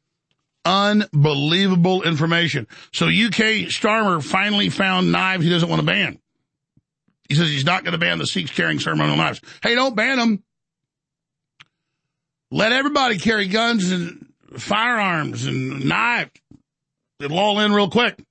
Unbelievable information. So UK Starmer finally found knives he doesn't want to ban. He says he's not going to ban the Sikhs carrying ceremonial knives. Hey, don't ban them. Let everybody carry guns and firearms and knives. It'll all end real quick.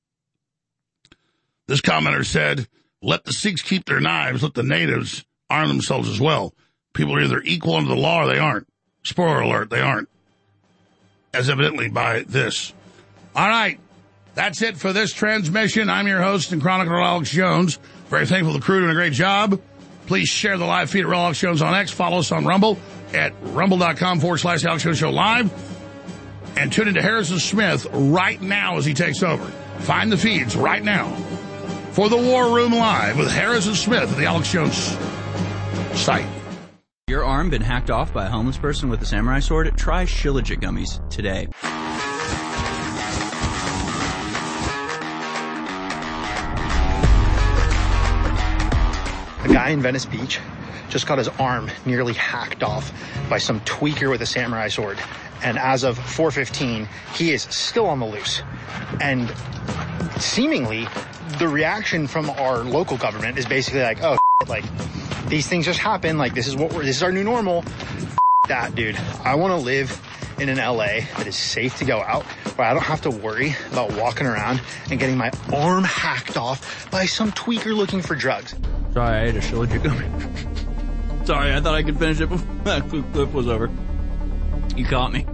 This commenter said, let the Sikhs keep their knives, let the natives arm themselves as well. People are either equal under the law or they aren't. Spoiler alert, they aren't. As evidently by this. All right, that's it for this transmission. I'm your host and chronicler, Alex Jones. Very thankful to the crew doing a great job. Please share the live feed at Real Alex Jones on X. Follow us on Rumble at rumble.com/Alex Jones Show Live. And tune into Harrison Smith right now as he takes over. Find the feeds right now for the War Room Live with Harrison Smith at the Alex Jones site. Your arm been hacked off by a homeless person with a samurai sword? Try Shilajit gummies today. A guy in Venice Beach just got his arm nearly hacked off by some tweaker with a samurai sword. And as of 4:15, he is still on the loose. And seemingly, the reaction from our local government is basically like, oh, like, these things just happen. Like, this is our new normal. That, dude. I want to live in an LA that is safe to go out, where I don't have to worry about walking around and getting my arm hacked off by some tweaker looking for drugs. Sorry, I ate a Shilajit gummy. Sorry, I thought I could finish it before that clip was over. You caught me.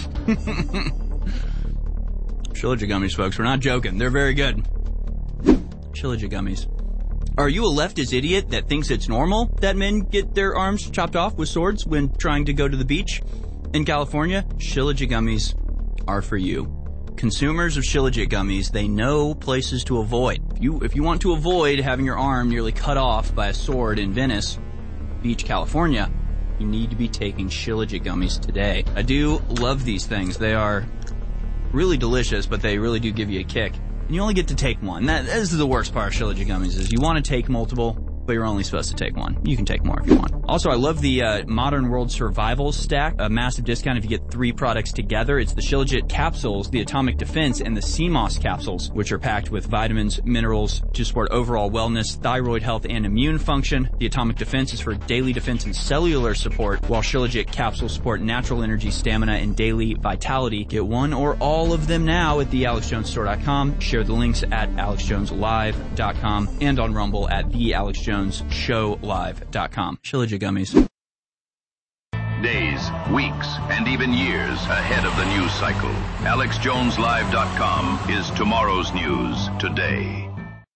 Shilajit gummies, folks. We're not joking. They're very good. Shilajit gummies. Are you a leftist idiot that thinks it's normal that men get their arms chopped off with swords when trying to go to the beach in California? Shilajit gummies are for you. Consumers of Shilajit gummies, they know places to avoid. If you want to avoid having your arm nearly cut off by a sword in Venice Beach, California, you need to be taking Shilajit gummies today. I do love these things. They are really delicious, but they really do give you a kick. And you only get to take one. This is the worst part of Shilajit gummies, is you want to take multiple, but you're only supposed to take one. You can take more if you want. Also, I love the Modern World Survival Stack, a massive discount if you get 3 products together. It's the Shilajit capsules, the Atomic Defense, and the CMOS capsules, which are packed with vitamins, minerals to support overall wellness, thyroid health, and immune function. The Atomic Defense is for daily defense and cellular support, while Shilajit capsules support natural energy, stamina, and daily vitality. Get one or all of them now at thealexjonesstore.com. Share the links at alexjoneslive.com and on Rumble at thealexjonesshowlive.com. Shilajit gummies. Days, weeks, and even years ahead of the news cycle. AlexJonesLive.com is tomorrow's news today.